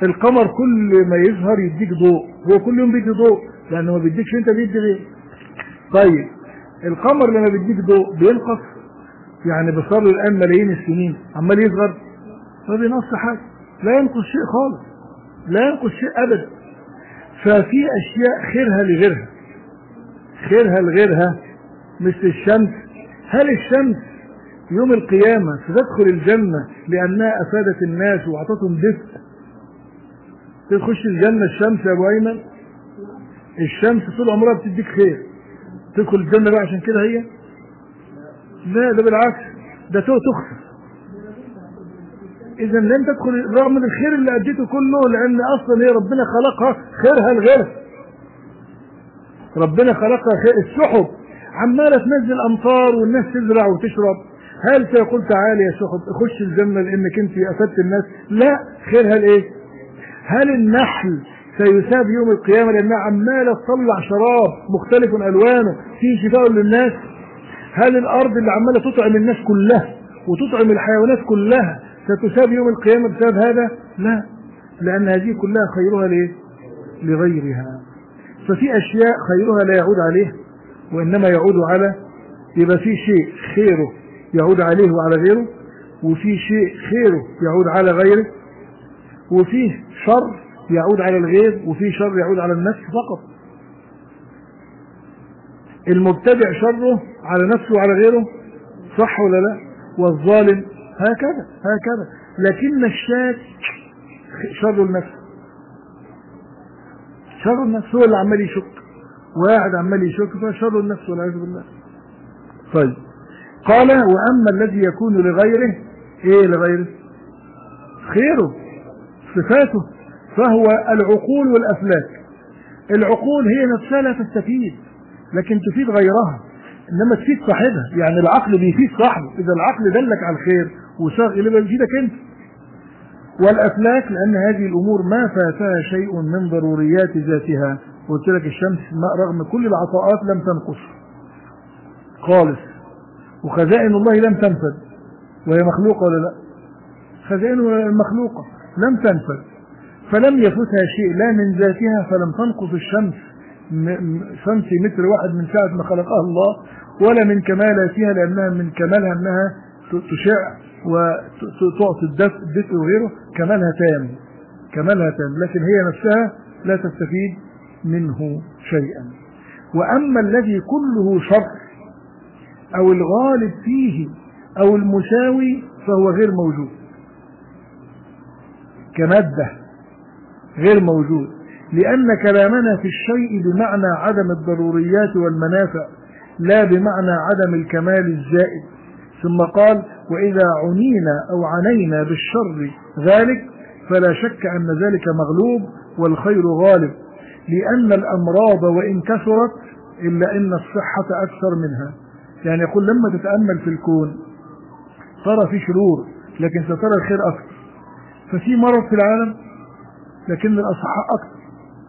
القمر كل ما يظهر يديك ضوء، هو كل يوم بيدي ضوء لانه ما بيديكش انت، بيدي غير. طيب القمر لما بيديك ضوء بينقص؟ يعني بصار الان ملايين السنين عمال يصغر، ما بينقص حاجه، لا ينقص شيء خالص، لا ينقص شيء ابدا. ففي اشياء خيرها لغيرها، خيرها لغيرها، مثل الشمس. هل الشمس يوم القيامة ستدخل الجنة لأنها أفادت الناس وأعطتهم دفء؟ تخش الجنة الشمس يا أبو أيمن؟ الشمس طول عمرها بتديك خير، تدخل الجنة بقى عشان كده هي؟ لا، ده بالعكس، ده تخسر. إذا لن تدخل رغم الخير اللي أديته كله، لأن أصلا هي ربنا خلقها خيرها لغيرها. ربنا خلقها خير. السحب عمالة تنزل أمطار والناس تزرع وتشرب، هل سيقول تعالى يا سحب اخش الجنة لأنك أنت أفدت الناس؟ لا، خيرها لإيه؟ هل النحل سيساب يوم القيامة لأنها عمالة تطلع شراب مختلف ألوانه فيه شفاء للناس؟ هل الأرض اللي عمالة تطعم الناس كلها وتطعم الحيوانات كلها ستساب يوم القيامة بسبب هذا؟ لا، لأن هذه كلها خيرها ليه؟ لغيرها. ففي أشياء خيرها لا يعود عليه وإنما يعود على، يبقى في شيء خيره يعود عليه وعلى غيره، وفي شيء خيره يعود على غيره، وفيه شر يعود على الغير، وفيه شر يعود على النفس فقط. المبتدع شره على نفسه وعلى غيره، صح ولا لا؟ والظالم هكذا هكذا. لكن الشاك شر النفس، شر النفس هو اللي عمال يشك، واحد عمال يشك، فشر النفس والعياذ بالله. طيب قال واما الذي يكون لغيره، ايه لغيره؟ خيره، صفاته، فهو العقول والافلاك. العقول هي نفسها لا تستفيد لكن تفيد غيرها، انما تفيد صاحبها. يعني العقل بيفيد صاحبه، اذا العقل دلك على الخير وساق اليه بيفيدك انت. والافلاك لان هذه الامور ما فاتها شيء من ضروريات ذاتها. قلت لك الشمس رغم كل العطاءات لم تنقص خالص، وخزائن الله لم تنفد، وهي مخلوقه ولا لا؟ خزائنه المخلوقه لم تنفد، فلم يفوتها شيء لا من ذاتها، فلم تنقص الشمس سنتيمتر واحد من ساعه ما خلقها الله، ولا من كمالاتها، لانها من كمالها انها تشع وتعطي الدفء وغيره، كمالها تام، كمالها تام، لكن هي نفسها لا تستفيد منه شيئا. واما الذي كله شر او الغالب فيه او المساوي فهو غير موجود كمادة، غير موجود، لأن كلامنا في الشيء بمعنى عدم الضروريات والمنافع لا بمعنى عدم الكمال الزائد. ثم قال وإذا عنينا أو عنينا بالشر ذلك فلا شك أن ذلك مغلوب والخير غالب، لأن الأمراض وإن كثرت إلا أن الصحة أكثر منها. يعني يقول لما تتأمل في الكون ترى في شرور لكن سترى الخير أكثر. ففي مرض في العالم لكن الأصحاء أكثر.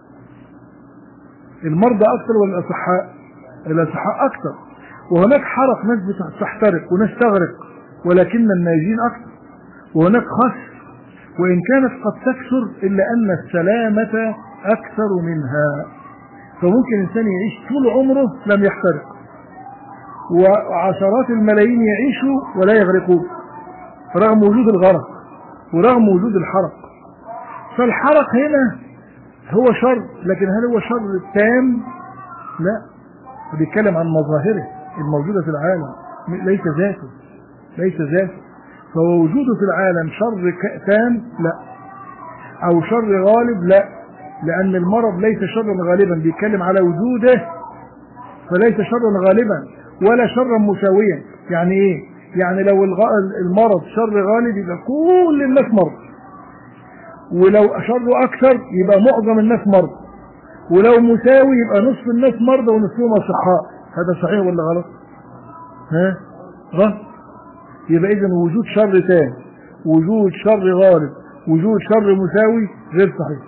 المرضى أكثر ولا الأصحاء؟ الأصحاء أكثر. وهناك حرق، ناس بتحترق وناس تغرق ولكن الناجين أكثر. وهناك خسر وإن كانت قد تكثر إلا أن السلامة أكثر منها. فممكن إنسان يعيش طول عمره لم يحترق، وعشرات الملايين يعيشوا ولا يغرقون رغم وجود الغرق ورغم وجود الحرق. فالحرق هنا هو شر، لكن هل هو شر تام؟ لا، بيتكلم عن مظاهره الموجودة في العالم، ليس ذاته، ليس ذاته. فهو وجوده في العالم شر تام؟ لا. او شر غالب؟ لا، لان المرض ليس شرا غالبا، بيتكلم على وجوده فليس شرا غالبا ولا شرا مساويا. يعني ايه؟ يعني لو المرض شر غالب يبقى كل الناس مرض، ولو شره اكثر يبقى معظم الناس مرض، ولو مساوي يبقى نصف الناس مرضى ونصفهم اصحاء. هذا صحيح ولا غلط؟ ها؟ غلط. يبقى اذا وجود شر تام، وجود شر غالب، وجود شر مساوي غير صحيح،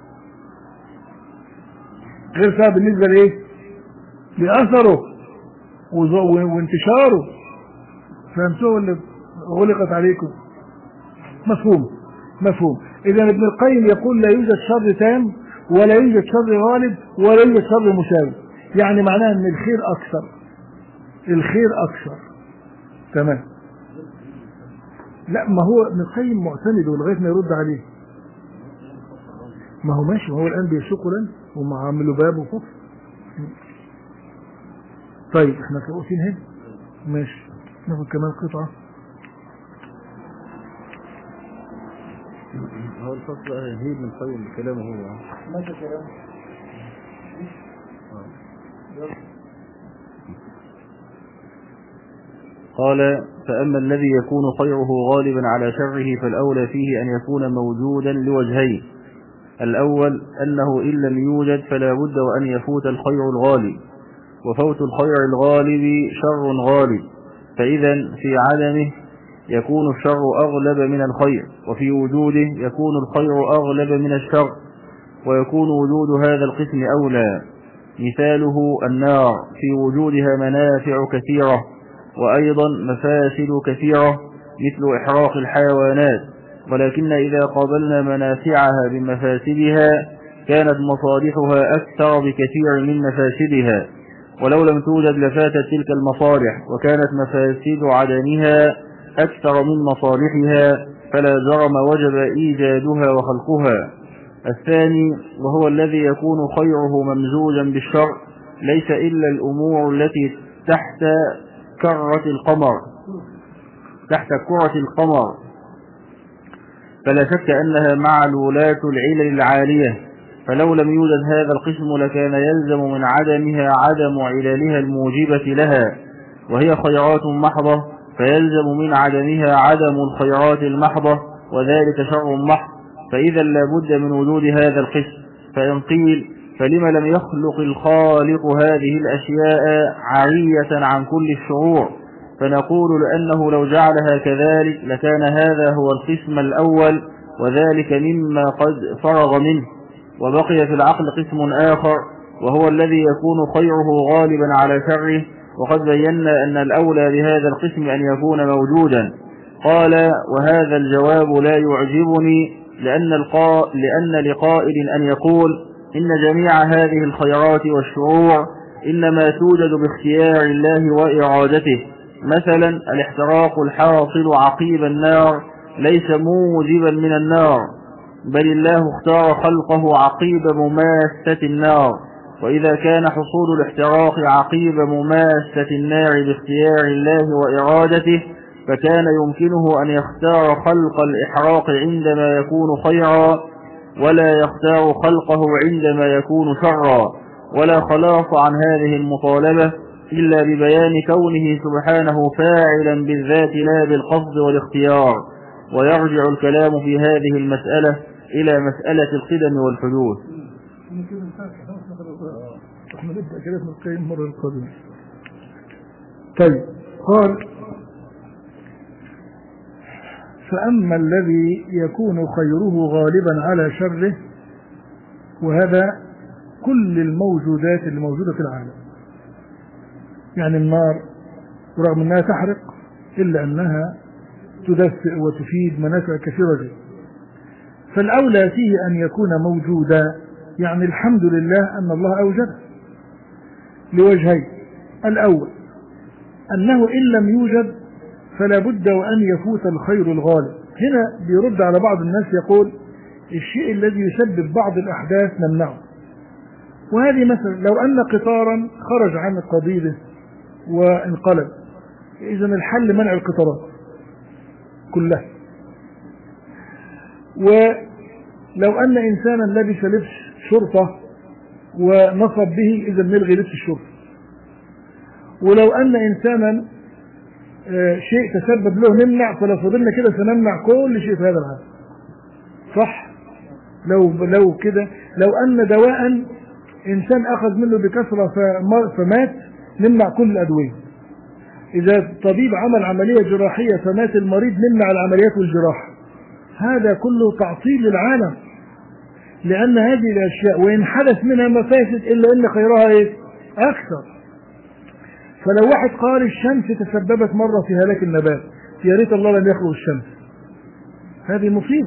غير صحيح بالنسبه لايه؟ لاثره وانتشاره. فهمتوه ولا غلقت عليكم؟ مفهوم. مفهوم. إذا ابن القيم يقول لا يوجد شر تام ولا يوجد شر غالب ولا يوجد شر مساوي، يعني معناه ان الخير اكثر، الخير اكثر. تمام. لا، ما هو ابن القيم معتمد لغايه ما يرد عليه. ما هو ماشي، ما هو الان بيسوقوا لنا وهم عاملوا باب وفصل. طيب احنا واقفين هنا، ماشي، ناخد كمان قطعه. هو الفصل هيهيب من القيم بكلامه هو. ماشي كلامه. قال: فأما الذي يكون خيره غالبا على شره فالأولى فيه أن يكون موجودا لوجهين. الأول أنه إن لم يوجد فلا بد وأن يفوت الخير الغالب، وفوت الخير الغالب شر غالب، فإذا في عدمه يكون الشر أغلب من الخير، وفي وجوده يكون الخير أغلب من الشر، ويكون وجود هذا القسم أولى. مثاله النار في وجودها منافع كثيرة وأيضا مفاسد كثيرة مثل إحراق الحيوانات، ولكن إذا قابلنا منافعها بمفاسدها كانت مصالحها أكثر بكثير من مفاسدها، ولو لم توجد لفاتت تلك المصالح، وكانت مفاسد عدمها أكثر من مصالحها، فلا جرم وجب إيجادها وخلقها. الثاني وهو الذي يكون خيره ممزوجا بالشر ليس إلا الأمور التي تحت كرة القمر، فلا شك أنها معلولات العلل العالية، فلو لم يوجد هذا القسم لكان يلزم من عدمها عدم عللها الموجبة لها، وهي خيرات محضة، فيلزم من عدمها عدم الخيرات المحضة، وذلك شر محض، فإذا لا بد من وجود هذا القسم. فإن قيل فلم لم يخلق الخالق هذه الأشياء عارية عن كل الشرور، فنقول لأنه لو جعلها كذلك لكان هذا هو القسم الأول، وذلك مما قد فرغ منه. وبقي في العقل قسم آخر وهو الذي يكون خيره غالبا على شره، وقد بينا أن الأولى بهذا القسم أن يكون موجودا. قال: وهذا الجواب لا يعجبني، لأن لقائل أن يقول إن جميع هذه الخيرات والشرور إنما توجد باختيار الله وإرادته. مثلا الاحتراق الحاصل عقيب النار ليس موجبا من النار، بل الله اختار خلقه عقيب مماسة النار، وإذا كان حصول الاحتراق عقيب مماسة النار باختيار الله وإرادته فكان يمكنه أن يختار خلق الإحراق عندما يكون خيرا، ولا يختار خلقه عندما يكون شرا، ولا خلاص عن هذه المطالبة إلا ببيان كونه سبحانه فاعلا بالذات لا بالقصد والاختيار. ويرجع الكلام في هذه المسألة إلى مسألة القدم والحدوث. طيب، قال: فأما الذي يكون خيره غالبا على شره، وهذا كل الموجودات اللي موجودة في العالم، يعني النار رغم أنها تحرق إلا أنها تدفئ وتفيد منافع كثيرة جدا، فالأولى فيه أن يكون موجودا، يعني الحمد لله أن الله أوجده لوجهين. الأول أنه إن لم يوجد فلا بد وأن يفوت الخير الغالب. هنا بيرد على بعض الناس يقول الشيء الذي يسبب بعض الأحداث نمنعه، وهذه مثلا لو أن قطارا خرج عن قضيبه وانقلب، إذن الحل منع القطارات كلها. ولو أن إنسانا لبس لبس شرطة ونصب به، إذن نلغي لبس الشرطة. ولو أن إنسانا شيء تسبب له نمنع، فلو فضلنا كده سنمنع كل شيء في هذا العالم، صح؟ لو كده، لو أن دواء إنسان أخذ منه بكثرة فمات، نمنع كل الأدوية. إذا طبيب عمل عملية جراحية فمات المريض، نمنع العمليات والجراحة. هذا كله تعطيل للعالم، لأن هذه الأشياء وإن حدث منها مفاسد إلا أن خيرها إيه؟ أكثر. فلو واحد قال الشمس تسببت مرة في هلاك النبات، يا ريت الله لم يخلق الشمس، هذه مصيبة.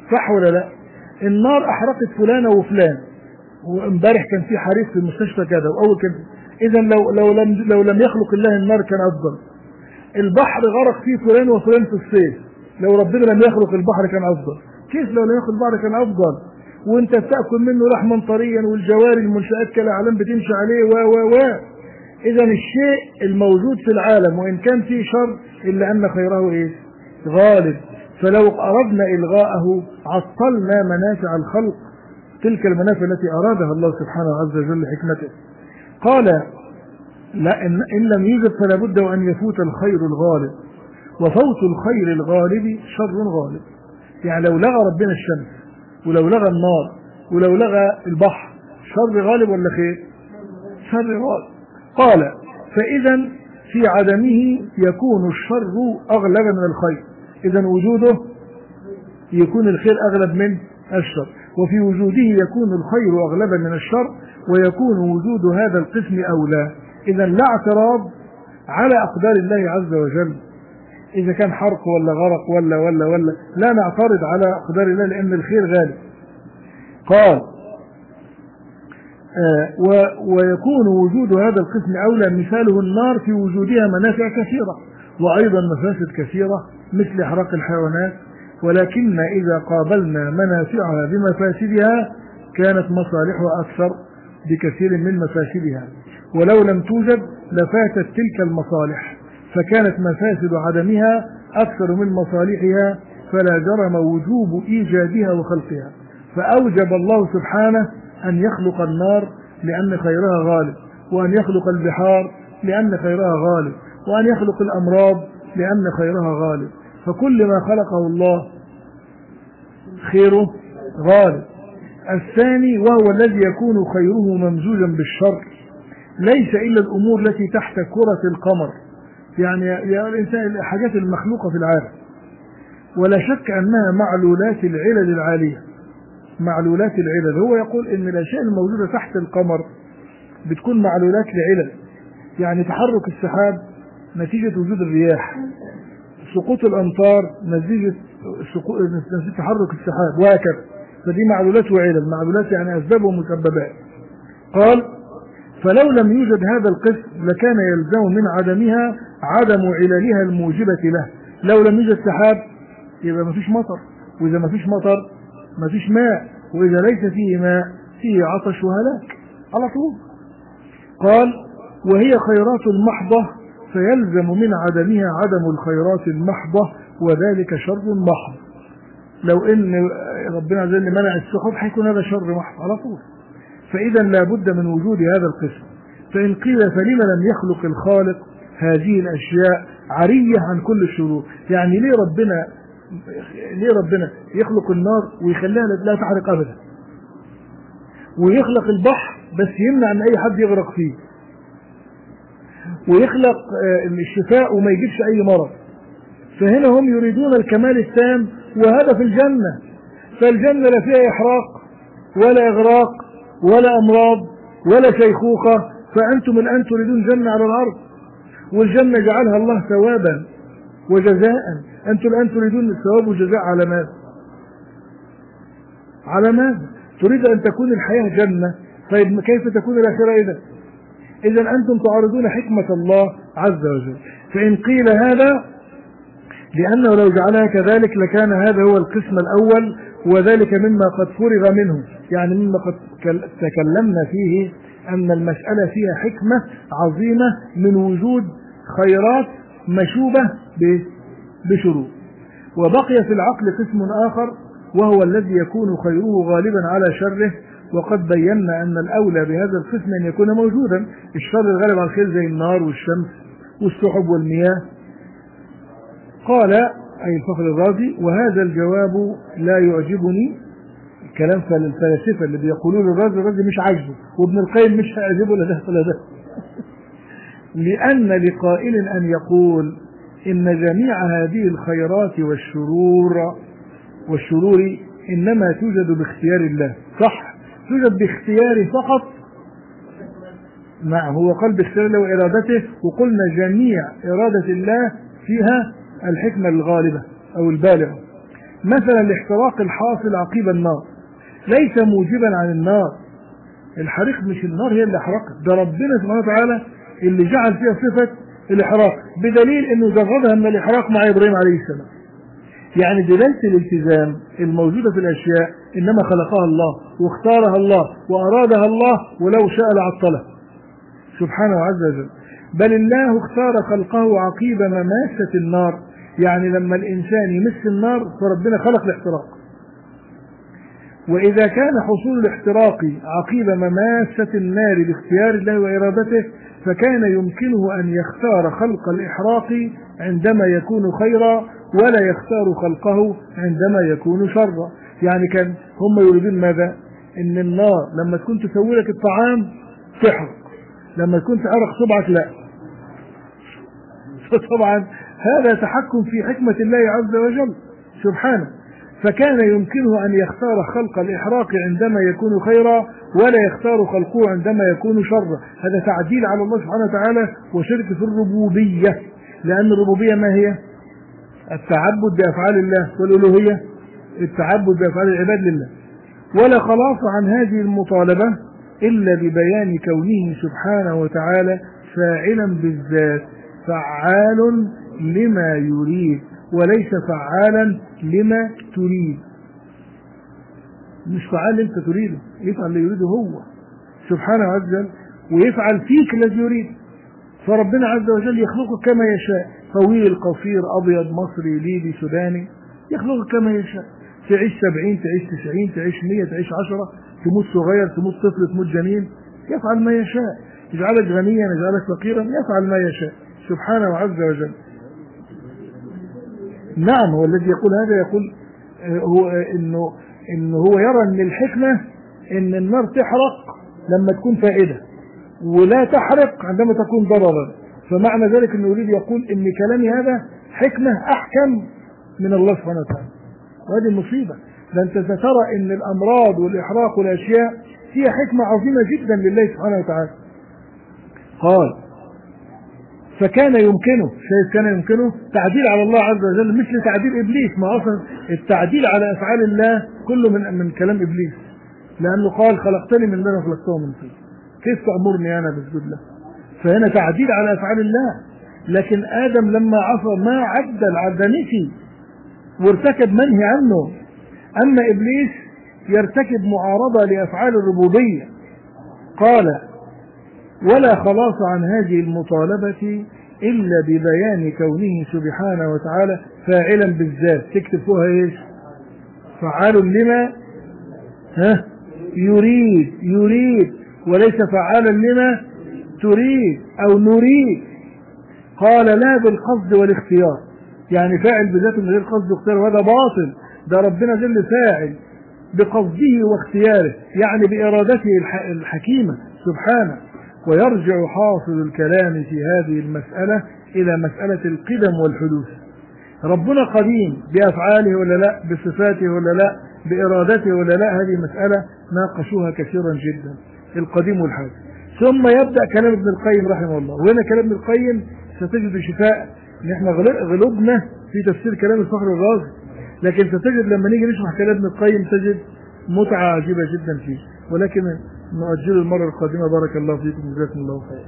صح ولا لا؟ النار احرقت فلانه وفلان، وامبارح كان في حريق في المستشفى كذا، واول كان. اذا لو لم يخلق الله النار كان افضل. البحر غرق فيه فلان وفلان في الصيف، لو ربنا لم يخلق البحر كان افضل. كيف لو لم يخلق البحر كان افضل؟ وانت بتاكل منه لحما طريا، والجواري المنشآت كالاعلام بتمشي عليه و اذا الشيء الموجود في العالم وان كان فيه شر الا ان خيره ايه؟ غالب. فلو اردنا الغاءه عطلنا منافع الخلق، تلك المنافع التي ارادها الله سبحانه عز وجل لحكمته. قال لا، إن لم يوجد فلا بد وأن يفوت الخير الغالب، وفوت الخير الغالب شر غالب. يعني لو لغى ربنا الشمس، ولو لغى النار، ولو لغى البحر، شر غالب ولا خير؟ شر غالب. قال فإذا في عدمه يكون الشر أغلب من الخير، إذا وجوده يكون الخير أغلب من الشر، وفي وجوده يكون الخير أغلبا من الشر، ويكون وجود هذا القسم أولى. إذا لا اعتراض على أقدار الله عز وجل، إذا كان حرق ولا غرق ولا لا نعترض على أقدار الله لأن الخير غالب. قال ويكون وجود هذا القسم أولى، مثاله النار في وجودها منافع كثيرة وأيضا مفاسد كثيرة مثل إحراق الحيوانات، ولكن إذا قابلنا منافعها بمفاسدها كانت مصالحها أكثر بكثير من مفاسدها، ولو لم توجد لفاتت تلك المصالح، فكانت مفاسد عدمها أكثر من مصالحها، فلا جرم وجوب إيجادها وخلقها. فأوجب الله سبحانه أن يخلق النار لأن خيرها غالب، وأن يخلق البحار لأن خيرها غالب، وأن يخلق الأمراض لأن خيرها غالب. فكل ما خلقه الله خيره غالب. الثاني وهو الذي يكون خيره ممزوجا بالشر، ليس إلا الأمور التي تحت كرة القمر، يعني الإنسان الحاجات المخلوقة في العالم، ولا شك أنها معلولات العلل العالية. معلولات العلل، هو يقول إن الأشياء الموجودة تحت القمر بتكون معلولات لعلل، يعني تحرك السحاب نتيجة وجود الرياح، سقوط الأمطار نتيجة تحرك السحاب، وهكذا. فدي معلولات وعلل، معلولات يعني أسباب ومسببات. قال فلو لم يوجد هذا القسم لكان يلزم من عدمها عدم عللها الموجبة له. لو لم يوجد سحاب يبقى ما فيش مطر، وإذا ما فيش مطر ما فيش ماء، وإذا ليس فيه ماء فيه عطش وهلاك على طول. قال وهي خيرات محضة، فيلزم من عدمها عدم الخيرات المحضة، وذلك شر محض. لو ان ربنا عز وجل منع السحب هيكون هذا شر محض على طول. فإذا لا بد من وجود هذا القسم. فإن قيل فلما لم يخلق الخالق هذه الأشياء عرية عن كل الشرور؟ يعني ليه ربنا يخلق النار ويخليها لا تحرق أبدا، ويخلق البحر بس يمنع أن أي حد يغرق فيه، ويخلق الشفاء وما يجيبش أي مرض؟ فهنا هم يريدون الكمال التام، وهذا في الجنة. فالجنة لا فيها إحراق ولا إغراق ولا أمراض ولا شيخوخة، فأنتم الآن تريدون جنة على الأرض، والجنة جعلها الله ثوابا وجزاء. أنتم الآن تريدون الثواب والجزاء على ماذا؟ على ماذا؟ تريد أن تكون الحياة جنة، طيب كيف تكون الآخرة إذا أنتم تعرضون حكمة الله عز وجل. فإن قيل هذا لأنه لو جعلها كذلك لكان هذا هو القسم الأول، وذلك مما قد فرغ منه، يعني مما قد تكلمنا فيه أن المسألة فيها حكمة عظيمة من وجود خيرات مشوبة بشرور. وبقي في العقل قسم آخر وهو الذي يكون خيره غالبا على شره، وقد بينا أن الأولى بهذا القسم أن يكون موجودا. الشر الغالب على الخير زي النار والشمس والسحب والمياه. قال أي الفخر الرازي وهذا الجواب لا يعجبني. الكلام فالفلاسفة اللي بيقولون الرازي مش عاجبه، وابن القيم مش هيعجبه لا ده ولا ده. لأن لقائل أن يقول إن جميع هذه الخيرات والشرور إنما توجد باختيار الله. صح، توجد باختياره فقط. نعم، هو قال باختيار الله وإرادته، وقلنا جميع إرادة الله فيها الحكمة الغالبة أو البالغة. مثلا الاحتراق الحاصل عقيب النار ليس موجبا عن النار. الحريق مش النار هي اللي احرقت، ده ربنا سبحانه وتعالى اللي جعل فيها صفة الاحراق، بدليل انه جردها من الاحراق مع ابراهيم عليه السلام. يعني دلالة الالتزام الموجودة في الاشياء انما خلقها الله واختارها الله وارادها الله، ولو شاء لعطلها سبحانه عز وجل. بل الله اختار خلقه عقيب مماسة النار، يعني لما الانسان يمس النار فربنا خلق الاحتراق. وإذا كان حصول الاحتراق عقيب مماسة النار باختيار الله وإرادته، فكان يمكنه أن يختار خلق الإحراق عندما يكون خيرا ولا يختار خلقه عندما يكون شرا. يعني كان هم يريدون ماذا؟ إن النار لما تكون تسوي لك الطعام تحرق، لما تكون تحرق صبعك لا. فطبعا هذا تحكم في حكمة الله عز وجل سبحانه. فكان يمكنه أن يختار خلق الإحراق عندما يكون خيرا ولا يختار خلقه عندما يكون شرا. هذا تعديل على الله سبحانه وتعالى وشرك في الربوبية، لأن الربوبية ما هي؟ التعبد بأفعال الله، والألوهية التعبد بأفعال العباد لله. ولا خلاص عن هذه المطالبة إلا ببيان كونه سبحانه وتعالى فاعلا بالذات، فعال لما يريد وليس فعالا لما تريد. مش فعال انت تريده، يفعل اللي يريده هو سبحانه عز وجل، ويفعل فيك الذي يريد. فربنا عز وجل يخلقك كما يشاء، طويل قصير ابيض مصري ليبي سوداني، يخلقك كما يشاء. تعيش 70 تعيش 90 تعيش 100 تعيش 10، تموت صغير تموت طفل تموت جنين، يفعل ما يشاء. يجعلك غنيا يجعلك فقيرا، يفعل ما يشاء سبحانه عز وجل. نعم، هو الذي يقول هذا يقول هو انه هو يرى ان الحكمة ان النار تحرق لما تكون فائدة ولا تحرق عندما تكون ضررا. فمعنى ذلك انه يريد يقول ان كلامي هذا حكمة احكم من الله سبحانه وتعالى، وهذه المصيبة. لأنت سترى ان الامراض والاحراق والاشياء فيها حكمة عظيمة جدا لله سبحانه وتعالى. قال فكان يمكنه، شايف كان يمكنه تعديل على الله عز وجل مثل تعديل ابليس. ما اصلا التعديل على افعال الله كله من كلام ابليس، لانه قال خلقتني من نار خلقته من طين، كيف تأمرني انا بسجد له؟ فهنا تعديل على افعال الله. لكن ادم لما عصى ما عدل نسي وارتكب منهي عنه. اما ابليس يرتكب معارضة لافعال الربوبية. قال ولا خلاص عن هذه المطالبة إلا ببيان كونه سبحانه وتعالى فاعلا بالذات. تكتب فيها ايش؟ فعال لما يريد وليس فعالا لما تريد أو نريد. قال لا بالقصد والاختيار، يعني فاعل بذاته من غير قصد واختيار، وهذا باطل. ده ربنا جل فاعل بقصده واختياره، يعني بإرادته الحكيمة سبحانه. ويرجع حاصل الكلام في هذه المسألة إلى مسألة القدم والحدوث. ربنا قديم بأفعاله ولا لا، بصفاته ولا لا، بإرادته ولا لا، هذه مسألة ناقشوها كثيرا جدا، القديم والحادث. ثم يبدأ كلام ابن القيم رحمه الله. وهنا كلام ابن القيم ستجد شفاء. نحن غلبنا في تفسير كلام الفخر الرازي، لكن ستجد لما نيجي نشرح كلام ابن القيم تجد متعة عجيبة جدا فيه. ولكن نؤجل المرة القادمة. بارك الله فيكم، جزاكم الله خير.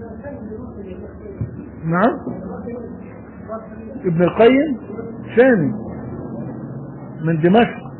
نعم، ابن القيم شامي من دمشق.